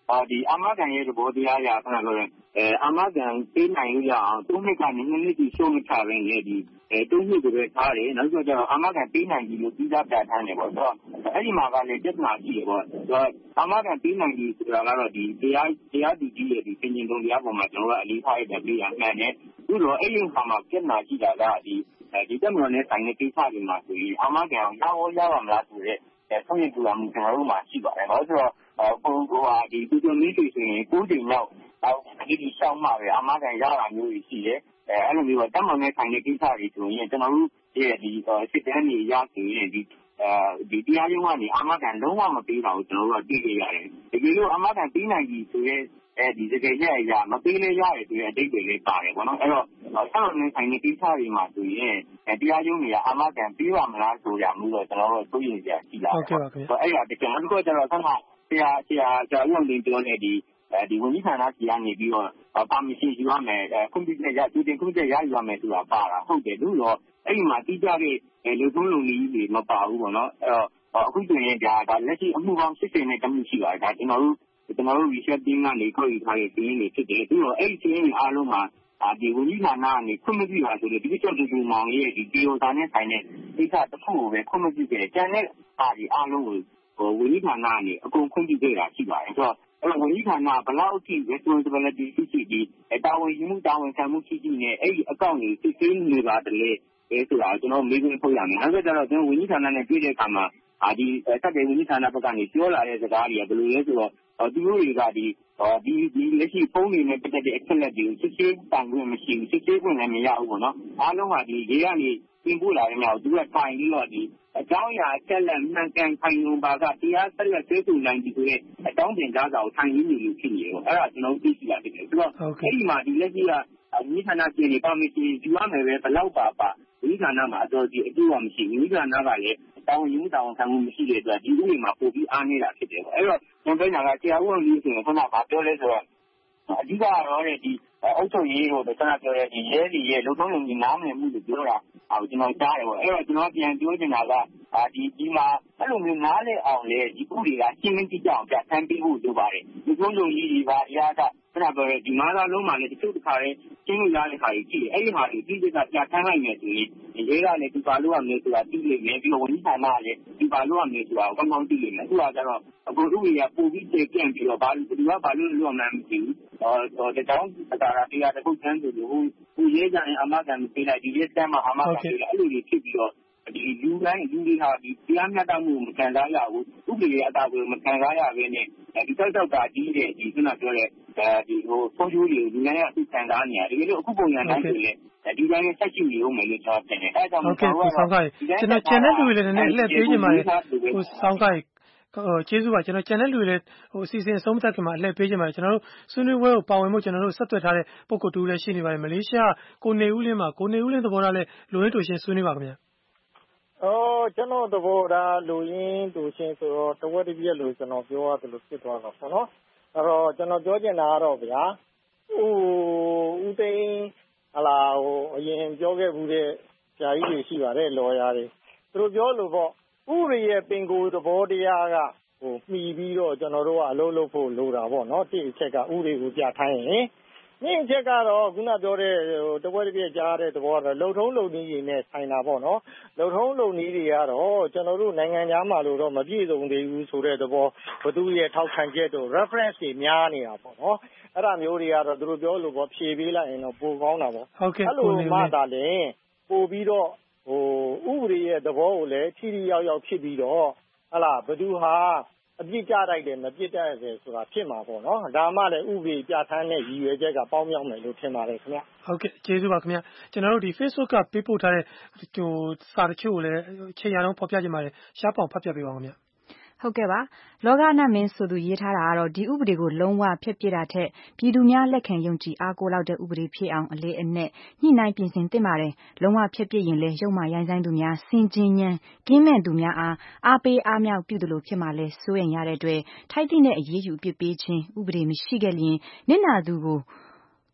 ဒီအာမခံရဲ့သဘောတရားအရခဏပြောရင်အဲအာမခံပေးနိုင်လို့ရအောင်သုံးနှစ်ကနေနှစ်နှစ်ကြီးရှုံးမချဘဲနဲ့ဒီအဲသုံးနှစ်ကိုပဲထားတယ်နောက်ဆိုတော့အာမခံပေးနိုင်ပြီလို့ပြီးသားပြဋ္ဌာန်းတယ်ပေါ့ဆိုတော့အဲ့ဒီမှာကလည်းပြဿနာရှိတယ်ပေါ့ဆိုတော့အာမခံပေးနိုင်ပြီဆိုတာကတော့ဒီတရားတရားသူကြီးရဲ့ဒီပြင်ကျင်သုံးတရားပေါ်မှာကျွန်တော်ကအလေးထားရတဲ့ပြည်ရမှန်တယ်ပြီးတော့အဲ့ဒီမှာမှာပြဿနာရှိတာကဒီဒီတက်မတော်နဲ့ဆိုင်တဲ့ကိစ္စတွေမှာဆိုရင်အာမခံအောင်ရောရပါမလားဆိုတဲ့ဆုံးဖြတ်မှုကျွန်တော်တို့မှာရှိပါတယ်ဘာလို့ဆိုတော့ပုံကဒီသူတို့မျိုးတွေဆိုရင်ကိုးချိန်လောက်ဒီဒီရှောင်းမှာပဲအာမခံရတာမျိုးတွေရှိတယ်အဲအဲ့လိုမျိုးတက်မတော်နဲ့ဆိုင်တဲ့ကိစ္စတွေဆိုရင်ကျွန်တော်တို့ရဲ့ဒီစစ်တမ်းတွေရဆိုရင်ဒီအဲဒီတရားရုံးကနေအာမခံလုံးဝမပေးတာကိုကျွန်တော်တို့ကသိကြရတယ်တကယ်လို့အာမခံပေးနိုင်ပြီဆိုရင်အဲဒီတကယ်ရဲ့အရာမပေးလဲရတယ်ဆိုရင်အတိတ်တွေလေးပါတယ်ပေါ့နော်အဲ့တော့ဆက်လို့နေဆိုင်တဲ့ကိစ္စတွေမှာဆိုရင်တရားရုံးတွေကအာမခံပေးပါမလားဆိုရမှုတော့ကျွန်တော်တို့သိရင်ကြရှိလာတယ်ဟုတ်ကဲ့ပါခင်ဗျအဲ့ဒါတကယ်လို့ကျွန်တော်ဆက်မှာဆရာဆရာဆရာဦးတင်ပြောနေဒီဒီဝန်ကြီးဌာနကြီးကနေပြီးတော့ပါမရှင်ယူရမယ်ကွန်ပျူတာရတူတင်ကွန်ပျူတာရယူရမယ်ဆိုတာပါတာဟုတ်တယ်လို့တော့အဲ့ဒီမှာတိကျတဲ့လူသုံးလုံကြီးတွေမပါဘူးပေါ့နော်အဲ့တော့အခုဆိုရင်ဒါဒါလက်ရှိအမှုပေါင်းစစ်စင်နဲ့တမှုရှိပါတယ်ဒါကျွန်တော်တို့ကျွန်တော်တို့ research team ကနေခေါ်ယူထားတဲ့စီးရင်တွေဖြစ်တယ်ပြီးတော့အဲ့ဒီစီးရင်အားလုံးမှာဒီဝန်ကြီးဌာနကနေခွင့်မပြုတာဆိုလို့ဒီကိစ္စတူတူမောင်ရဲ့ဒီဒီယိုစာနဲ့ဆိုင်တဲ့ကိစ္စတစ်ခုကိုပဲခွင့်မပြုခဲ့တယ်ကျန်တဲ့အားဒီအားလုံးကိုဟိုဝန်ကြီးဌာနကနေအကုန်ခွင့်ပြုခဲ့တာရှိပါတယ်ဆိုတော့အဲ့တော့ဝန်ကြီးဌာနဘလောက်အထိ responsibility ရှိရှိဒီတာဝန်ယူမှုတာဝန်ခံမှုရှိရှိနဲ့အဲ့ဒီအကောင့်တွေစစ်ဆေးနေပါတယ်လေအဲဆိုတာကျွန်တော်မေးခွန်းထုတ်ရမယ်နောက်ဆိုတော့ကျွန်တော်ဝန်ကြီးဌာနနဲ့တွေ့တဲ့အခါမှာအာဒီတက်တဲ့ဝန်ကြီးဌာနဘက်ကနေပြောလာတဲ့စကားတွေကဘယ်လိုလဲဆိုတော့သူတို့တွေကဒီဒီဒီလက်ရှိဖုန်းတွေနဲ့ပတ်သက်တဲ့အချက်လက်တွေကိုစစ်ဆေးတိုင်ခွင့်မရှိဘူးစစ်ဆေးခွင့်လည်းမရဘူးပေါ့နော်အားလုံးကဒီရေးကနေပြင်ပို့လာတဲ့မြောက်သူကတိုင်ပြီးတော့ဒီအကြောင်းအရာအချက်လက်မှန်ကန်ခိုင်လုံပါကတရားဆက်လက်ဆွေးနွေးနိုင်ပြီဆိုရင်အကြောင်းတင်ကြတာကိုထိုင်ရင်းနေလို့ဖြစ်နေရောအဲ့ဒါကျွန်တော်သိရှိရတယ်ဆိုတော့အဲ့ဒီမှာဒီလက်ရှိကဝန်ကြီးဌာနပြည်နေပါမရှင်ယူရမယ်ပဲဘယ်လောက်ပါပါဝန်ကြီးဌာနမှာအတော်ကြီးအတူအမရှိဝန်ကြီးဌာနကလည်းတာဝန်ယူတာဝန်ခံမှုမရှိတဲ့အတွက်ဒီဥပဒေမှာပို့ပြီးအားနေတာဖြစ်တယ်ပေါ့အဲ့တော့ကျွန်တော်ပြောတာကဆရာဦးအောင်ကြီးဆိုရင်ခုနကပြောလဲဆိုတော့အဓိကတော့ဒီအုပ်ချုပ်ရေးကိုကျွန်တော်ပြောတဲ့ဒီရဲတွေရဲ့လုံထုံးလုံကြီးနားမလည်မှုတွေပြောတာအော်ကျွန်တော်ကြားတယ်ပေါ့အဲ့တော့ကျွန်တော်ပြန်ပြောချင်တာကဒီဒီမှာအဲ့လိုမျိုးနားလည်အောင်လေဒီဥပဒေကရှင်းလင်းကြည့်ကြအောင်ပြဋ္ဌာန်းပေးဖို့လိုပါတယ်လုံထုံးလုံကြီးတွေပါအရာကကျွန်တော်ပြောတဲ့ဒီမားသားလုံးမှာလည်းတချို့တစ်ခါလေးရှင်းလို့ရတဲ့ခါကြီးကြည့်အဲ့ဒီဟာတွေဒီကိစ္စပြဋ္ဌာန်းလိုက်မယ်ဆိုရင်ရဲကလည်းဒီပါလို့ရမယ်ဆိုတာသိလိမ့်မယ်ပြီးတော့ဝန်ကြီးဌာနကလည်းဒီပါလို့ရမယ်ဆိုတာကောင်းကောင်းသိလိမ့်မယ်အခုကကျတော့အခုဥပဒေကပို့ပြီးတည်ပြန့်ပြီးတော့ဘာလို့ဒီကဘာလို့လို့မှန်းမသိဘူးတော့ဒီတောင်းအတားတရားတစ်ခုတန်းဆိုလို့ဟိုရဲကြရင်အမကန်ပေးလိုက်ဒီရဲစမ်းမှာအမကန်ပေးလိုက်အဲ့လိုတွေဖြစ်ပြီးတော့ဒီလူတိုင်းလူတွေဟာဒီတရားမျှတမှုမခံစားရဘူးဥပဒေရဲ့အတားကိုမခံစားရဘဲနဲ့ဒီတောက်တောက်ကကြီးတဲ့ဒီခုနပြောတဲ့ဒီဟိုဖုန်းချိုးတွေလူတိုင်းကသူခံစားနေရတယ်ဒီလိုအခုပုံရတိုင်းဆိုလေဒီတိုင်းဆက်ရှိနေဦးမယ်လို့ကျွန်တော်ထင်တယ်အဲဒါကြောင့်ဟုတ်ကဲ့ဆောင်းကိုင်းကျွန်တော်ကျန်တဲ့လူတွေလည်းနည်းနည်းလှည့်ပေးနေပါတယ်ဟိုဆောင်းကိုင်းဟိုကျေးဇူးပါကျွန်တော်ကျန်တဲ့လူတွေလည်းဟိုအစီအစဉ်အဆုံးမသတ်ခင်မှာအလှည့်ပေးကြပါမယ်ကျွန်တော်တို့ဆွေးနွေးပွဲကိုပါဝင်မှုကျွန်တော်တို့ဆက်သွယ်ထားတဲ့ပုံကိုတူလည်းရှိနေပါတယ်မလေးရှားကိုနေဦးလင်းမှာကိုနေဦးလင်းသဘောထားလဲလူရင်းတူရှင်ဆွေးနွေးပါခင်ဗျာအော်ကျွန်တော်သဘောထားလူရင်းတူရှင်ဆိုတော့တဝက်တစ်ပြည့်လို့ကျွန်တော်ပြောရတယ်လို့ဖြစ်သွားတော့ပေါ့နော်အဲ့တော့ကျွန်တော်ပြောချင်တာကတော့ဗျာဟိုဦးသိန်းဟလာဟိုအရင်ပြောခဲ့ဘူးတဲ့ဆရာကြီးတွေရှိပါတယ်လော်ယာတွေသူတို့ပြောလို့ပေါ့ဥပဒေရဲ့ပင်ကိုယ်သဘောတရားကဟိုမှီပြီးတော့ကျွန်တော်တို့ကအလုပ်လုပ်ဖို့လိုတာပေါ့နော်တိအချက်ကဥပဒေကိုပြထိုင်းရင်မြင့်ချက်ကတော့ခုနပြောတဲ့ဟိုတပွဲတစ်ပြည့်ကြားတဲ့သဘောကတော့လုံထုံးလုံနည်းတွေနဲ့ဆိုင်တာပေါ့နော်လုံထုံးလုံနည်းတွေကတော့ကျွန်တော်တို့နိုင်ငံသားမှာလို့တော့မပြည့်စုံသေးဘူးဆိုတဲ့သဘောဘသူရဲ့ထောက်ခံချက်တို့ reference တွေများနေတာပေါ့နော်အဲ့ဒါမျိုးတွေကတော့သူတို့ပြောလို့ပေါ့ဖြေပေးလိုက်ရင်တော့ပိုကောင်းတာပေါ့အဲ့လိုမှသာလေပို့ပြီးတော့ဟိုဥပဒေရဲ့သဘောကိုလည်းထိထိရောက်ရောက်ဖြစ်ပြီးတော့ဟလာဘသူဟာအပြစ်ကြတိုက်တယ်မပြစ်တတ်တယ်ဆိုတာဖြစ်မှာပေါ့နော်ဒါမှလည်းဥပဒေပြဋ္ဌာန်းတဲ့ရည်ရွယ်ချက်ကပေါင်းမြောက်မယ်လို့ထင်ပါတယ်ခင်ဗျဟုတ်ကဲ့ကျေးဇူးပါခင်ဗျကျွန်တော်တို့ဒီ Facebook ကပေးပို့ထားတဲ့ဟိုစာတချို့ကိုလည်းချိန်ရအောင်ဖော်ပြကြပါမယ်ရှားပေါင်ဖတ်ပြပေးပါဦးခင်ဗျဟုတ်ကဲ့ပါလောကနတ်မင်းဆိုသူရေးထားတာကတော့ဒီဥပဒေကိုလုံးဝဖျက်ပစ်တာထက်ပြည်သူများလက်ခံယုံကြည်အားကိုးလောက်တဲ့ဥပဒေဖြစ်အောင်အလေးအနက်ညှိနှိုင်းပြင်ဆင်သင့်ပါတယ်လုံးဝဖျက်ပစ်ရင်လည်းရုံမှရိုင်းဆိုင်သူများစင်ကျင်ဉဏ်ကင်းမဲ့သူများအားအားပေးအားမြောက်ပြုသလိုဖြစ်မှလဲစိုးရင်ရတဲ့အတွက်ထိုက်သင့်တဲ့အရေးယူအပြစ်ပေးခြင်းဥပဒေမရှိခဲ့လျင်နစ်နာသူကို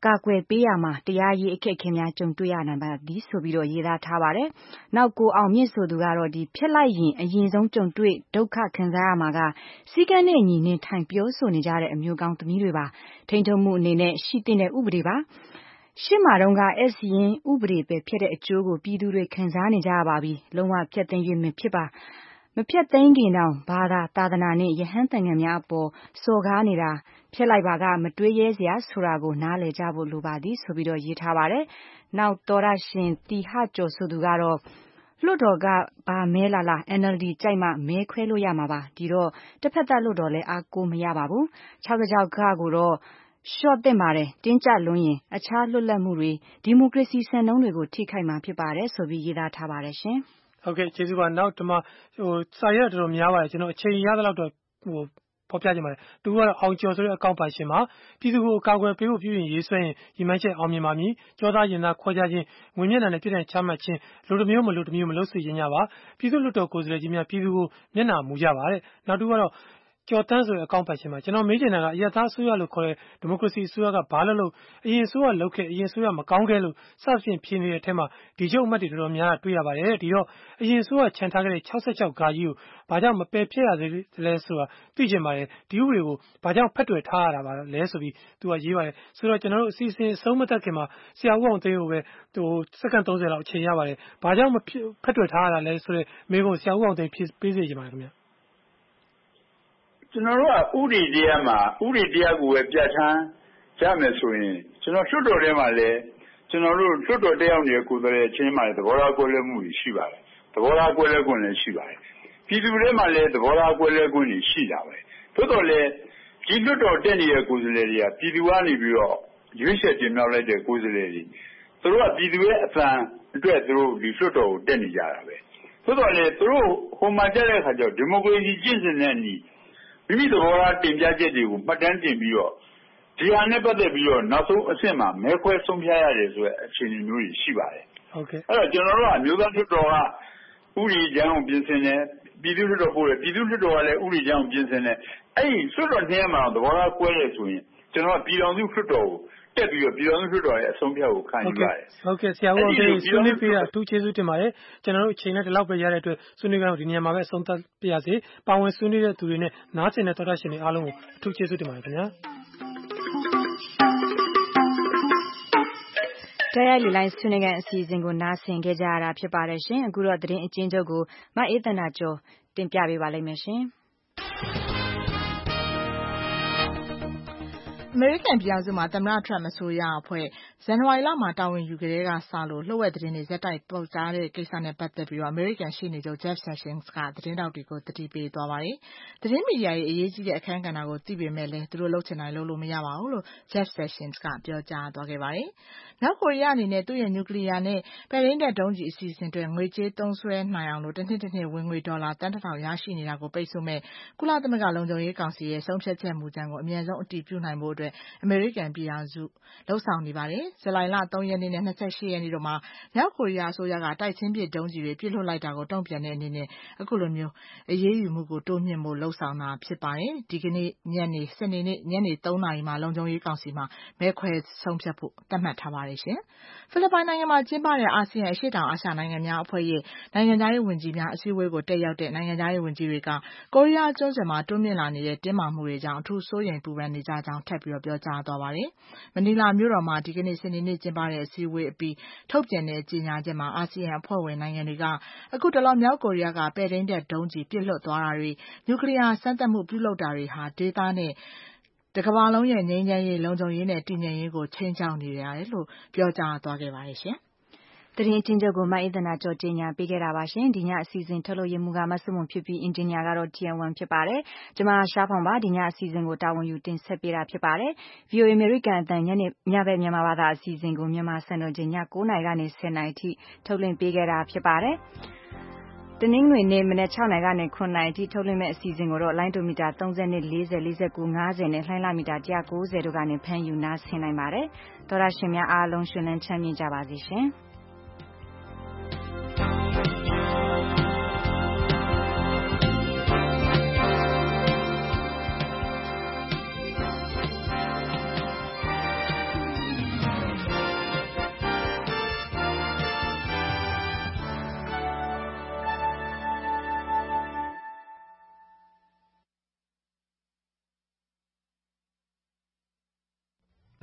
ကာကွယ်ပေးရမှာတရားရေးအခက်အခဲများကြုံတွေ့ရနိုင်ပါသည်ဆိုပြီးတော့ရေးသားထားပါတယ်။နောက်ကိုအောင်မြင့်ဆိုသူကတော့ဒီဖြစ်လိုက်ရင်အရင်ဆုံးကြုံတွေ့ဒုက္ခခံစားရမှာကစီကံနဲ့ညီနေထိုင်ပြောဆိုနေကြတဲ့အမျိုးကောင်းသမီးတွေပါ။ထိန်းချုပ်မှုအနေနဲ့ရှိတဲ့ဥပဒေပါ။ရှစ်မာတုန်းက S ရင်ဥပဒေပဲဖြစ်တဲ့အကျိုးကိုပြည်သူတွေခံစားနေကြရပါပြီ။လုံးဝဖျက်သိမ်းရမဖြစ်ပါမဖြတ်သိမ်းခင်တောင်ဘာသာသာသနာနဲ့ယဟန်တန်ငံများအပေါ်စော်ကားနေတာဖြစ်လိုက်ပါကမတွေးရဲစရာဆိုတာကိုနားလည်ကြဖို့လိုပါသည်ဆိုပြီးတော့ရေးထားပါတယ်။နောက်တော်ရရှင်တီဟကျော်ဆိုသူကတော့လွတ်တော်ကဘာမဲလာလာ N L D ကြိုက်မှမဲခွဲလို့ရမှာပါဒီတော့တစ်ဖက်သက်လွတ်တော်လဲအားကိုမရပါဘူး။ခြောက်ကြောက်ကကိုတော့ရှော့တင်ပါတယ်တင်းကြလွန်းရင်အခြားလွတ်လပ်မှုတွေဒီမိုကရေစီစံနှုန်းတွေကိုထိခိုက်မှာဖြစ်ပါတယ်ဆိုပြီးရေးသားထားပါတယ်ရှင်။ဟုတ်ကဲ့ကျေးဇူးပါနောက်ဒီမှာဟိုစာရတော်တော်များပါတယ်ကျွန်တော်အချိန်ရသလောက်တော့ဟိုဖော်ပြကြပါတယ်သူကတော့အောင်ကျော်ဆိုတဲ့အကောင့်ပါရှင်မှာပြည်သူကိုကာကွယ်ပေးဖို့ပြည်ရင်ရေးဆွဲရင်ဒီမိုင်းချက်အောင်မြင်ပါမည်ကြောသားရင်သားခွဲခြားခြင်းငွေမျက်နှာနဲ့ပြည်တဲ့ချမှတ်ခြင်းလူတစ်မျိုးမလူတစ်မျိုးမလို့စေရင်ကြပါပြည်သူ့လွတ်တော်ကိုယ်စားလှယ်ကြီးများပြည်သူကိုမျက်နှာမူကြပါတဲ့နောက်တူကတော့ကျော်တန်းဆိုတဲ့အကောင့်ပတ်ရှင်မှာကျွန်တော်မေးချင်တာကအရသာအစိုးရလို့ခေါ်တဲ့ဒီမိုကရေစီအစိုးရကဘာလို့လို့အရင်အစိုးရလုပ်ခဲ့အရင်အစိုးရမကောင်းခဲ့လို့စသဖြင့်ဖြစ်နေတဲ့အထက်မှာဒီချုပ်အမှတ်တွေတော်တော်များများတွေ့ရပါတယ်ဒီတော့အရင်အစိုးရခြံထားခဲ့တဲ့၆၆ဂါကြီးကိုဘာကြောင့်မပယ်ဖျက်ရသေးလဲဆိုတာသိချင်ပါတယ်ဒီဥပဒေကိုဘာကြောင့်ဖက်တွယ်ထားရတာပါလဲဆိုပြီးသူကရေးပါတယ်ဆိုတော့ကျွန်တော်တို့အစီအစဉ်အဆုံးမသက်ခင်မှာဆရာဦးအောင်သိန်းကိုပဲဟိုစက္ကန့်သုံးဆယ်လောက်အချိန်ရပါတယ်ဘာကြောင့်မဖက်တွယ်ထားရတာလဲဆိုတော့မိကုံဆရာဦးအောင်သိန်းဖြည့်ပေးစေချင်ပါတယ်ခင်ဗျကျွန်တော်တို့ကဥပဒေတရားမှာဥပဒေတရားကိုပဲပြဋ္ဌာန်းကြမယ်ဆိုရင်ကျွန်တော်လွှတ်တော်ထဲမှာလည်းကျွန်တော်တို့လွှတ်တော်တရားနေတဲ့ကိုယ်စားလှယ်ချင်းမှာသဘောထားကွဲလွဲမှုရှိပါတယ်သဘောထားကွဲလွဲခွင့်လည်းရှိပါတယ်ပြည်သူတွေမှာလည်းသဘောထားကွဲလွဲခွင့်ရှိတာပဲသို့တော်လည်းဒီလွှတ်တော်တက်နေတဲ့ကိုယ်စားလှယ်တွေကပြည်သူကနေပြီးတော့ရွေးချယ်တင်မြှောက်လိုက်တဲ့ကိုယ်စားလှယ်တွေသူတို့ကပြည်သူရဲ့အသံအတွက်သူတို့ဒီလွှတ်တော်ကိုတက်နေကြတာပဲသို့တော်လည်းသူတို့ဟိုမှာတက်တဲ့အခါကျတော့ဒီမိုကရေစီကျင့်စဉ်တဲ့နီးမိမိသဘောထားတင်ပြချက်တွေကိုမှတ်တမ်းတင်ပြီးတော့ဒီဟာနဲ့ပတ်သက်ပြီးတော့နောက်ဆုံးအဆင့်မှာမဲခွဲဆုံးဖြတ်ရတယ်ဆိုတဲ့အခြေအနေမျိုးကြီးရှိပါတယ်ဟုတ်ကဲ့အဲ့တော့ကျွန်တော်တို့ကအမျိုးသားလွှတ်တော်ကဥပဒေကြမ်းကိုပြင်ဆင်တယ်ပြည်သူ့လွှတ်တော်ပို့တယ်ပြည်သူ့လွှတ်တော်ကလည်းဥပဒေကြမ်းကိုပြင်ဆင်တယ်အဲ့ဒီလွှတ်တော်ထဲမှာသဘောထားကွဲတယ်ဆိုရင်ကျွန်တော်ကပြည်တော်စုလွှတ်တော်ကိုတက်ပြီးတော့ပြည်တော်စုလွှတ်တော်ရဲ့အဆုံးဖြတ်ကိုခံယူရတယ်ဟုတ်ကဲ့ဆရာဦးအောင်သိန်းဆွေးနွေးပေးတာအထူးကျေးဇူးတင်ပါတယ်ကျွန်တော်တို့အချိန်နဲ့ဒီလောက်ပဲရတဲ့အတွက်ဆွေးနွေးကြတော့ဒီနေရာမှာပဲအဆုံးသတ်ပြရစီပါဝင်ဆွေးနွေးတဲ့သူတွေနဲ့နားဆင်တဲ့တော်တာရှင်တွေအားလုံးကိုအထူးကျေးဇူးတင်ပါတယ်ခင်ဗျာတရားလီလိုင်းဆွေးနွေးခန်းအစီအစဉ်ကိုနားဆင်ခဲ့ကြရတာဖြစ်ပါတယ်ရှင်အခုတော့သတင်းအကျဉ်းချုပ်ကိုမအေးသန္တာကျော်တင်ပြပေးပါလိမ့်မယ်ရှင်အမေရိကန်ပြည်ထောင်စုမှာသမ္မတထရမ့်အစိုးရအဖွဲ့ဇန်နဝါရီလမှာတာဝန်ယူခဲ့တဲ့ကစလို့လှုပ်ဝက်သတင်းတွေဇက်တိုက်ပေါက်ကြားတဲ့ကိစ္စနဲ့ပတ်သက်ပြီးတော့အမေရိကန်ရှေ့နေချုပ် Jeff Sessions ကသတင်းတောက်တွေကိုတတိပေးသွားပါတယ်။သတင်းမီဒီယာရဲ့အရေးကြီးတဲ့အခန်းကဏ္ဍကိုသိပေမဲ့လည်းသူတို့လှုပ်ချင်တိုင်းလှုပ်လို့မရပါဘူးလို့ Jeff Sessions ကပြောကြားသွားခဲ့ပါတယ်။မြောက်ကိုရီးယားအနေနဲ့သူ့ရဲ့နျူကလ িয়ার နဲ့ပဲ့ထိန်းတပ်ဒုံးကျည်အစီအစဉ်တွေငွေကြေးသုံးစွဲနိုင်အောင်လို့တစ်နှစ်တစ်နှစ်ဝင်ငွေဒေါ်လာတန်တစ်ထောင်ရရှိနေတာကိုပိတ်ဆို့မဲ့ကုလသမဂ္ဂလုံခြုံရေးကောင်စီရဲ့ဆုံးဖြတ်ချက်မူကြမ်းကိုအမြန်ဆုံးအတည်ပြုနိုင်ဖို့အတွက်အမေရိကန်ပြည်ထောင်စုလှုပ်ဆောင်နေပါတယ်။ဇူလိုင်လသုံးရက်နေ့နဲ့၂၈ရက်နေ့တို့မှာမြောက်ကိုရီးယားအစိုးရကတိုက်ချင်းပစ်ဒုံးကျည်တွေပြစ်လွှတ်လိုက်တာကိုတုံ့ပြန်တဲ့အနေနဲ့အခုလိုမျိုးအရေးယူမှုကိုတိုးမြှင့်ဖို့လှုပ်ဆောင်တာဖြစ်ပါတယ်။ဒီကနေ့ညနေစနေနေ့ညနေသုံးနာရီမှာလုံခြုံရေးကောင်စီမှာမဲခွဲဆုံးဖြတ်ဖို့သတ်မှတ်ထားပါတယ်ရှင်။ဖိလစ်ပိုင်နိုင်ငံမှာကျင်းပတဲ့အာဆီယံအရှေ့တောင်အာရှနိုင်ငံများအဖွဲ့ရဲ့နိုင်ငံခြားရေးဝန်ကြီးများအစည်းအဝေးကိုတက်ရောက်တဲ့နိုင်ငံခြားရေးဝန်ကြီးတွေကကိုရီးယားကျွန်းဆွယ်မှာတွန်းမြင့်လာနေတဲ့တင်းမာမှုတွေကြောင့်အထူးစိုးရိမ်ပူပန်နေကြကြောင်းထပ်ပြီးပြောကြားသွားပါတယ်။မနီလာမြို့တော်မှာဒီကနေ့စနေနေ့ကျင်းပတဲ့အစည်းအဝေးအပြီးထုတ်ပြန်တဲ့ကြေညာချက်မှာအာဆီယံအဖွဲ့ဝင်နိုင်ငံတွေကအခုတလောမြောက်ကိုရီးယားကပဲ့ထိန်းတပ်ဒုံးကျည်ပစ်လွှတ်သွားတာတွေနျူကလ িয়ার စမ်းသပ်မှုပြုလုပ်တာတွေဟာဒေသနဲ့တကမ္ဘာလုံးရဲ့ငြိမ်းချမ်းရေးလုံခြုံရေးနဲ့တည်ငြိမ်ရေးကိုချိန်ချောက်နေရတယ်လို့ပြောကြားသွားခဲ့ပါတယ်ရှင်။သတင်းအချင်းချုပ်ကိုမအေးသနာကျော်ကြီးညာပေးခဲ့တာပါရှင်ဒီညအစီအစဉ်ထုတ်လုပ်ရမှုကမဆုမွန်ဖြစ်ပြီးအင်ဂျင်နီယာကတော့ T N one ဖြစ်ပါတယ်ကျွန်မရှားဖောင်ပါဒီညအစီအစဉ်ကိုတာဝန်ယူတင်ဆက်ပေးတာဖြစ်ပါတယ် V O A American အသံညနေညဘက်မြန်မာဘာသာအစီအစဉ်ကိုမြန်မာစံတော်ချိန်ည၉နာရီကနေ၁၀နာရီထိထုတ်လွှင့်ပေးခဲ့တာဖြစ်ပါတယ်တနင်္ဂနွေနေ့မနက်၆နာရီကနေ၇နာရီထိထုတ်လွှင့်မဲ့အစီအစဉ်ကိုတော့လိုင်းဒိုမီတာ၃၀နဲ့၄၀ ၄၉ ၅၀နဲ့လှိုင်းလမီတာ၁၉၀တို့ကနေဖမ်းယူနားဆင်နိုင်ပါတယ်သောရရှင်များအားလုံးရှင်လန်းချမ်းမြေ့ကြပါစေရှင်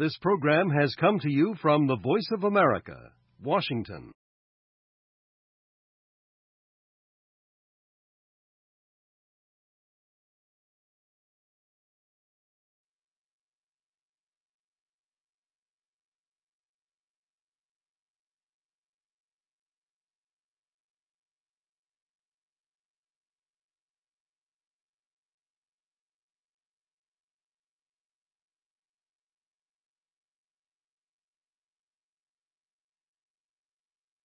This program has come to you from the Voice of America, Washington.